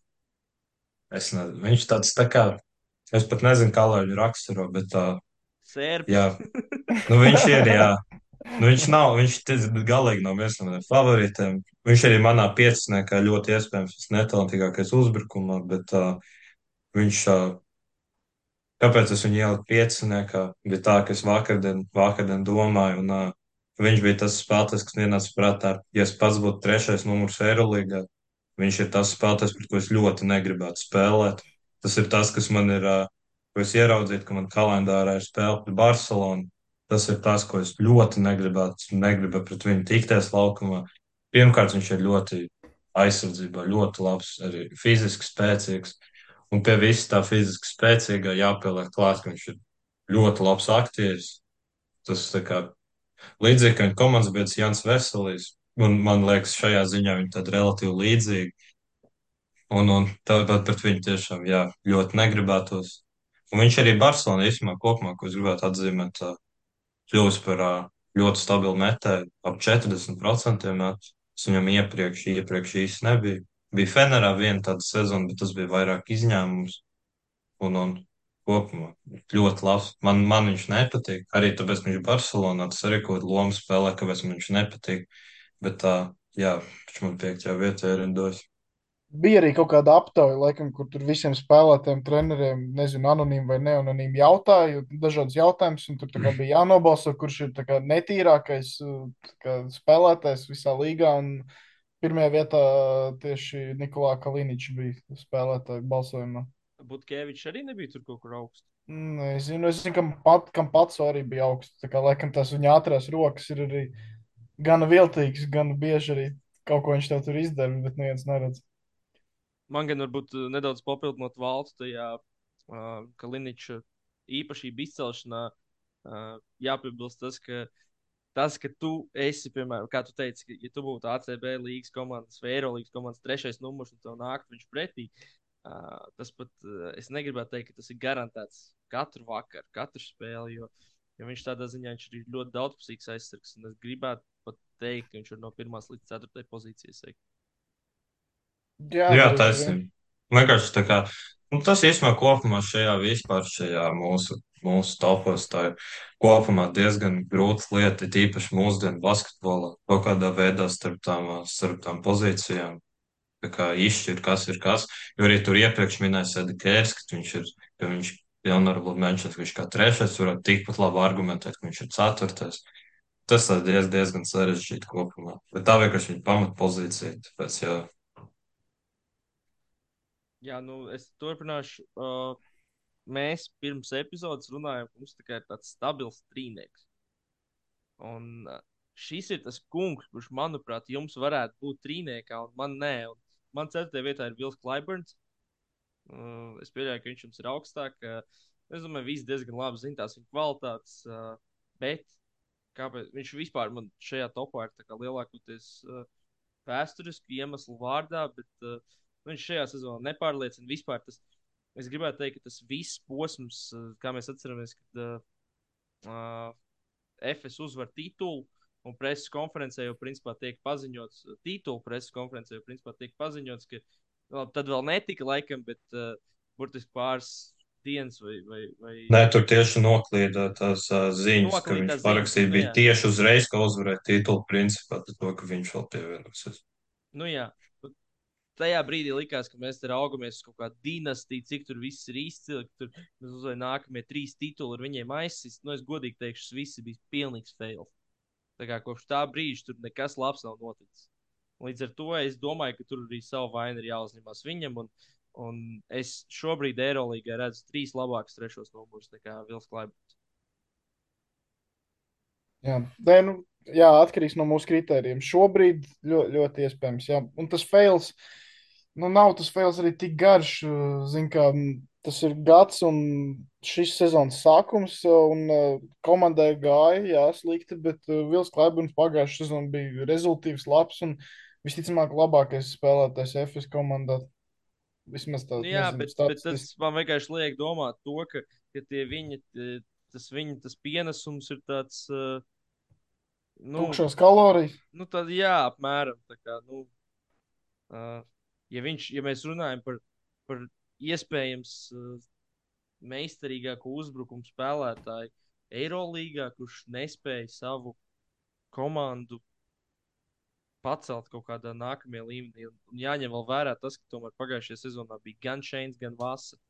es nezinu, viņš tāds tā kā, es pat nezinu, kā lai viņu raksturo, bet uh, Sērbs. jā, nu viņš ir, jā. Nu, viņš nav, viņš tic, galīgi nav viens no maniem favorītiem. Viņš arī manā pieciniekā ļoti iespējams visnetalantīgākais uzbrukumā, bet uh, viņš, uh, kāpēc es viņu ieliku pieciniekā, bija tā, ka es vakardien, vakardien domāju, un uh, viņš bija tas spēlētājs, kas ienāca prātā, ja es pats būtu trešais numurs Eirolīgā, viņš ir tas spēlētājs, pret ko es ļoti negribētu spēlēt. Tas ir tas, kas man ir, uh, ko es ieraudzīju, ka man kalendārā ir spēle pret Barcelonu. Tas ir tas, ko es ļoti negribētu, negribu pret viņu tikties laukumā. Pirmkārt, viņš ir ļoti aizsardzībā, ļoti labs, arī fiziski spēcīgs. Un pie visa tā fiziski spēcīgā jāpieliek klāt, ka viņš ir ļoti labs aktieris. Tas tā kā līdzīgi, ka viņa komandas biedrs Jans Veselīs. Un man liekas, šajā ziņā viņi tad relatīvi līdzīgi. Un, un tāpat pret viņu tiešām, jā, ļoti negribētos. Un viņš arī Barcelona īstenībā kopumā, ko es gribētu atzīmēt, kļūst par uh, ļoti stabilu metēju, ap četrdesmit procent metu. Es viņam iepriekš, iepriekš īsti nebija. Bija Fenerā viena tāda sezona, bet tas bija vairāk izņēmums. Un, un kopumā ļoti labs. Man, man viņš nepatīk. Arī tāpēc, ka viņš ir Barcelonā, tas arī kaut kāda loma spēlē, kāpēc man viņš nepatīk. Bet tā, jā, viņš man piektajā vietā ir rindos. Bija arī kaut kāda aptauja, laikam, kur tur visiem spēlētājiem, treneriem, nezinu, anonīmi vai neanonīmi jautāja, dažādas jautājumus, un tur tā kā bija jānobalso, kurš ir tā kā netīrākais uh, tā kā spēlētājs visā līgā. Un pirmajā vietā tieši Nikolā Kaliničs bija spēlētāju balsojumā. Butkevičs arī nebija tur kaut kur augsts. Nezinu, es zinu, kam, pat, kam pats arī bija augsts. Tā kā laikam tās viņa ātrās rokas ir arī gan viltīgas, gan bieži arī kaut ko viņš tev tur izdara, bet neviens neredz. Man gan varbūt uh, nedaudz papildinot valstu tajā uh, Kaliniča īpašību izcelšanā, uh, jāpiebilst tas, ka tas, ka tu esi, piemēram, kā tu teici, ka, ja tu būtu A C B līnijas komandas vai Eirolīgas komandas trešais numurs un tev nāktu viņš pretī, uh, tas pat, uh, es negribētu teikt, ka tas ir garantēts katru vakaru, katru spēli, jo, jo viņš tādā ziņā viņš ir ļoti daudzpusīgs aizsargs, un es gribētu pat teikt, ka viņš ir no pirmās līdz ceturtajai pozīcijas. Jā, Jā, droši vien. taisnība. Vienkārši tā kā, nu, tas īstenībā kopumā šajā vispār šajā mūsu, mūsu topos, tā ir kopumā diezgan grūta lieta, it īpaši mūsdienu basketbolā, kaut kādā veidā starp tām, starp tām pozīcijām, tā kā izšķirt, kas ir kas, jo arī tur iepriekš minēja Sedikērs, ka viņš ir, ka viņš honorable mentions, ka viņš kā trešais varētu tikpat labi argumentēt, ka viņš ir ceturtais. Tas tā diez, diezgan sarežģīti kopumā, bet tā vienkārši viņa pamatpozīcija, tāpēc jā. Jā, nu es turpināšu. Uh, mēs pirms epizodes runājām, ka mums tikai ir tāds stabils trīnieks. Un uh, šis ir tas kungs, kurš, manuprāt, jums varētu būt trīniekā, un man nē. Un man ceturtajā vietā ir Vils Klaiburns. Uh, es pieļauju, ka viņš jums ir augstāk. Uh, es domāju, visi diezgan labi zina tās viņa kvalitātes. Uh, bet kāpēc viņš vispār man šajā topā ir lielākoties uh, vēsturisku iemeslu vārdā, bet uh, viņš šajā sezonā nepārliecina vispār. Tas, es gribētu teikt, ka tas viss posms, uh, kā mēs atceramies, kad uh, uh, F S uzvar titulu un preses konferencē jau principā tiek paziņots, titulu preses konferencē jau principā tiek paziņots, ka labi, tad vēl netika laikam, bet uh, burtiski pāris dienas vai, vai, vai Nē, tur tieši noklīda tās uh, ziņas, ka viņš noklītās ziņas. parakstīja, Nu, bija jā. tieši uzreiz, ka uzvarēja titulu principā, tad to, ka viņš vēl pievienosies. Nu, jā. Tajā brīdī likās, ka mēs te raugamies uz kaut kādu dinastiju, cik tur viss ir izcili, ka tur mēs uzvarējām nākamie trīs tituli ar viņiem aizsist. Nu, es godīgi teikšu, tas viss bija pilnīgs fails. Tā kā kopš tā brīža tur nekas labs nav noticis. Līdz ar to es domāju, ka tur arī savu vainu ir jāuzņemas viņam. Un, un es šobrīd Eirolandā redzu trīs labākus trešos numurus nekā Vils Klaibers. Jā, Nē, nu, jā, atkarīgs no mūsu kritērijiem. Šobrīd ļoti, ļoti iespējams. Jā. Un tas fails, nu, nav tas fails arī tik garš. Zin, kā, tas ir gads un šis sezonas sākums, un uh, komandai gāja, jā, slikti, bet uh, Vils Klaiburns pagājušajā sezonā bija rezultīvs, labs un visticamāk labākais spēlētājs F S komandā. Vismaz tā, Nu, jā, nezinu, bet, bet tas statistiski. man vienkārši liek domāt to, ka, ka tie viņa, tie- tas viņa tas pienesums ir tāds. Uh, nu, Tukšās kalorijas. nu, tad jā, apmēram tā kā. Nu, Uh, ja, viņš, ja mēs runājam par, par iespējams uh, meistarīgāko uzbrukumu spēlētāju Eirolandā, kurš nespēja savu komandu pacelt kaut kādā nākamajā līmenī, un, un jāņem vēl vērā tas, ka tomēr pagājušajā sezonā bija gan Šeins, gan Vasa.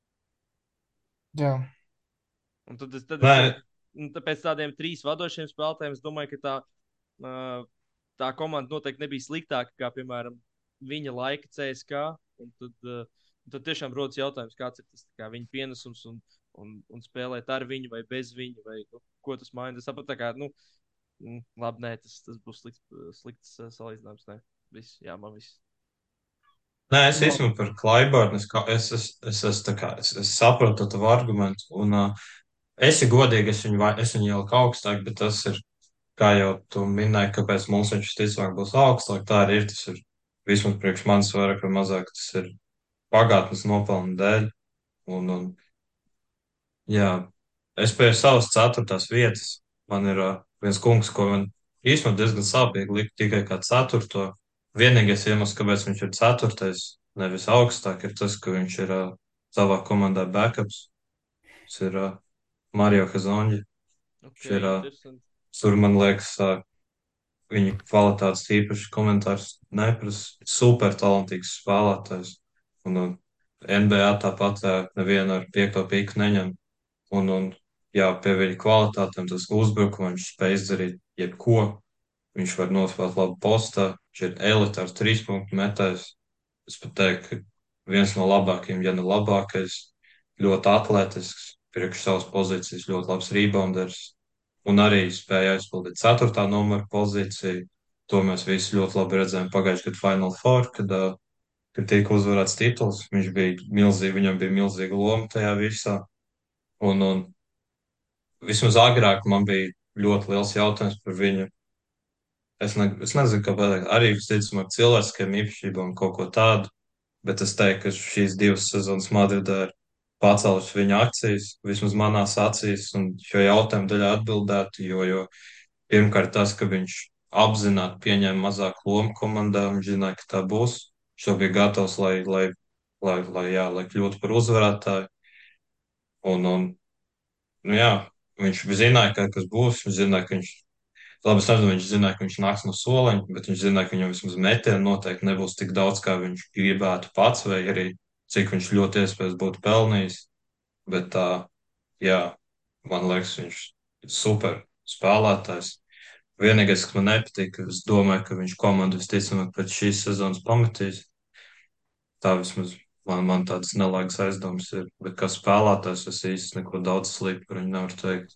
Jā. Un tad es, tad es Nē, domāju, un pēc tādiem trīs vadošiem spēlētājiem, es domāju, ka tā, uh, tā komanda noteikti nebija sliktāka kā, piemēram, viņa laika C S K. Un tad, uh, un tad tiešām rodas jautājums, kāds ir tas kā, viņa pienesums un, un, un spēlēt ar viņu vai bez viņa, vai nu, ko tas maina. Es saprotu, kā, nu, mm, labi, nē, tas, tas būs slikts, slikts uh, salīdzinājums. Nē, viss, jā, man viss. nē, es No, īstenībā par Klaiburnu, es, kā- es, es, es, es, tā kā, es, es saprotu tavu argumentu, un uh, esi godīgi, es viņu, vai- es viņu ieliku augstāk, bet tas ir, kā jau tu minēji, kāpēc mums viņš visticamāk būs augstāk, tā arī ir, tas ir vismaz priekš manis vairāk vai mazāk, tas ir pagātnes nopelnu dēļ, un, un jā, es pie savas ceturtās vietas, man ir uh, viens kungs, ko man īstenībā diezgan sāpīgi likt tikai kā ceturto. Vienīgais iemesls, kāpēc viņš ir ceturtais, nevis augstāk, ir tas, ka viņš ir uh, savā komandā backups. Tas ir uh, Mario Hazonģi. Ok, Viņš ir, uh, interesanti. tur man liekas, uh, viņa kvalitātes īpaši komentārs neprasa. Super talantīgs spēlētājs. Un, un N B A tāpat ā, nevienu ar piekto pīku neņem. Un, un jā, pie viņa kvalitātēm tas uzbrukums viņš spēj izdarīt jebko. Viņš var nospēlēt labu postā, viņš ir elitārs trīspunktu metējs. Es pat teiktu, ka viens no labākajiem, ja ne labākais, ļoti atletisks, priekš savas pozīcijas, ļoti labs rebounders. Un arī spēja aizpildīt ceturtā numura pozīciju. To mēs visi ļoti labi redzējām pagājušajā gadā Final Four, kad, uh, kad tika uzvarēts tituls. Viņš bija milzīgi, viņam bija milzīga loma tajā visā. Un, un vismaz agrāk man bija ļoti liels jautājums par viņu. Es, ne, es nezinu, kāpēc arī visticamāk cilvēciskiem īpašībām kaut ko tādu, bet es teiktu, ka šīs divas sezonas Madridē ir pacēlušas viņa akcijas, vismaz manās acīs, un šo jautājumu daļā atbildētu, jo, jo pirmkārt tas, ka viņš apzināti pieņēma mazāku lomu komandā, viņš zināja, ka tā būs. Viņš to bija gatavs, lai, lai, lai, lai, jā, lai kļūtu par uzvarētāju. Un, un, nu jā, viņš zināja, ka kas būs, viņš zināja, ka viņš labi, es nezinu, viņš zināja, ka viņš nāks no soliņa, bet viņš zināja, ka viņam vismaz metienu noteikti nebūs tik daudz, kā viņš gribētu pats, vai arī cik viņš ļoti iespējams būtu pelnījis. Bet tā, jā, man liekas, viņš ir super spēlētājs. Vienīgais, kas man nepatīk, ka es domāju, ka viņš komandu visticamāk pēc šīs sezonas pametīs. Tā vismaz man, man tādas nelaigas aizdomas ir. Bet kā spēlētājs, es īsti neko daudz sliktu par viņu nevaru teikt.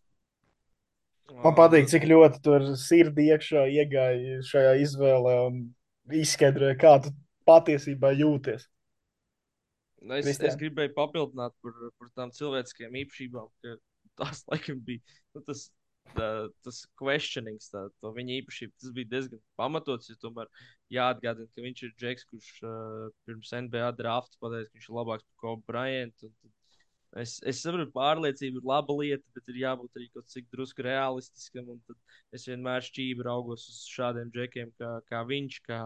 Man patīk, cik ļoti tur sirdi iekšā iegāja šajā izvēlē un izskaidroja, kā tu patiesībā jūties. Es, es Kristian. gribēju papildināt par, par tām cilvēciskajām īpašībām, ka tās laikam bija nu, tas, tā, tas questionings, tā, to viņa īpašību. Tas bija diezgan pamatots, jo tomēr jāatgādina, ka viņš ir džeks, kurš uh, pirms N B A drafta pateica, ka viņš ir labāks par Kobe Bryant. Un, Es, es saprotu, pārliecība ir laba lieta, bet ir jābūt arī kaut cik drusku realistiskam. Es vienmēr šķīvi raugos uz šādiem džekiem, kā, kā viņš, kā,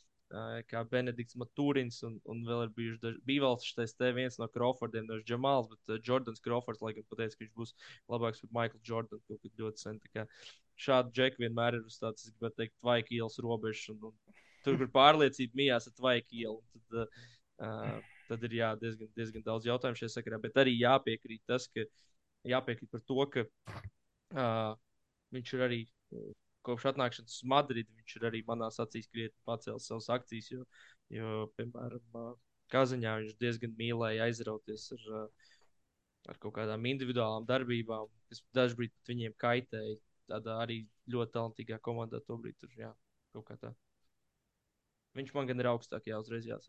kā Benedikts Matūrins. Un, un vēl ir bijuši daži, bija vēl šis te viens no Crawfordiem, no Džamāls, bet uh, Jordans Crawfords, laikam, pateica, ka viņš būs labāks par Michael Jordan kaut kad ļoti sen. Šādi džeki vienmēr ir uz tādas, es gribētu teikt, tvaika ielas robežas. Un, un tur, kur pārliecība mijās ar tvaika ielu. Tad, uh, Tad ir jā, diezgan, diezgan daudz jautājumu šajā sakarā, bet arī jāpiekrīt tas, ka jāpiekrīt par to, ka uh, viņš ir arī uh, kopš atnākšanas uz Madridi, viņš ir arī manās acīs krietni pacēlis savas akcijas, jo, jo piemēram, uh, Kazaņā viņš diezgan mīlēja aizrauties ar, uh, ar kaut kādām individuālām darbībām, kas dažbrīd pat viņiem kaitēja. Tādā arī ļoti talantīgā komandā tobrīd tur, jā, kaut kā tā. Viņš man gan ir augstāk, jā, uzreiz jāsaka.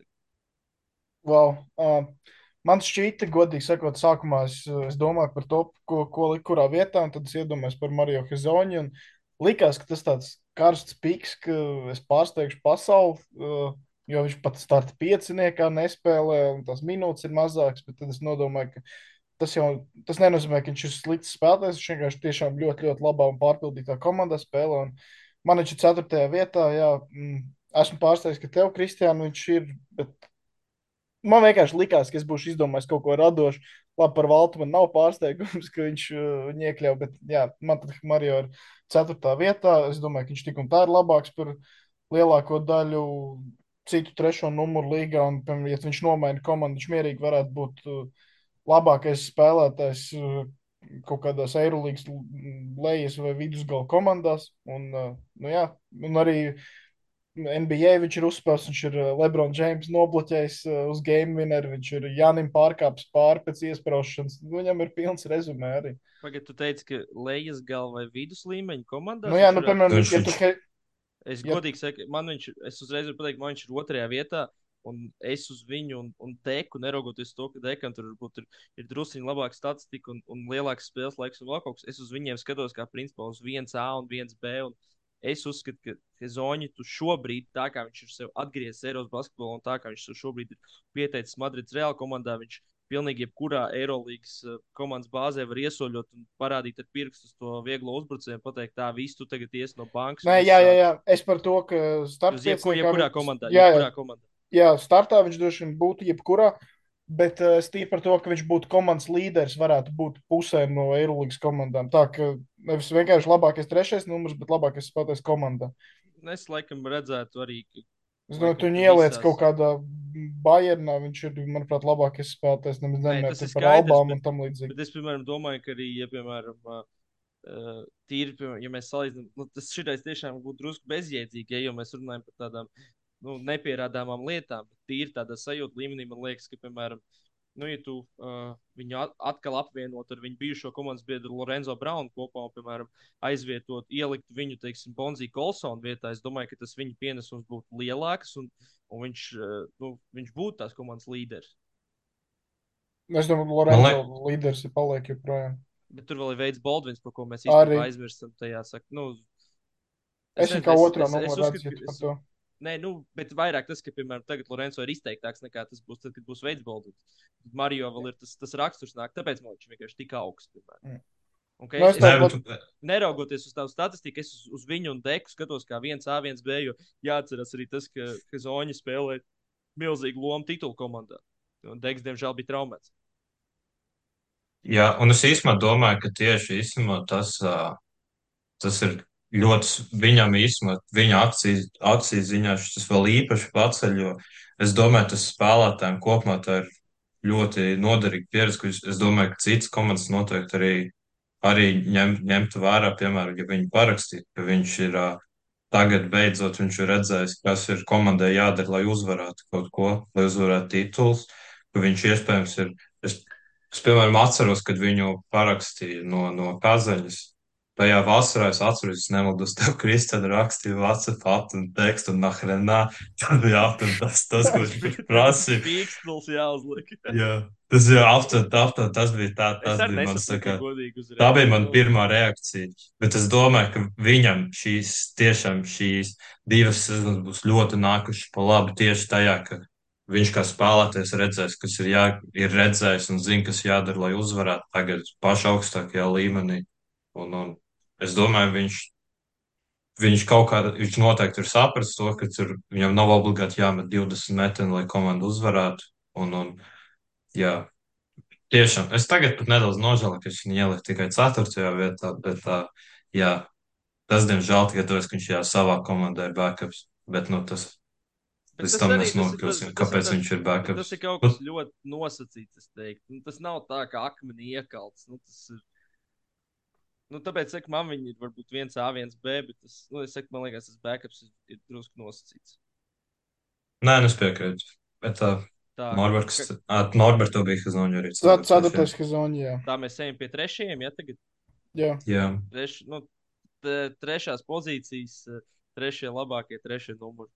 Wow. Uh, man šķīta, godīgi sakot, sākumā es, es domāju par to, ko, ko likt kurā vietā, un tad es iedomājos par Mario Hezonju. Likās, ka tas tāds karsts piks, ka es pārsteigšu pasauli, uh, jo viņš pat starta pieciniekā nespēlē, un tās minūtes ir mazākas, bet tad es nodomāju, ka tas jau tas nenozīmē, ka viņš ir slikts spēlētājs. Viņš vienkārši tiešām ļoti, ļoti labā un pārpildītā komandā spēlē. Un man viņš ir ceturtajā vietā, jā, mm, esmu pārsteigts, ka tev, Kristiāna, viņš ir, bet man vienkārši likās, ka es būšu izdomājis kaut ko radošu. Labi, par Valtu man nav pārsteigums, ka viņš uh, viņu iekļauj, bet jā, man tad Mario ir ceturtā vietā. Es domāju, ka viņš tik un tā ir labāks par lielāko daļu citu trešo numuru līgā. Un, piemēram, ja viņš nomaina komandu, viņš mierīgi varētu būt uh, labākais spēlētājs uh, kaut kādās Eirolīgas lejas vai vidusgala komandās. Un, uh, nu jā, un arī N B A viņš ir uzspēlējis, viņš ir LeBron James nobloķējis uz game winner, viņš ir Jānim pārkāpis pāri pēc iesprāšanas. Viņam ir pilns rezumē arī. Pagaidā, tu teici, ka lejas galva vai vidus līmeņa komandā? Nu jā, nu, piemēram, Viņš- ja tu... He... Es Ja- godīgi saku, man viņš, es uzreiz varu pateikt, man viņš ir otrajā vietā, un es uz viņu un, un teku, neraugoties to, ka dekam tur varbūt ir, ir drusciņi labāka statistika un, un lielāks spēles laiks un vēl kaut kas. Es uz viņiem skatos kā principā uz viens A un viens B, un es uzskatu, ka Hezonji tu šobrīd, tā kā viņš ir sev atgriezies Eiropas basketbolā un tā kā viņš šobrīd ir pieteicis Madrids Real komandā, viņš pilnīgi jebkurā Eirolīgas uh, komandas bāzē var iesoļot un parādīt ar pirkstus to vieglo uzbrucēju, pateikt, tā, viss tu tagad ies no bankas. Nē, jā, jā, jā, es par to, ka starta Uz jebku, jebkurā komandā. Jā, jā, Jebkurā komandā. jā, startā viņš droši vien būtu jebkurā, bet uh, es tīri par to, ka viņš būtu komandas līderis, varētu būt pusē no Eirolīgas komandām. Tā ka nevis vienkārši labākais trešais numurs, bet labākais spēlētājs komandā. Es laikam redzētu arī, ka, Es domāju, laikam, tu viņu ka ieliec visās. kaut kādā Bayernā, viņš ir, manuprāt, labākais spēlētājs, nemaz Nē, nevienmēr tas ir tur par skaidrs, albām bet, un tam līdzīgi. bet es, piemēram, domāju, ka arī, ja, piemēram, uh, uh, tīri, piemēram, ja mēs salīdzinām, nu, tas šitais tiešām būtu drusku bezjēdzīgi, ja, jo mēs runājam par tādām, nu, nepierādāmām lietām, bet tīri tādā sajūta līmenī man liekas, ka, piemēram, nu, ja tu uh, viņu at atkal apvienot ar viņu bijušo komandas biedru Lorenzo Braunu kopā un, piemēram, aizvietot, ielikt viņu, teiksim, Bonzija Kolsona vietā, es domāju, ka tas viņa pienesums būtu lielāks un, un viņš, uh, nu, viņš būtu tās komandas līderis. Es domāju, Man Lorenzo liekas, līderis ir paliek joprojām. Bet tur vēl ir Veids Baldvins, par ko mēs Arī īstenībā aizmirstam. Tajā, saka, nu, es, es viņu nezinu, kā es, otrā es, es numuru redzu, uzskatu, ja ka tu par es, to. nē, nu, bet vairāk tas, ka, piemēram, tagad Lorenzo ir izteiktāks nekā tas būs, tad, kad būs Veids Baldvins. Mario vēl ir tas, tas raksturs nāk, tāpēc man viņš vienkārši tik augsts. Piemēram. Mm. Un, ka Nu, es, es es, nē, tāpat, bet neraugoties uz tavu statistiku, es uz, uz viņu un Deku skatos kā viens A, viens B, jo jāatcerās arī tas, ka, ka Zoņa spēlē milzīgu lomu titulu komandā. Un Deks, diemžēl, bija traumēts. jā, un es īstenībā domāju, ka tieši īstenībā tas, ā, tas ir ļoti viņam īstenībā, viņa akcijas, akcijas ziņā šis vēl īpaši paceļ, jo es domāju, tas spēlētājiem kopumā tā ir ļoti noderīga pieredze, ka es es domāju, ka citas komandas noteikti arī, arī ņem, ņemtu vērā, piemēram, ja viņi parakstītu, ka viņš ir ā, tagad beidzot viņš ir redzējis, kas ir komandai jādara, lai uzvarētu kaut ko, lai uzvarētu titulus, ka viņš iespējams ir. Es, es piemēram, atceros, kad viņu parakstīja no, no Kazaņas. Tajā vasarā es atceros, es nemaldos, tev Kristēna rakstīja WhatsApp un tekstu un nahrenā. Tad bija aptuveni tas, tas, ko Tas viņš bija tas prasīja. pīkstils jāuzliek. Jā, tas jau aptuveni, aptuveni, tas bija tā, Es tas arī bija mans, tā nesapratu kā, godīgi tā uzreiz. bija Bet, mana nu, pirmā reakcija. Bet es domāju, ka viņam šīs, tiešām šīs divas sezonas būs ļoti nākušas pa labi tieši tajā, ka viņš kā spēlētājs redzēs, kas ir, jā, ir redzējis un zina, kas jādara, lai uzvarētu tagad pašā augstākajā līmenī. Un, un es domāju, viņš, viņš kaut kā, viņš noteikti ir sapratis to, ka tur viņam nav obligāti jāmet divdesmit metieni, lai komanda uzvarētu. Un, un, jā, tiešām, es tagad pat nedaudz nožēloju, ka viņš viņu ielika tikai ceturtajā vietā, bet tā, jā, tas, diemžēl, tikai tāpēc, ka viņš jā, savā komandā ir backups, bet, nu, tas, bet līdz tas tam arī mēs tas ir, tas, nokļūsim, tas ir, kāpēc tas, viņš ir bet tas backups. ir kaut Nu, kas ļoti nosacīts, es teiktu. Nu, tas nav tā, kā akmenī iekalts. Nu, tas ir, nu, tāpēc, saku, man viņi ir varbūt viens A, viens B, bet tas, nu, es saku, man liekas, tas backups ir, ir drusku nosacīts. nē, nu, es piekrītu, bet tā, Tā, Norberts, ka, ā, Norberto bija Hazoņu arī Ce- cilvēks trešajā. Ceturtais Hazoņa, jā. tā mēs ejam pie trešajiem, ja tagad Jā. Jā, treš, nu, te- trešās pozīcijas, eh, trešie labākie, trešie numuri.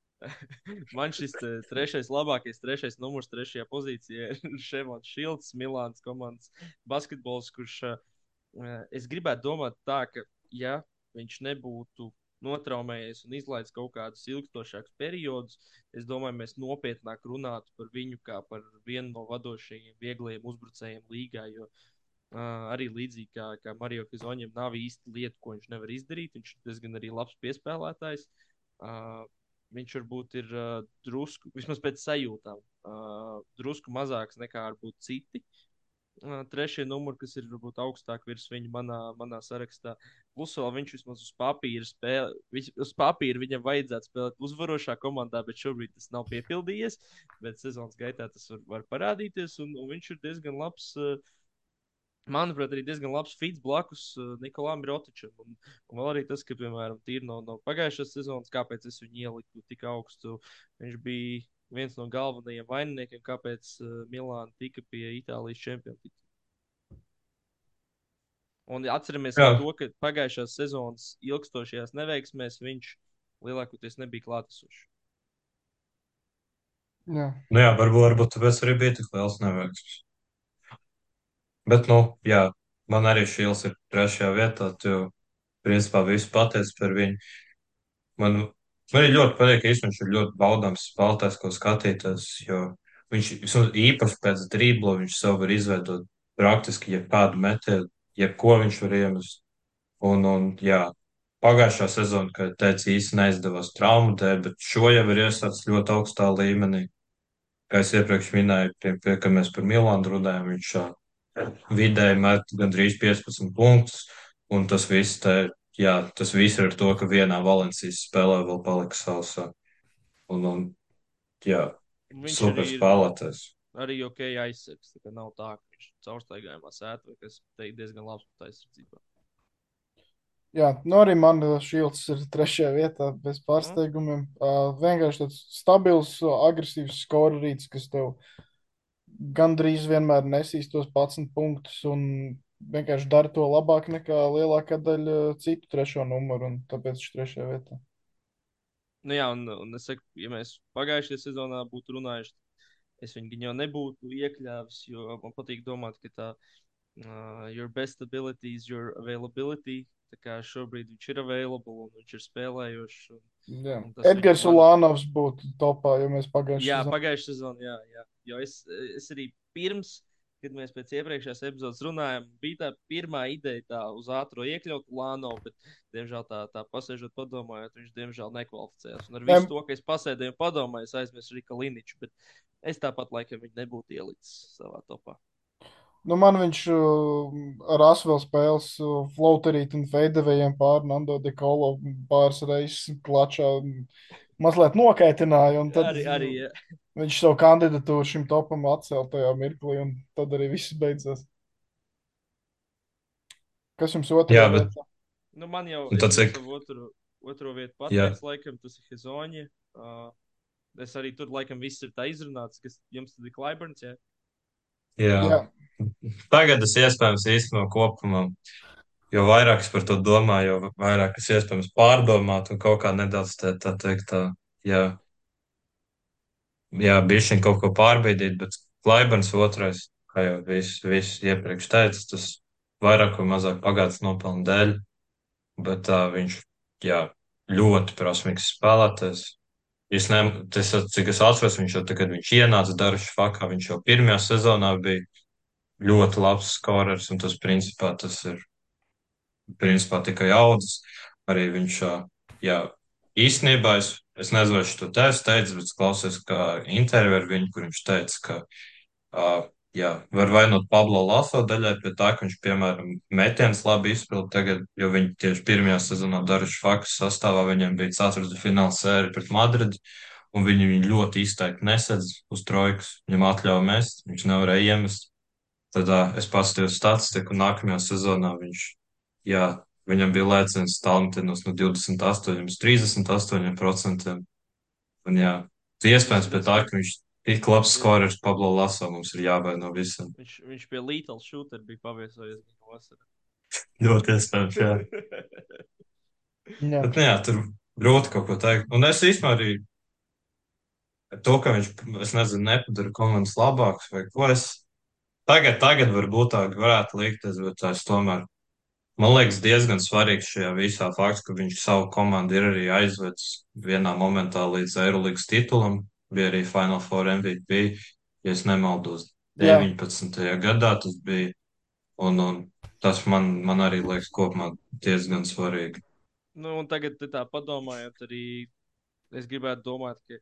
Man šis te trešais labākais, trešais numurs, trešajā pozīcijā ir Ševons Šilds, Milāns komandas basketbols, kurš uh, es gribētu domāt tā, ka ja viņš nebūtu notraumējies un izlaidis kaut kādus ilgstošākus periodus, es domāju, mēs nopietnāk runātu par viņu kā par vienu no vadošajiem vieglajiem uzbrucējiem līgā, jo uh, arī līdzīgi kā, kā Mario Kazoņam nav īsti lieta, ko viņš nevar izdarīt, viņš ir diezgan arī labs piespēlētājs. Uh, Viņš varbūt ir uh, drusku, vismaz pēc sajūtām, uh, drusku mazāks nekā varbūt citi. Uh, trešie numuri, kas ir varbūt augstāk virs viņa manā, manā sarakstā. Plus vēl viņš vismaz uz papīra spēlē, viņš, uz papīra viņam vajadzētu spēlēt uzvarošā komandā, bet šobrīd tas nav piepildījies. Bet sezonas gaitā tas var, var parādīties, un, un viņš ir diezgan labs. Uh, Manuprāt, arī diezgan labs feeds blakus uh, Nikolām Rotičam. Un, un vēl arī tas, ka, piemēram, tīri no, no pagājušās sezonas, kāpēc es viņu ieliku tik augstu, viņš bija viens no galvenajiem vaininiekiem, kāpēc uh, Milāna tika pie Itālijas čempionu titula. Un atceramies jā, arī to, ka pagājušās sezonas ilgstošajās neveiksmēs viņš lielākoties nebija klātesošs. Jā. nu jā, varbūt, varbūt tāpēc arī bija tik liels neveiksmes. Bet, nu, jā, man arī Šils ir trešajā vietā, tu jau, principā, visu pateici par viņu. Man, man arī ļoti patīk, ka īstenībā viņš ir ļoti baudāms spēlētājs, ko skatīties, jo viņš vismaz īpaši pēc dribla viņš sev var izveidot praktiski jebkādu metienu, jebko viņš var iemest. Un, un jā, pagājušā sezona, kā teicu, īsti neizdevās traumu dēļ, bet šo jau ir iesācis ļoti augstā līmenī. Kā es iepriekš minēju, pie, pie, kad mēs par Milānu runājām, viņš ā, vidēji met gandrīz piecpadsmit punktus, un tas viss te jā, tas viss ir ar to, ka vienā Valencijas spēlē vēl palika sausā. Un, un jā, Viņš arī super ir spēlētājs. arī ok aizsargs. Tā kā nav tā, ka viņš caurstaigājumā sēta, vai kas teikt diezgan labs pat aizsardzībā. Jā, nu arī man Šilts ir trešajā vietā bez Nu, pārsteigumiem. Uh, vienkārši tāds stabils, uh, agresīvs skorerīts, kas tev gandrīz vienmēr nesīs tos padsmit punktus un vienkārši dara to labāk nekā lielākā daļa citu trešo numuru, un tāpēc viņš ir trešajā vietā. nu jā, un, un es saku, ja mēs pagājušajā sezonā būtu runājuši, es viņu gan jau nebūtu iekļāvis, jo man patīk domāt, ka tā uh, your best ability is your availability. Tā kā šobrīd viņš ir available un viņš ir spēlējošs. Un, Jā. un tas viņu Edgars man, Ulānovs būtu topā, ja mēs pagājušajā jā, sezonā. pagājušajā sezonā, jā, jā. Jo es, es arī pirms, kad mēs pēc iepriekšējās epizodes runājām, bija tā pirmā ideja tā uz ātro iekļaut Lāno, bet, diemžēl, tā, tā pasēžot padomājot, viņš, diemžēl, nekvalificējās. Un ar visu Em, to, ka es pasēdēju un padomāju, es aizmirsu Rika Liniču, bet es tāpat laikam viņu nebūtu ielicis savā topā. Nu, man viņš uh, ar Asvēl spēles uh, floaterīt un feidevējiem pār Nando de Colo pāris reizes klačā mazliet nokaitināja, un tad Arī, arī jā. viņš savu kandidatūru šim topam atcēla tajā mirklī, un tad arī viss beidzās. Kas jums Jā, otrajā bet vietā? Nu, man jau, un es tad jau cik, savu otru, otro vietu jā, pateicu, laikam, tas ir Hezoņa. Uh, es arī tur, laikam, viss ir tā izrunāts, kas jums tad ir Klaiburns, jā? jā. Jā, Tagad es iespējams īstenībā kopumā, jo vairāk es par to domāju, jo vairāk es iespējams pārdomāt un kaut kā nedaudz tā, tā teikt, tā, jā, jā, bišķiņ kaut ko pārbīdīt, bet Klaibans otrais, kā jau viss, viss iepriekš teica, tas vairāk vai mazāk pagātnes nopelnu dēļ, bet tā viņš, jā, ļoti prasmīgs spēlētājs. Es ne, tas, cik es atceros, viņš jau tagad, viņš ienāca Daruša fakā, viņš jau pirmajā sezonā bija ļoti labs skorers, un tas principā tas ir principā tikai audzis. Arī viņš, ā, jā, īstenībā es, es nezinu, vai viņš to teica, teica, bet es klausies, kā interviju ar viņu, kur viņš teica, ka, ā, jā, var vainot Pablo Laso daļai pie tā, ka viņš, piemēram, metiens labi izpild tagad, jo viņi tieši pirmajā sezonā Daruša fakas sastāvā, viņiem bija ceturtdaļa fināla sērija pret Madridi, un viņi viņu ļoti izteikti nesedz uz trojkas. Viņam atļauja mest, viņš nevarēja iemest. Tad uh, es paskatījos statistiku, un nākamajā sezonā viņš, jā, viņam bija lēciens talantīnos no divdesmit astoņiem līdz trīsdesmit astoņiem procentiem. Un jā, Tas iespējams ir pie tas tā, pats. ka viņš tik labs Jā. skorers Pablo Laso mums ir jāvaino visam. Viņš, viņš pie Lethal Shooter bija paviesojies viņa vasarā. Ļoti iespējams, jā. jā. Bet, nu jā, tur grūti kaut ko teikt. Un es īstenībā arī to, ka viņš, es nezinu, nepadara komandas labāks vai ko es tagad, tagad varbūt tā varētu likties, bet es tomēr, man liekas, diezgan svarīgs šajā visā fakts, ka viņš savu komandu ir arī aizvedis vienā momentā līdz Eirolandes titulam, bija arī Final Four M V P, ja es nemaldos, Jā. deviņpadsmitajā gadā tas bija, un, un tas man, man arī liekas kopumā diezgan svarīgi. Nu, un tagad tā padomājot, arī es gribētu domāt, ka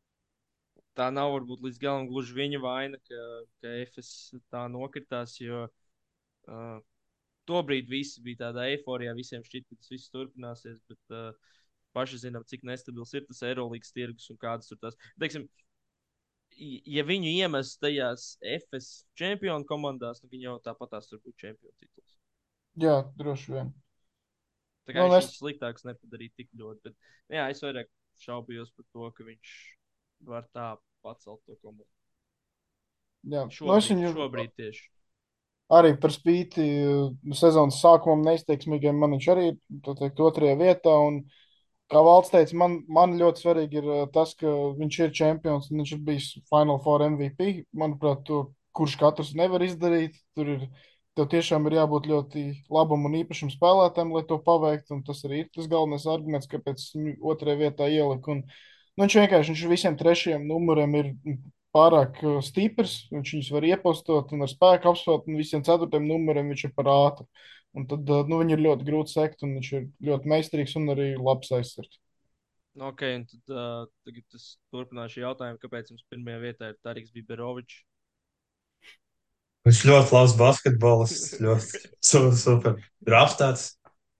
tā nav varbūt līdz galam gluži viņa vaina, ka, ka Efes tā nokritās, jo uh, tobrīd visi bija tādā eiforijā, visiem šķiet, ka tas viss turpināsies, bet uh, paši zinām, cik nestabils ir tas Eirolandes tirgus un kādas tur tās. Teiksim, i- ja viņu iemest tajās Efes čempionu komandās, tad viņi jau tāpatās tur būtu čempionu tituls. Jā, droši vien. Tā kā Nu, viņš es, viņus sliktāks nepadarīja tik ļoti, bet jā, es vairāk šaubījos par to, ka viņš var tā pacelt to komandu. jā. Nu, es Šobrīd, viņu šobrīd tieši. arī par spīti uh, sezonas sākumam neizteiksmīgiem, man viņš arī ir, tā teikt, otrajā vietā, un kā Valds teica, man, man ļoti svarīgi ir uh, tas, ka viņš ir čempions un viņš ir bijis Final Four M V P. Manuprāt, to kurš katrs nevar izdarīt. Tur ir, tev tiešām ir jābūt ļoti labam un īpašam spēlētājam, lai to paveiktu, un tas arī ir tas galvenais arguments, kāpēc viņu otrajā vietā ieliku. Un, nu, viņš vienkārši, viņš visiem trešajiem numuriem ir pārāk uh, stiprs, viņš viņus var iepostot un ar spēku apspēlēt, un visiem ceturtajiem numuriem viņš ir par ātru. Un tad uh, nu, viņu ir ļoti grūti sekt, un viņš ir ļoti meistarīgs un arī labs aizsargs. Nu, ok, un tad uh, tagad es turpināšu jautājumu, kāpēc jums pirmajā vietā ir Tariks Biberovičs. Viņš ļoti labs basketbolists, ļoti su- super draftēts.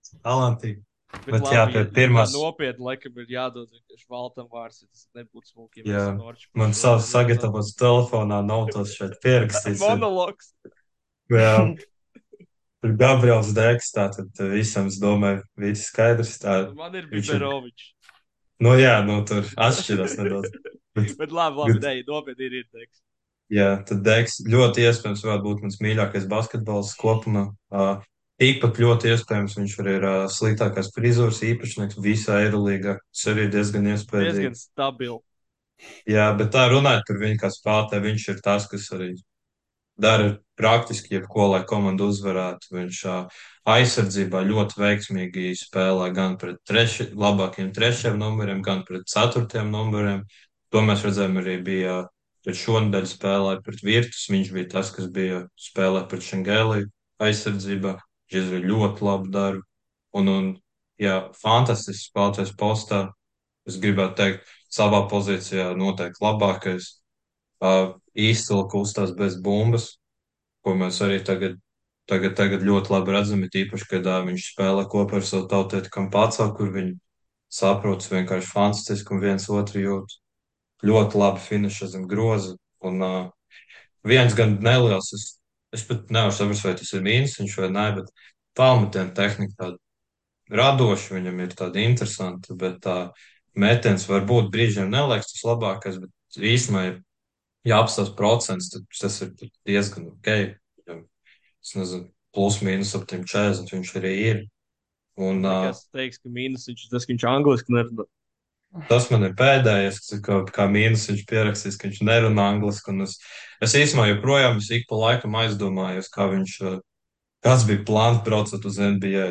Talantīgi. Bet Bet jā, labi, pie ja, ja tā pirmās, nopietni, laikam, ir jādod vienkārši valtam vārds, ja tas nebūtu smuki, ja jā, mēs norču par man šo savs aizietu. sagatavots telefonā notos šeit pierakstīts. Ir, Monologs. jā, tur Gabriels Dēks, tātad visam, es domāju, viss skaidrs. Tā, Nu, man ir viņš ir, Biberovičs. nu jā, nu tur atšķiras nedaudz. Bet, Bet labi, labi, bet nē, nopietni ir, ir teiks. jā, tad Deks ļoti iespējams varētu būt mans mīļākais basketbols kopumā. Uh, Tikpat ļoti iespējams viņš arī ir uh, sliktākais frizūras īpašnieks visā Eirolīgā. Tas arī ir diezgan iespējams. Diezgan stabili. Jā, bet tā runājot par viņu kā spēlētāju, viņš ir tas, kas arī dara praktiski jebko, lai komandu uzvarētu. Viņš ā, aizsardzībā ļoti veiksmīgi spēlē gan pret treši, labākiem trešajiem numuriem, gan pret ceturtiem numuriem. To mēs redzējām arī bija pret šonadēļ spēlē pret Virtus. Viņš bija tas, kas bija spēlē pret Šengēlī aizsardzībā. Viņš izdarīja ļoti labu darbu. Un, un jā, fantastisks spēlētājs postā. Es gribētu teikt, savā pozīcijā noteikti labākais. Uh, Izcili kustās bez bumbas, ko mēs arī tagad, tagad, tagad ļoti labi redzam, ir īpaši, kad uh, viņš spēlē kopā ar savu tautieti Kampācā, kur viņi saprotas vienkārši fantastiski un viens otru jūt. Ļoti labi finiša zem groza. Un uh, viens gan neliels, es, es pat nevaru saprast, vai tas ir mīnus vai nē, bet tālmetiena tehnika tāda radoša, viņam ir tāda interesanta, bet tā uh, metiens varbūt brīžiem neliekas tas labākais, bet īstenībā ir ja apstāsta procents, tad tas ir diezgan ok. Ja, es nezinu, plus mīnus ap tiem četrdesmit viņš arī ir. Un Man uh, liekas, teiks, ka mīnus viņš ir tas, ka viņš angliski nerunā. tas man ir pēdējais, kas, kā, kā mīnus viņš pierakstīs, ka viņš nerunā angliski. Un es, es īstenībā joprojām es ik pa laikam aizdomājos, kā viņš, uh, kāds bija plāns braucot uz N B A.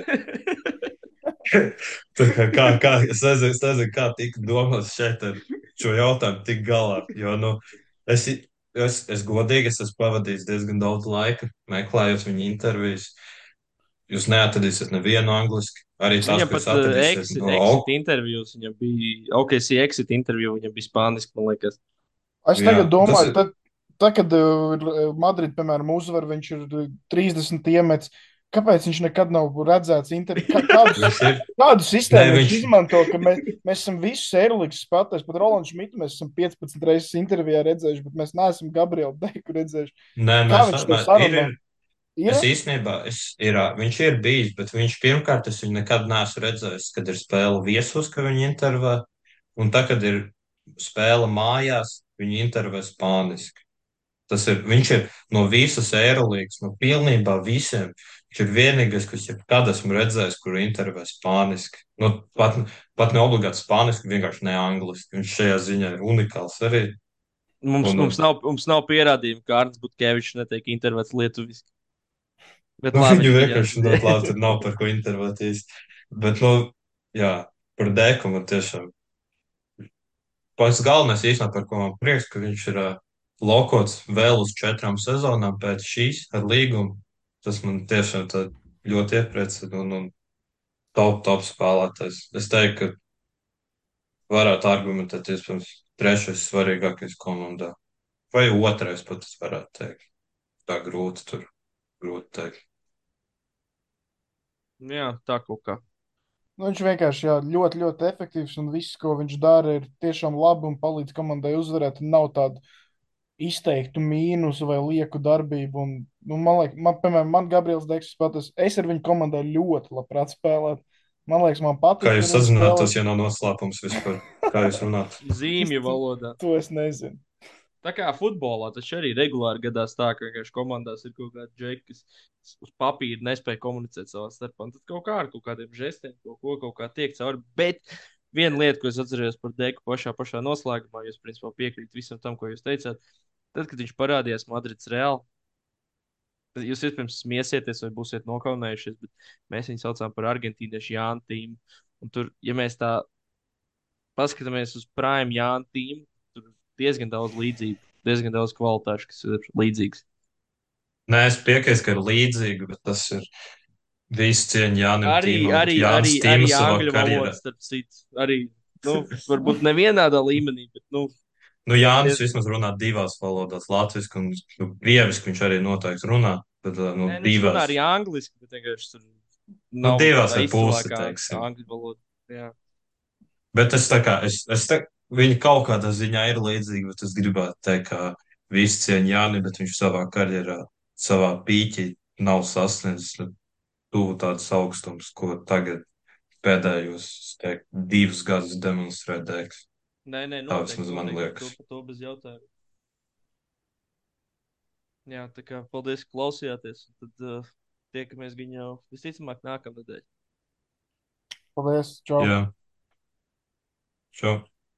Tā kā, kā, kā, es nezinu, es nezinu, kā tika domāts šeit ar šo jautājumu tik galā. Jo, nu, es, es, es godīgi, es esmu pavadījis diezgan daudz laika, meklējot viņa intervijas. Jūs neatradīsiet nevienu angliski. Arī tās, Viņam ko jūs pat uh, atradīsiet exit, no exit ok. intervijas, viņam bija, O K C exit intervija, viņam bija spāniski, man liekas. Es Jā, tagad tas domāju, ir. tad, tad kad uh, Madrid, piemēram, uzvar, viņš ir uh, trīsdesmit iemets. Kāpēc viņš nekad nav redzēts intervijā? Kā, kādu, Viņš ir. kādu Nē, sistēmu viņš viņš. izmanto? Ka mēs, mēs esam visus Eirolandes spēlētājus, pat Rolandu Šmitu mēs esam piecpadsmit reizes intervijā redzējuši, bet mēs neesam Gabrielu Deku redzējuši. Nē, Kā mēs. viņš to Mē, ir, sarunā? ir. Ir? Es īstenībā, es, ir, ā, viņš ir bijis, bet viņš pirmkārt, es viņu nekad neesmu redzējis, kad ir spēle viesos, ka viņi intervē. Un tā, kad ir spēle mājās, viņi intervē spāniski. Tas ir, viņš ir no visas Eirolandes, no pilnībā visiem. Viņš ir vienīgais, kas jebkad esmu redzējis, kur intervē spāniski. Nu, pat, pat ne obligāti spāniski, vienkārši ne angliski. Viņš šajā ziņā ir unikāls arī. Mums, Un, mums, un, nav, mums nav pierādījumu, ka Arnēs Butkevičs netiek intervētas lietuviski. Bet nu, labi, viņu viņš vienkārši viņam. ļoti labi, tur nav par ko intervēt īsti. Bet, nu, jā, par Deku man tiešām. Pats galvenais īstenībā, par ko man prieks, ka viņš ir uh, lokots vēl uz četrām sezonām pēc šīs ar līgumu. Tas man tiešām tā ļoti iepriecina un, un top, top spēlētājs. Es teiktu, ka varētu argumentēt, iespējams, trešais svarīgākais komandā. Vai otrais pat es varētu teikt. Tā grūti tur, grūti teikt. Jā, tā kaut kā. Nu, viņš vienkārši jā, ļoti, ļoti efektīvs un viss, ko viņš dara, ir tiešām labi un palīdz komandai uzvarēt. Un nav tādu izteiktu mīnusu vai lieku darbību. Un, nu, man liekas, man, piemēram, man Gabriels Deks spēlētājs, es ar viņu komandai ļoti labprāt spēlētu. Man liekas, man Kā patīk, jūs kad viņš spēlē. sazinātos, ja nav noslēpums vispār? Kā jūs runājat? Zīmju valodā. To es nezinu. Tā kā futbolā tas arī regulāri gadās tā, ka vienkārši komandās ir kaut kāda džeki, kas uz papīra nespēja komunicēt savā starpā. Un tad kaut kā ar kaut kādiem žestiem, kaut ko kaut kā tiek cauri. Bet viena lieta, ko es atceros par Deku pašā, pašā noslēgumā, jūs principā piekrītat visam tam, ko jūs teicāt. Tad, kad viņš parādījās Madrids Reāli, tad jūs iespējams smiesieties vai būsiet nokaunējušies, bet mēs viņu saucām par argentīniešu Jānu tīmu. Un tur, ja mēs tā paskatāmies uz Prime Jānu tīmu, tur diezgan daudz līdzību, diezgan daudz kvalitāšu, kas ir līdzīgas. Nē, es piekrītu, ka ir līdzīgi, bet tas ir visu cieņu Jānim Arī, Tīmam. arī, arī, Jānis arī Tīms savā angļu karjerā. valoda, starp citu. Arī, nu, varbūt nevienādā līmenī, bet, nu, Nu, Jānis diez... vismaz runā divās valodās, latviešu un nu, krieviski viņš arī noteikti runā, bet uh, nu, Nē, nu, viņš runā divās. arī angliski, bet vienkārši tur Nu, nav divās tā ar pusi, izcilākā teiksim. angļu valoda. Jā. Bet es tā kā, es, es te, viņi kaut kādā ziņā ir līdzīgi, bet es gribētu teikt, ka visi cieņa Jāni, bet viņš savā karjerā, savā pīķī nav sasniedzis nu, tuvu tāds augstums, ko tagad pēdējos, es teiktu, divus gadus demonstrē Dēks. Nē, nē, Tā vismaz noteikti, man noteikti par to, liekas. par to bez jautājuma. Jā, tā kā paldies, ka klausījāties. Tad uh, tiekamies gan jau visticamāk nākamnedēļ. Paldies, čau! Jā, čau.